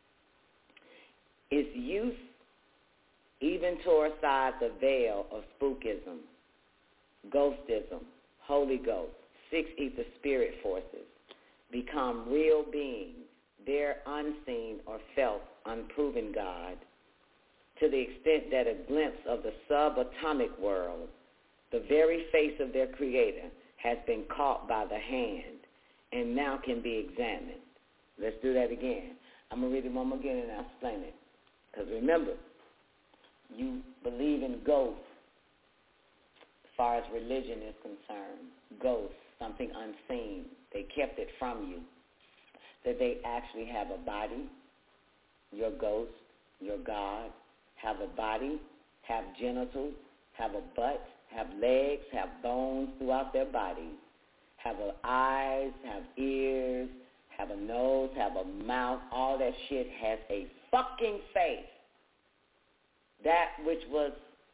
Its use even tore aside the veil of spookism, ghostism, Holy Ghost, six ether spirit forces, become real beings, their unseen or felt unproven God, to the extent that a glimpse of the subatomic world, the very face of their creator, has been caught by the hand and now can be examined. Let's do that again. I'm going to read it one more again and I'll explain it. Because remember, you believe in ghosts as far as religion is concerned. Ghosts, something unseen. They kept it from you. That they actually have a body, your ghost, your God, have a body, have genitals, have a butt, have legs, have bones throughout their bodies, have a eyes, have ears, have a nose, have a mouth. All that shit has a fucking face. That which was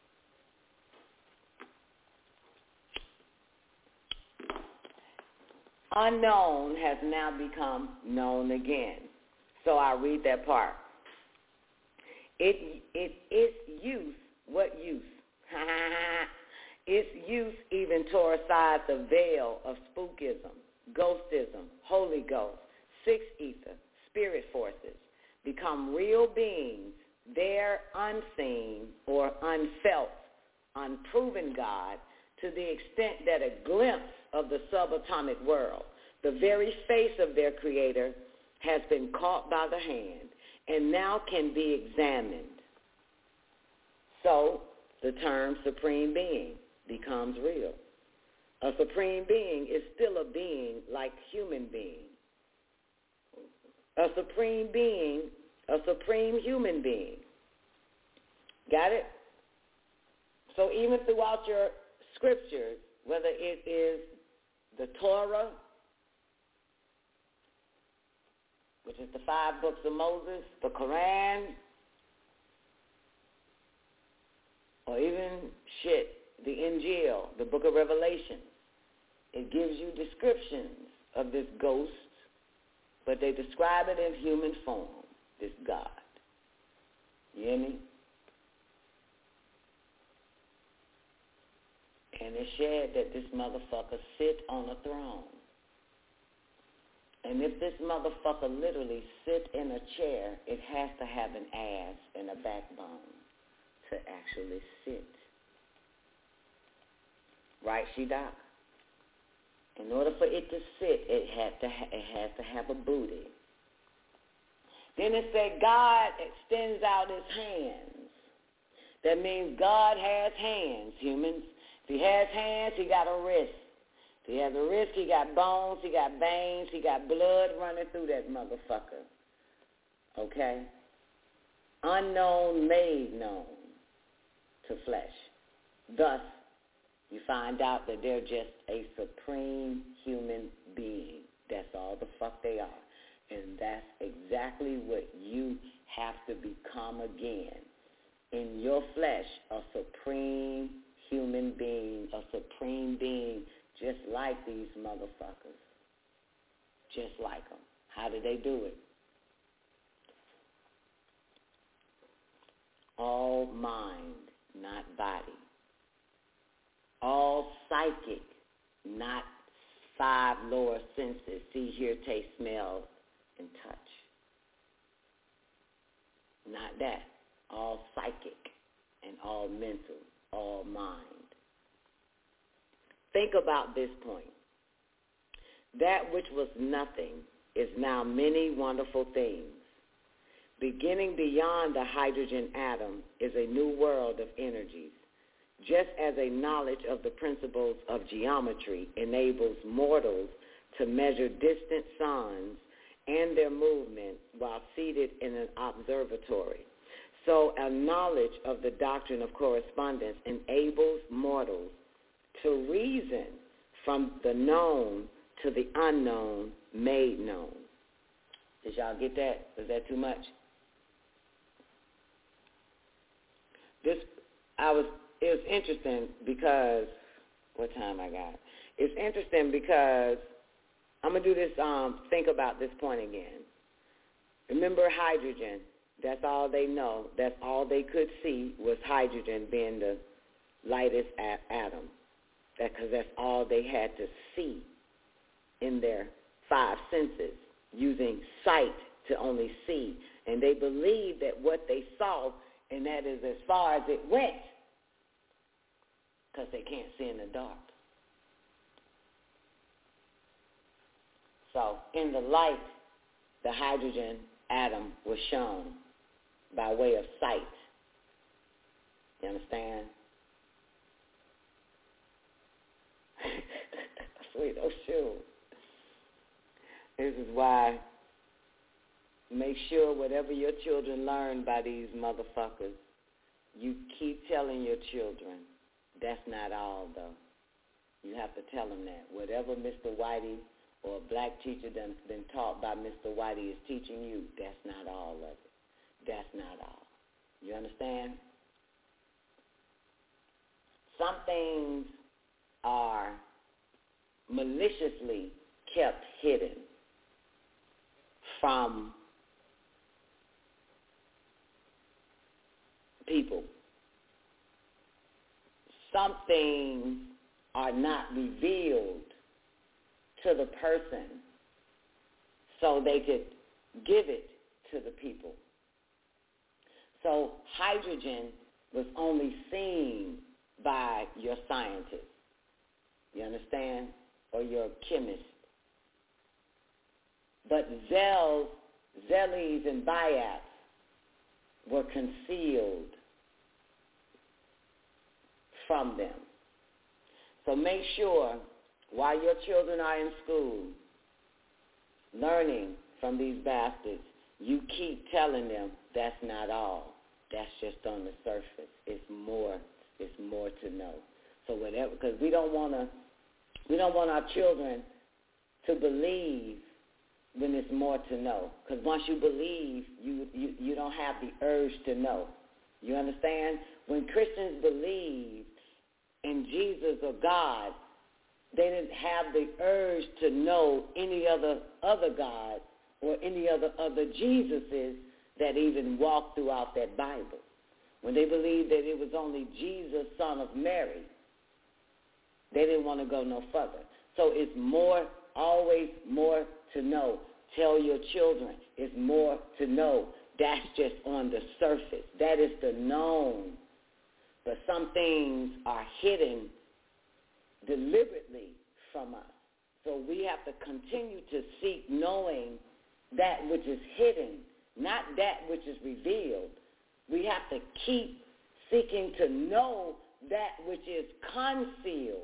unknown has now become known again. So I read that part. It, it, its use, what use? Its use even tore aside the veil of spookism, ghostism, Holy Ghost, six ether, spirit forces, become real beings, their unseen or unfelt, unproven God, to the extent that a glimpse of the subatomic world, the very face of their creator, has been caught by the hand and now can be examined. So the term supreme being becomes real. A supreme being is still a being like human being. A supreme being, a supreme human being. Got it? So even throughout your scriptures, whether it is the Torah, which is the five books of Moses, the Quran, or even shit, the Injil, the book of Revelation, it gives you descriptions of this ghost, but they describe it in human form, this God. You hear me? And it's shared that this motherfucker sit on a throne. And if this motherfucker literally sit in a chair, it has to have an ass and a backbone to actually sit. Right, Shida? In order for it to sit, it has to ha- it has to have a booty. Then it said God extends out his hands. That means God has hands, humans. If he has hands, he got a wrist. If he has a wrist, he got bones, he got veins, he got blood running through that motherfucker. Okay? Unknown made known to flesh. Thus, you find out that they're just a supreme human being. That's all the fuck they are. And that's exactly what you have to become again. In your flesh, a supreme human being, a supreme being, just like these motherfuckers. Just like them. How do they do it? All mind, not body. All psychic, not five lower senses, see, hear, taste, smell, and touch. Not that. All psychic and all mental, all mind. Think about this point. That which was nothing is now many wonderful things. Beginning beyond the hydrogen atom is a new world of energies. just as a knowledge of the principles of geometry enables mortals to measure distant suns and their movement while seated in an observatory. So a knowledge of the doctrine of correspondence enables mortals to reason from the known to the unknown made known. Did y'all get that? Was that too much? This, I was, it was interesting because, what time I got? It's interesting because I'm going to do this, um, think about this point again. Remember hydrogen. That's all they know. That's all they could see was hydrogen being the lightest a- atom. That, because that's all they had to see in their five senses, using sight to only see. And they believed that what they saw, and that is as far as it went, because they can't see in the dark. So in the light, the hydrogen atom was shown by way of sight. You understand? Sweet, oh shoot. This is why make sure whatever your children learn by these motherfuckers, you keep telling your children, that's not all though. You have to tell them that. Whatever Mister Whitey or a black teacher that's been taught by Mister Whitey is teaching you, that's not all of it. That's not all. You understand? Some things are maliciously kept hidden from people. Some things are not revealed to the person so they could give it to the people. So hydrogen was only seen by your scientist, you understand, or your chemist. But Zels, Zelis, and Biaps were concealed from them. So make sure while your children are in school learning from these bastards, you keep telling them that's not all. That's just on the surface. It's more. It's more to know. So whatever, because we don't want to, we don't want our children to believe when it's more to know. Because once you believe, you, you you don't have the urge to know. You understand? When Christians believe in Jesus or God, they didn't have the urge to know any other other God or any other other Jesuses that even walked throughout that Bible. When they believed that it was only Jesus, son of Mary, they didn't want to go no further. So it's more, always more to know. Tell your children it's more to know. That's just on the surface. That is the known. But some things are hidden deliberately from us. So we have to continue to seek knowing that which is hidden, not that which is revealed. We have to keep seeking to know that which is concealed.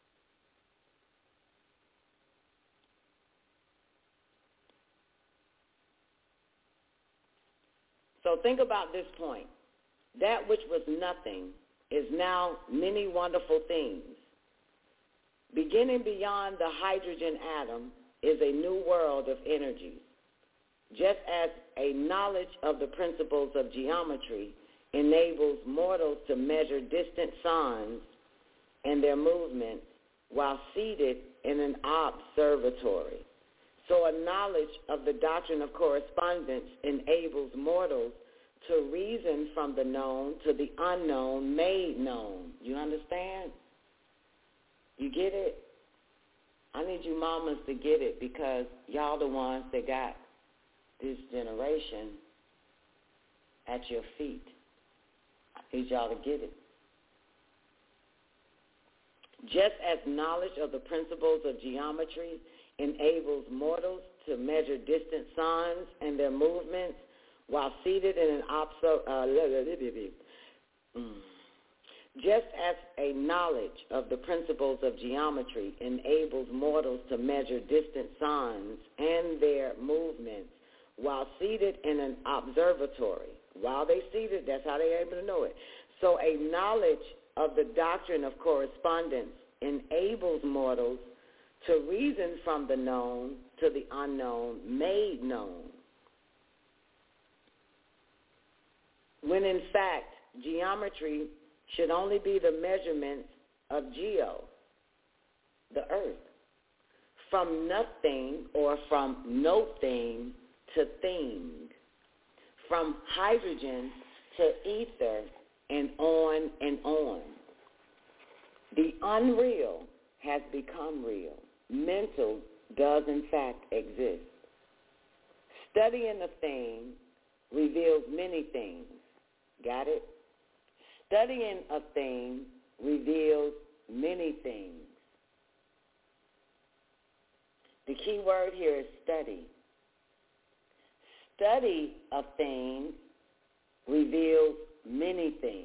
So think about this point. That which was nothing is now many wonderful things. Beginning beyond the hydrogen atom is a new world of energy. Just as a knowledge of the principles of geometry enables mortals to measure distant suns and their movements while seated in an observatory. So a knowledge of the doctrine of correspondence enables mortals to reason from the known to the unknown made known. You understand? You get it? I need you mamas to get it because y'all the ones that got this generation at your feet. I need y'all to get it. Just as knowledge of the principles of geometry enables mortals to measure distant suns and their movements while seated in an obso- uh, mm. Just as a knowledge of the principles of geometry enables mortals to measure distant suns and their movements while seated in an observatory. While they seated, that's how they're able to know it. So a knowledge of the doctrine of correspondence enables mortals to reason from the known to the unknown made known, when in fact geometry should only be the measurements of geo, the earth, from nothing or from no thing to thing, from hydrogen to ether, and on and on. The unreal has become real. Mental does in fact exist. Studying a thing reveals many things. Got it? Studying a thing reveals many things. The key word here is study. Study a thing reveals many things.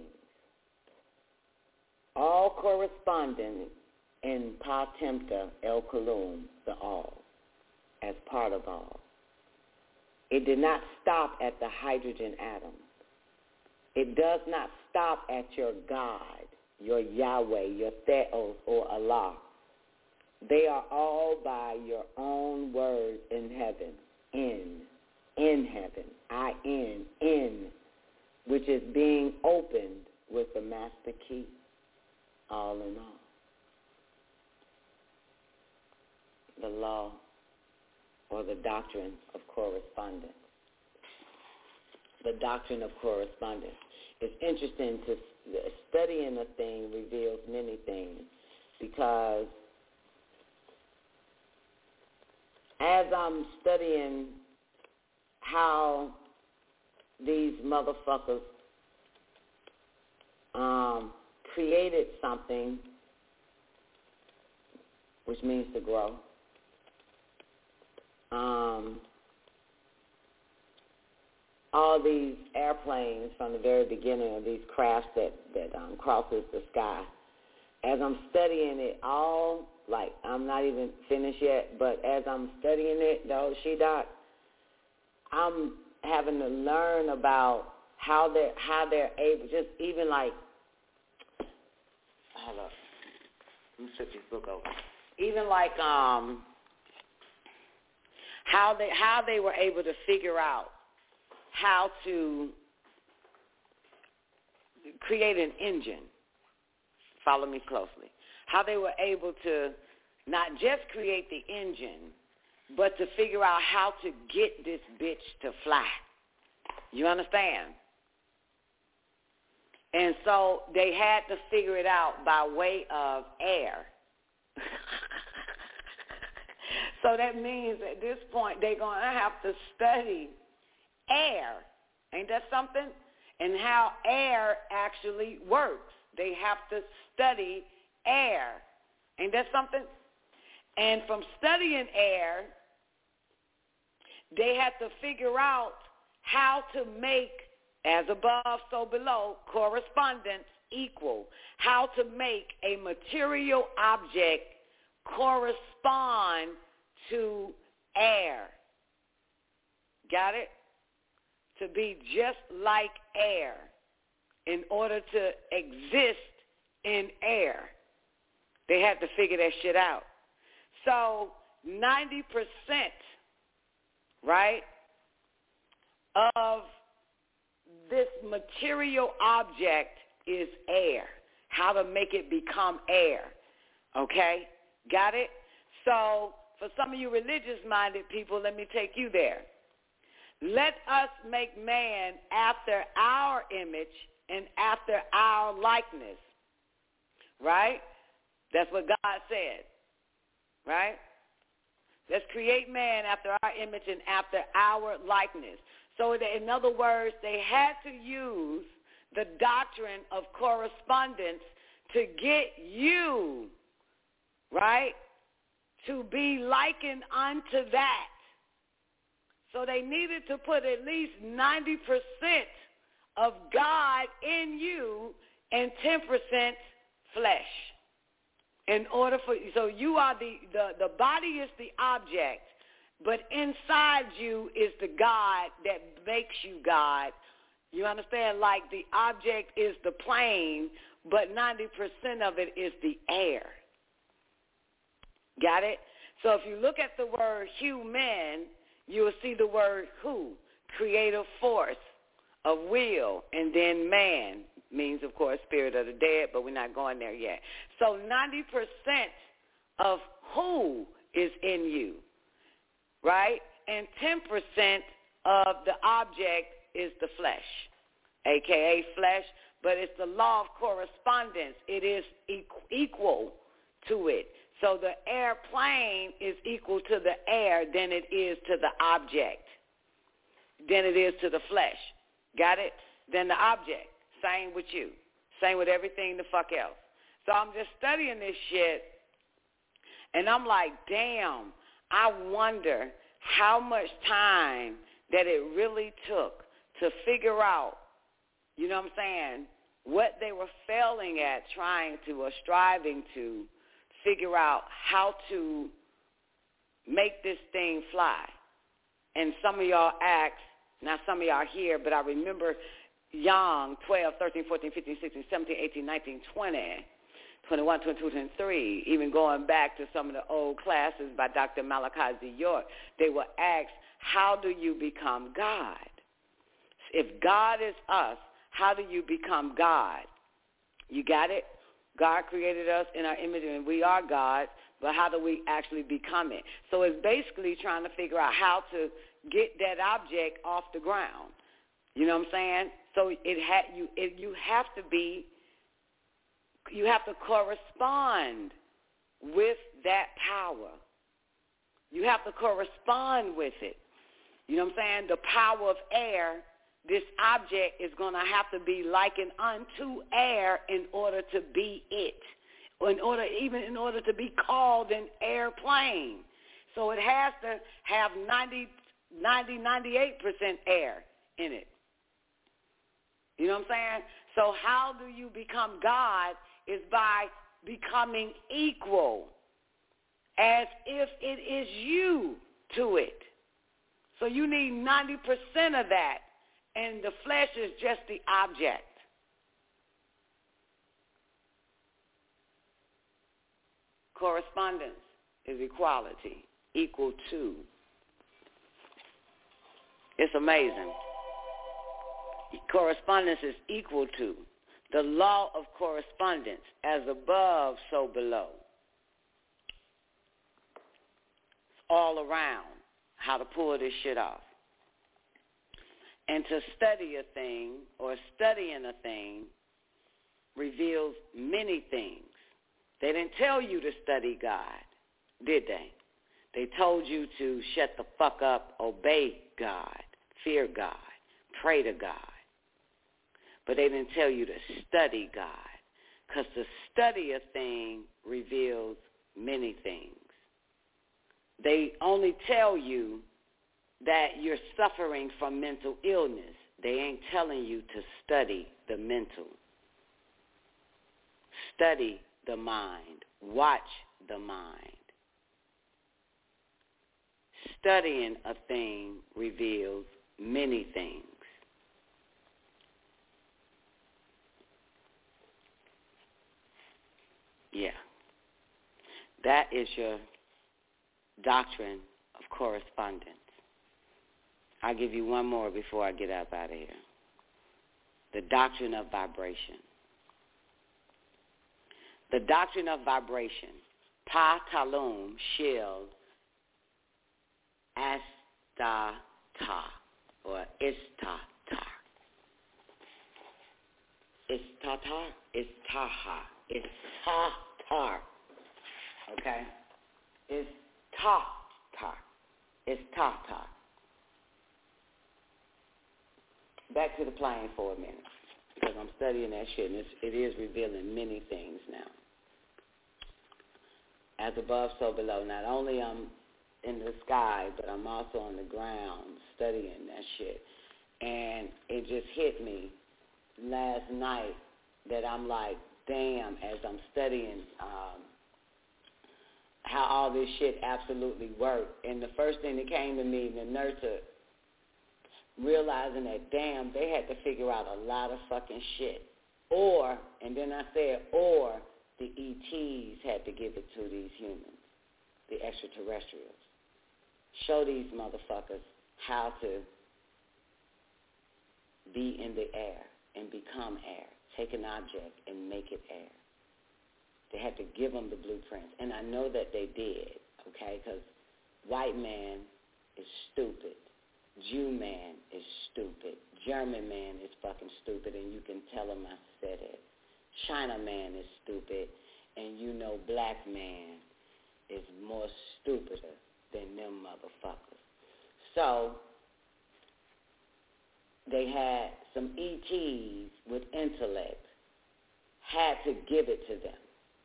All corresponding in Pa Tempta El Kulum, the all, as part of all. It did not stop at the hydrogen atom. It does not stop at your God, your Yahweh, your Theos, or Allah. They are all by your own words in heaven, in, in heaven, I N, in, which is being opened with the master key, all in all. The law or the doctrine of correspondence. The doctrine of correspondence. It's interesting to studying a thing reveals many things, because as I'm studying how these motherfuckers um, created something, which means to grow, um, all these airplanes from the very beginning of these crafts that, that um, crosses the sky. As I'm studying it all, like I'm not even finished yet, but as I'm studying it, though, She-Doc, I'm having to learn about how they're, how they're able, just even like, hold up, let me flip this book over. Even like um, how they how they were able to figure out how to create an engine. Follow me closely. How they were able to not just create the engine, but to figure out how to get this bitch to fly. You understand? And so they had to figure it out by way of air. So that means at this point they're going to have to study air. Ain't that something? And how air actually works. They have to study air. Ain't that something? And from studying air, they had to figure out how to make, as above, so below, correspondence equal. How to make a material object correspond to air. Got it? To be just like air in order to exist in air. They had to figure that shit out. So ninety percent, right, of this material object is air. How to make it become air. Okay? Got it? So for some of you religious-minded people, let me take you there. Let us make man after our image and after our likeness. Right? That's what God said. Right? Let's create man after our image and after our likeness. So in other words, they had to use the doctrine of correspondence to get you, right, to be likened unto that. So they needed to put at least ninety percent of God in you and ten percent flesh. In order for, so you are the, the, the body is the object, but inside you is the God that makes you God. You understand? Like the object is the plane, but ninety percent of it is the air. Got it? So if you look at the word human, you will see the word who, creative force, of will, and then man means, of course, spirit of the dead, but we're not going there yet. So ninety percent of who is in you, right? And ten percent of the object is the flesh, a k a flesh, but it's the law of correspondence. It is equal to it. So the airplane is equal to the air than it is to the object, than it is to the flesh. Got it? Then the object. Same with you. Same with everything the fuck else. So I'm just studying this shit, and I'm like, damn, I wonder how much time that it really took to figure out, you know what I'm saying, what they were failing at trying to or striving to figure out how to make this thing fly. And some of y'all ask, now some of y'all here, but I remember young, twelve, thirteen, fourteen, fifteen, sixteen, seventeen, eighteen, nineteen, twenty, twenty-one, twenty-two, twenty-three, even going back to some of the old classes by Doctor Malachi Z. York, they were asked, how do you become God? If God is us, how do you become God? You got it? God created us in our image, and we are God, but how do we actually become it? So it's basically trying to figure out how to get that object off the ground. You know what I'm saying? So it ha- you it, you have to be, you have to correspond with that power. You have to correspond with it. You know what I'm saying? The power of air, this object is going to have to be likened unto air in order to be it, or in order, even in order to be called an airplane. So it has to have ninety, ninety, ninety-eight percent air in it. You know what I'm saying? So how do you become God is by becoming equal, as if it is you to it. So you need ninety percent of that, and the flesh is just the object. Correspondence is equality, equal to. It's amazing. Correspondence is equal to. The law of correspondence, as above, so below. It's all around how to pull this shit off. And to study a thing or studying a thing reveals many things. They didn't tell you to study God, did they? They told you to shut the fuck up, obey God, fear God, pray to God. But they didn't tell you to study God, because to study a thing reveals many things. They only tell you that you're suffering from mental illness. They ain't telling you to study the mental. Study the mind. Watch the mind. Studying a thing reveals many things. Yeah. That is your doctrine of correspondence. I'll give you one more before I get up out of here. The doctrine of vibration. The doctrine of vibration. Pa talum shil astata, or istata. Istata, istaha, istatar. Okay? Istatar. Istatar. Back to the plane for a minute, because I'm studying that shit, and it's, it is revealing many things now. As above, so below. Not only I'm in the sky, but I'm also on the ground studying that shit. And it just hit me last night that I'm like, damn, as I'm studying um, how all this shit absolutely worked. And the first thing that came to me, the nurture, realizing that, damn, they had to figure out a lot of fucking shit. Or, and then I said, or the E Ts had to give it to these humans, the extraterrestrials. Show these motherfuckers how to be in the air and become air. Take an object and make it air. They had to give them the blueprints. And I know that they did, okay, because white man is stupid. Jew man is stupid. German man is fucking stupid, and you can tell him I said it. China man is stupid, and you know black man is more stupider than them motherfuckers. So they had some E Ts with intellect, had to give it to them.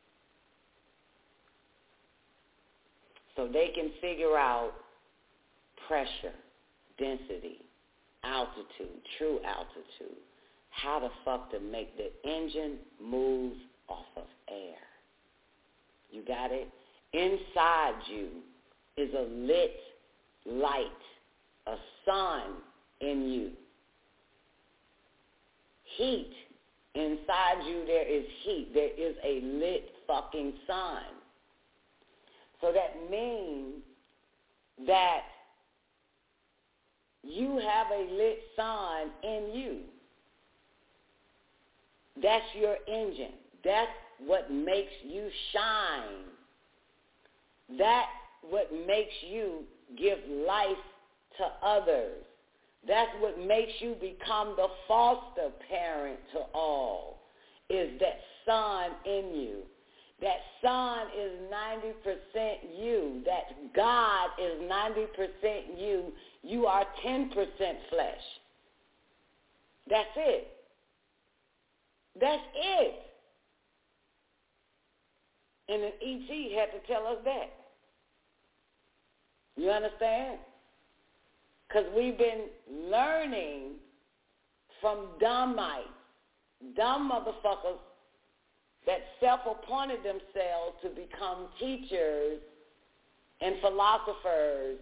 So they can figure out pressure, density, altitude, true altitude, how the fuck to make the engine move off of air. You got it? Inside you is a lit light, a sun in you. Heat. Inside you there is heat. There is a lit fucking sun. So that means that you have a lit sun in you. That's your engine. That's what makes you shine. That's what makes you give life to others. That's what makes you become the foster parent to all, is that sun in you. That sun is ninety percent you. That God is ninety percent you. You are ten percent flesh. That's it. That's it. And an E T had to tell us that. You understand? Because we've been learning from dumbites, dumb motherfuckers that self-appointed themselves to become teachers and philosophers,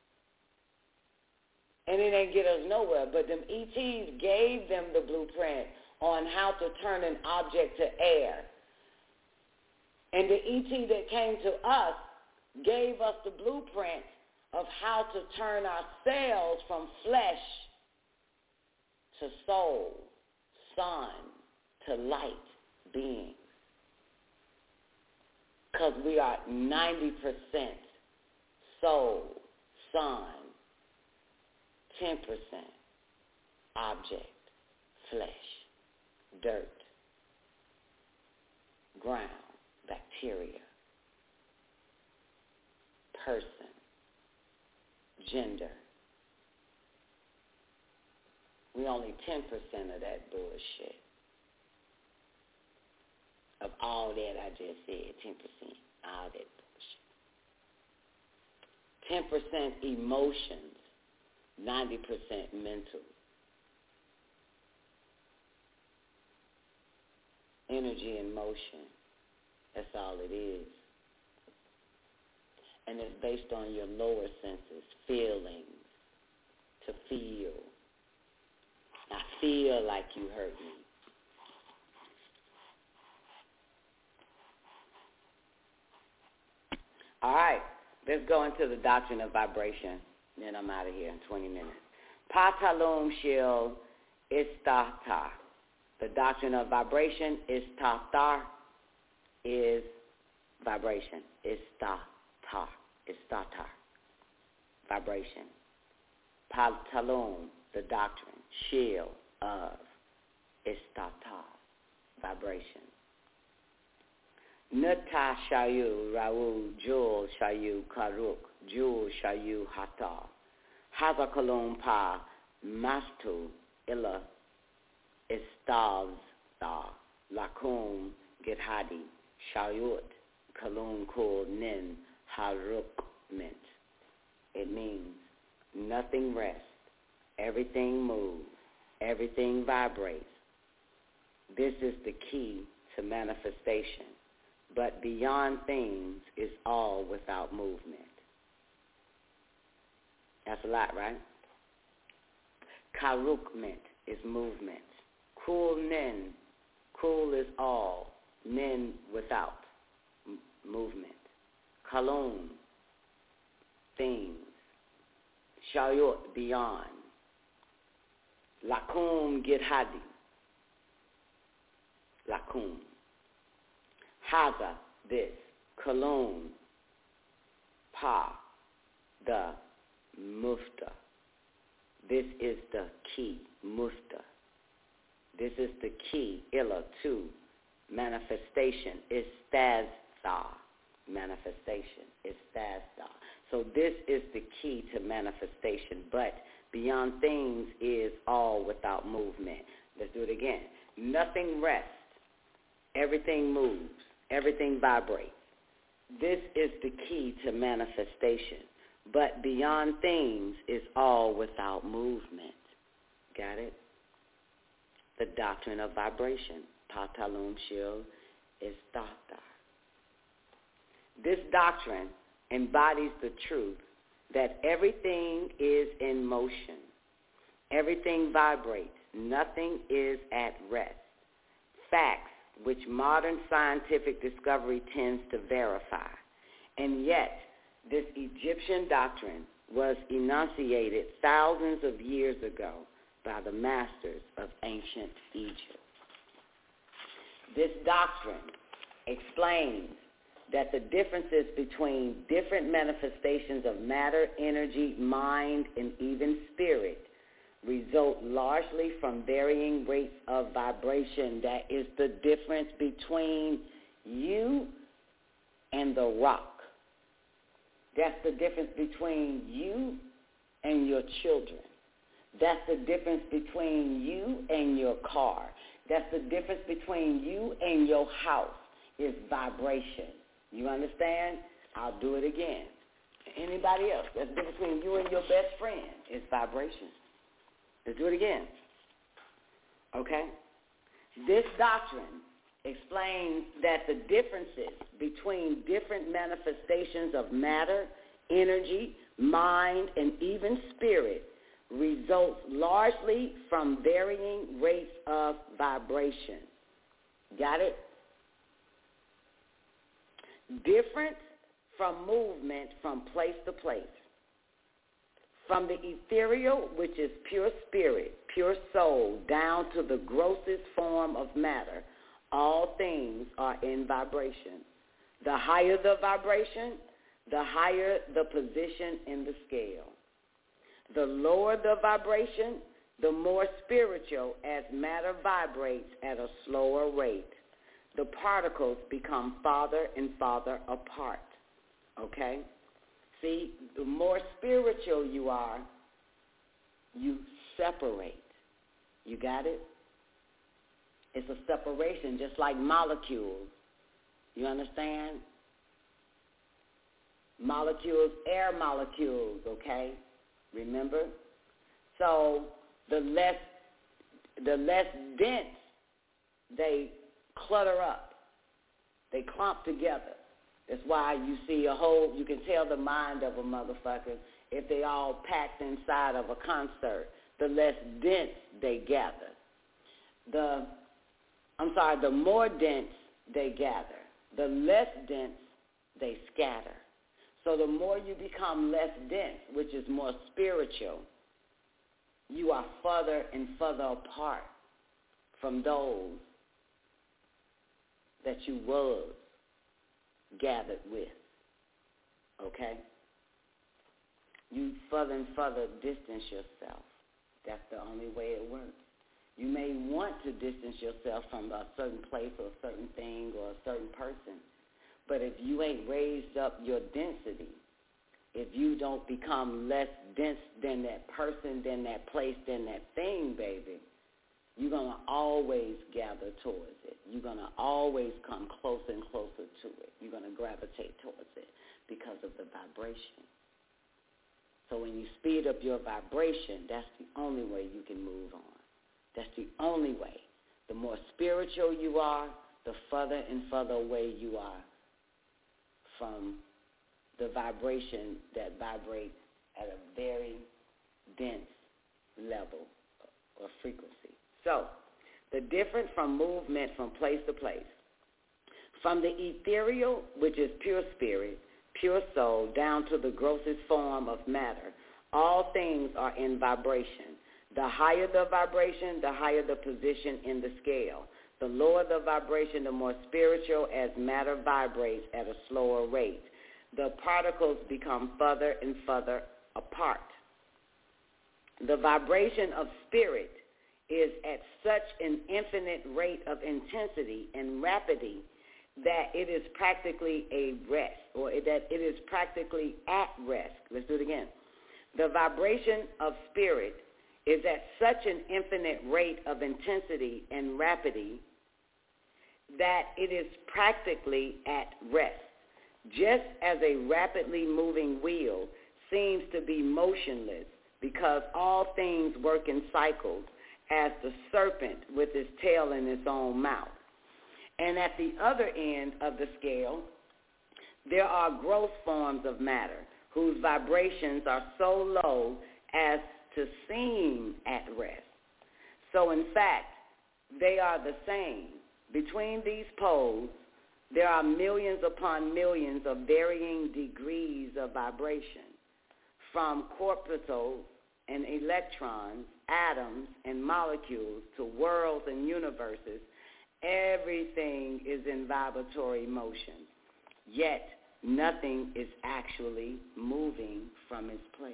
and it ain't get us nowhere. But them E Ts gave them the blueprint on how to turn an object to air. And the E T that came to us gave us the blueprint of how to turn ourselves from flesh to soul, sun, to light beings. Because we are ninety percent soul, sun, ten percent object, flesh, dirt, ground, bacteria, person, gender. We only ten percent of that bullshit. Of all that I just said, ten percent, all that bullshit. ten percent emotions, ninety percent mental. Energy and motion, that's all it is. And it's based on your lower senses, feelings, to feel. I feel like you hurt me. All right, let's go into the doctrine of vibration. Then I'm out of here in twenty minutes. Patalum shil istata. The doctrine of vibration is tatar, is vibration. Istata, istata, vibration. Patalum, the doctrine. Shil, of. Istata, vibration. Nata shayu rawu jul shayu karuk jul shayu hata hazakalum pa mastu illa istavda lakum githadi shayut kalum kul nin harukment. It means nothing rests, everything moves, everything vibrates. This is the key to manifestation. But beyond things is all without movement. That's a lot, right? Karukment is movement. Kul nin, kul is all, nin without, m- movement. Kalum, things. Shayot, beyond. Lakum githadi. Lakum. Haza, this. Kalum, pa, the mufta. This is the key, mufta. This is the key, illa, to manifestation. Istazza, manifestation. Istazza. So this is the key to manifestation. But beyond things is all without movement. Let's do it again. Nothing rests. Everything moves. Everything vibrates. This is the key to manifestation. But beyond things is all without movement. Got it? The doctrine of vibration. Tatalum shil is tata. This doctrine embodies the truth that everything is in motion. Everything vibrates. Nothing is at rest. Facts which modern scientific discovery tends to verify. And yet, this Egyptian doctrine was enunciated thousands of years ago by the masters of ancient Egypt. This doctrine explains that the differences between different manifestations of matter, energy, mind, and even spirit result largely from varying rates of vibration. That is the difference between you and the rock. That's the difference between you and your children. That's the difference between you and your car. That's the difference between you and your house is vibration. You understand? I'll do it again. Anybody else? That's the difference between you and your best friend is vibration. Let's do it again. Okay? This doctrine explains that the differences between different manifestations of matter, energy, mind, and even spirit results largely from varying rates of vibration. Got it? Different from movement from place to place. From the ethereal, which is pure spirit, pure soul, down to the grossest form of matter, all things are in vibration. The higher the vibration, the higher the position in the scale. The lower the vibration, the more spiritual as matter vibrates at a slower rate. The particles become farther and farther apart. Okay? See, the more spiritual you are, you separate. You got it? It's a separation, just like molecules. You understand? Molecules, air molecules, okay? Remember? So the less the less dense they clutter up. They clump together. That's why you see a whole, you can tell the mind of a motherfucker if they all packed inside of a concert. The less dense they gather. The, I'm sorry, the more dense they gather. The less dense they scatter. So the more you become less dense, which is more spiritual, you are further and further apart from those that you was gathered with. Okay? You further and further distance yourself. That's the only way it works. You may want to distance yourself from a certain place or a certain thing or a certain person, but if you ain't raised up your density, if you don't become less dense than that person, than that place, than that thing, baby, you're going to always gather towards it. You're going to always come closer and closer to it. You're going to gravitate towards it because of the vibration. So when you speed up your vibration, that's the only way you can move on. That's the only way The more spiritual you are, the further and further away you are from the vibration that vibrates at a very dense level or frequency. So, the difference from movement from place to place. From the ethereal, which is pure spirit, pure soul, down to the grossest form of matter, all things are in vibration. The higher the vibration, the higher the position in the scale. The lower the vibration, the more spiritual as matter vibrates at a slower rate. The particles become further and further apart. The vibration of spirit is at such an infinite rate of intensity and rapidity that it is practically a rest, or that it is practically at rest. Let's do it again. The vibration of spirit is at such an infinite rate of intensity and rapidity that it is practically at rest. Just as a rapidly moving wheel seems to be motionless because all things work in cycles, as the serpent with its tail in its own mouth. And at the other end of the scale, there are gross forms of matter whose vibrations are so low as to seem at rest. So in fact, they are the same. Between these poles, there are millions upon millions of varying degrees of vibration, from corpuscles and electrons, atoms and molecules, to worlds and universes. Everything is in vibratory motion, yet nothing is actually moving from its place.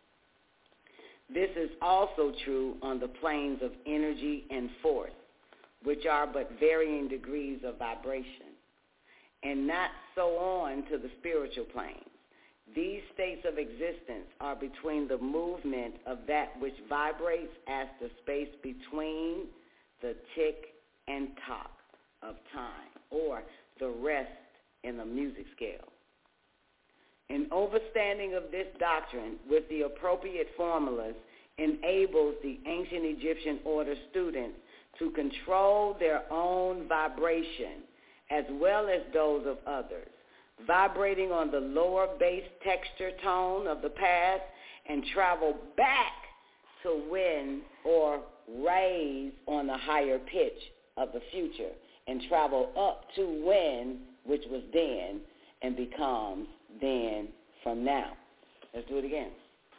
This is also true on the planes of energy and force, which are but varying degrees of vibration, and not so on to the spiritual planes. These states of existence are between the movement of that which vibrates as the space between the tick and tock of time, or the rest in the music scale. An overstanding of this doctrine with the appropriate formulas enables the ancient Egyptian order students to control their own vibration as well as those of others, vibrating on the lower bass texture tone of the past and travel back to win or raise on the higher pitch of the future and travel up to when, which was then, and becomes then from now. Let's do it again.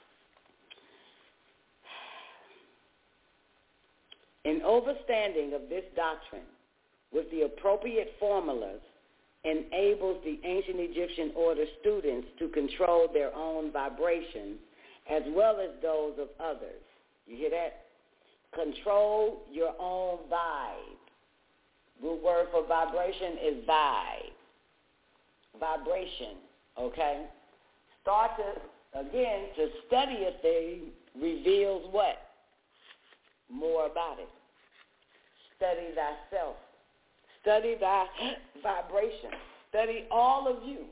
An overstanding of this doctrine with the appropriate formulas enables the ancient Egyptian order students to control their own vibrations as well as those of others. You hear that? Control your own vibe. Root word for vibration is vibe. Vibration, okay? Start to, again, to study a thing reveals what? More about it. Study thyself. Study thy vibration. Study all of you.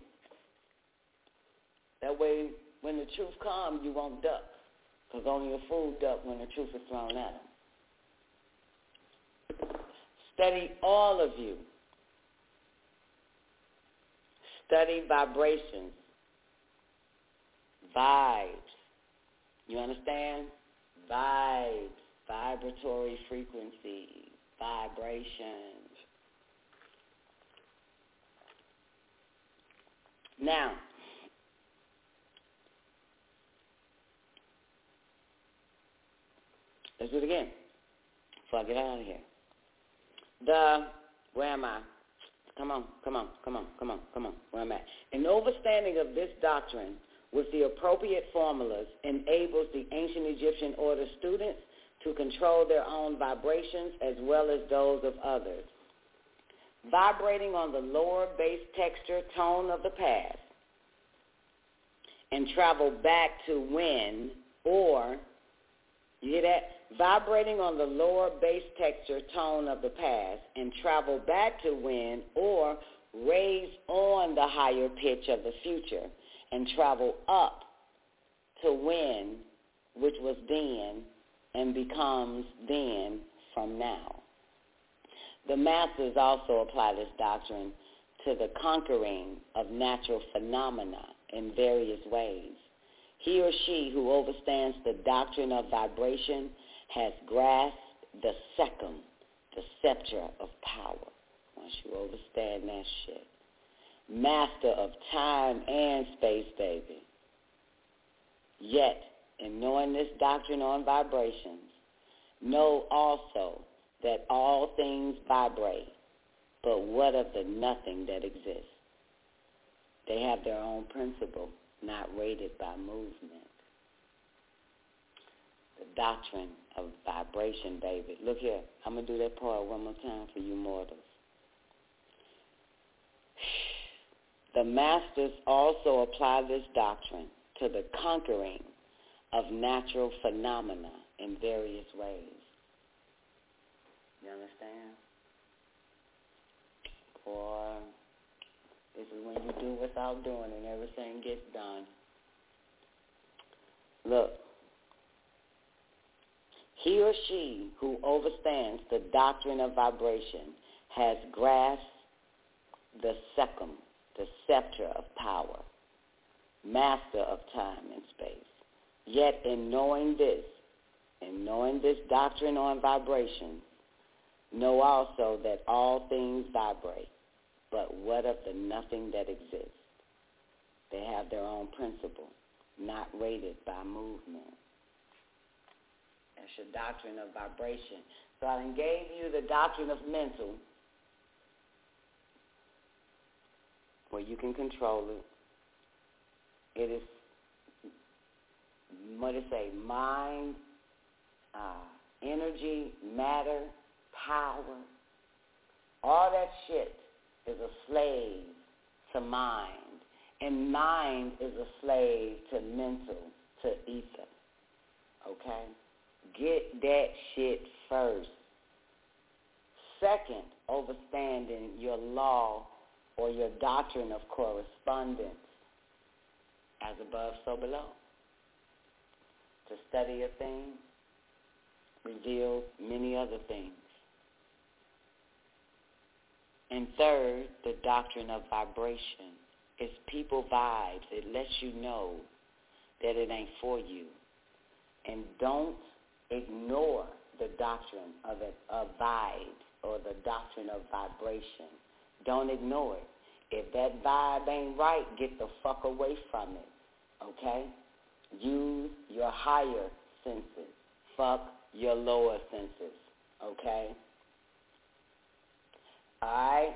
That way, when the truth comes, you won't duck. Because only a fool duck when the truth is thrown at him. Study all of you. Study vibrations. Vibes. You understand? Vibes. Vibratory frequency. Vibrations. Now, let's do it again before I get out of here. The, where am I? Come on, come on, come on, come on, come on, where am I? An overstanding of this doctrine with the appropriate formulas enables the ancient Egyptian order students to control their own vibrations as well as those of others, vibrating on the lower bass texture tone of the past and travel back to when, or, you hear that? Vibrating on the lower bass texture tone of the past and travel back to when, or raise on the higher pitch of the future and travel up to when, which was then, and becomes then from now. The masters also apply this doctrine to the conquering of natural phenomena in various ways. He or she who understands the doctrine of vibration has grasped the second, the scepter of power. Once you understand that shit. Master of time and space, baby. Yet, in knowing this doctrine on vibrations, know also that all things vibrate, but what of the nothing that exists? They have their own principle, not rated by movement. The doctrine of vibration, baby. Look here, I'm going to do that part one more time for you mortals. The masters also apply this doctrine to the conquering of natural phenomena in various ways. You understand? Boy, this is when you do without doing and everything gets done. Look, he or she who understands the doctrine of vibration has grasped the second, the scepter of power, master of time and space. Yet in knowing this, in knowing this doctrine on vibration, know also that all things vibrate, but what of the nothing that exists? They have their own principle, not rated by movement. That's your doctrine of vibration. So I done gave you the doctrine of mental, where you can control it. It is, what do you say, mind, uh, energy, matter, power. All that shit is a slave to mind. And mind is a slave to mental, to ether. Okay? Get that shit first. Second, understanding your law or your doctrine of correspondence, as above, so below. To study a thing reveals many other things. And third, the doctrine of vibration. It's people vibes. It lets you know that it ain't for you. And don't ignore the doctrine of a, a vibe or the doctrine of vibration. Don't ignore it. If that vibe ain't right, get the fuck away from it, okay? Use your higher senses. Fuck your lower senses, okay? All right?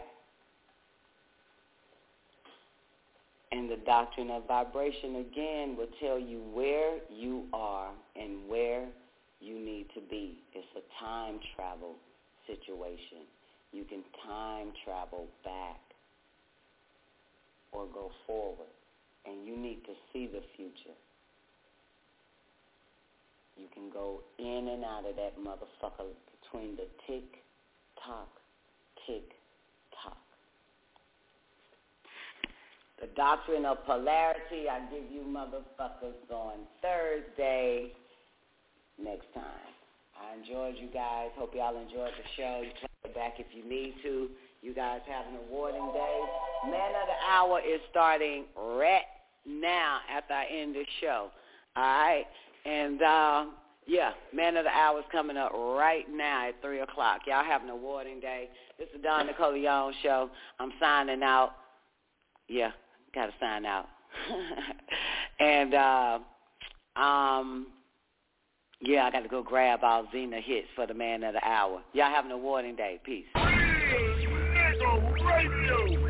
And the doctrine of vibration, again, will tell you where you are and where you need to be. It's a time travel situation. You can time travel back or go forward, and you need to see the future. You can go in and out of that motherfucker between the tick-tock, tick-tock. The doctrine of polarity, I give you motherfuckers on Thursday next time. I enjoyed you guys. Hope y'all enjoyed the show. You play it back if you need to. You guys have an awarding day. Man of the Hour is starting right now after I end this show. All right? And, uh, yeah, Man of the Hour is coming up right now at three o'clock. Y'all have an awarding day. This is Don Nicoleone Show. I'm signing out. Yeah, got to sign out. and, uh, um... yeah, I got to go grab our Xena hits for the Man of the Hour. Y'all have an awarding day. Peace. Radio.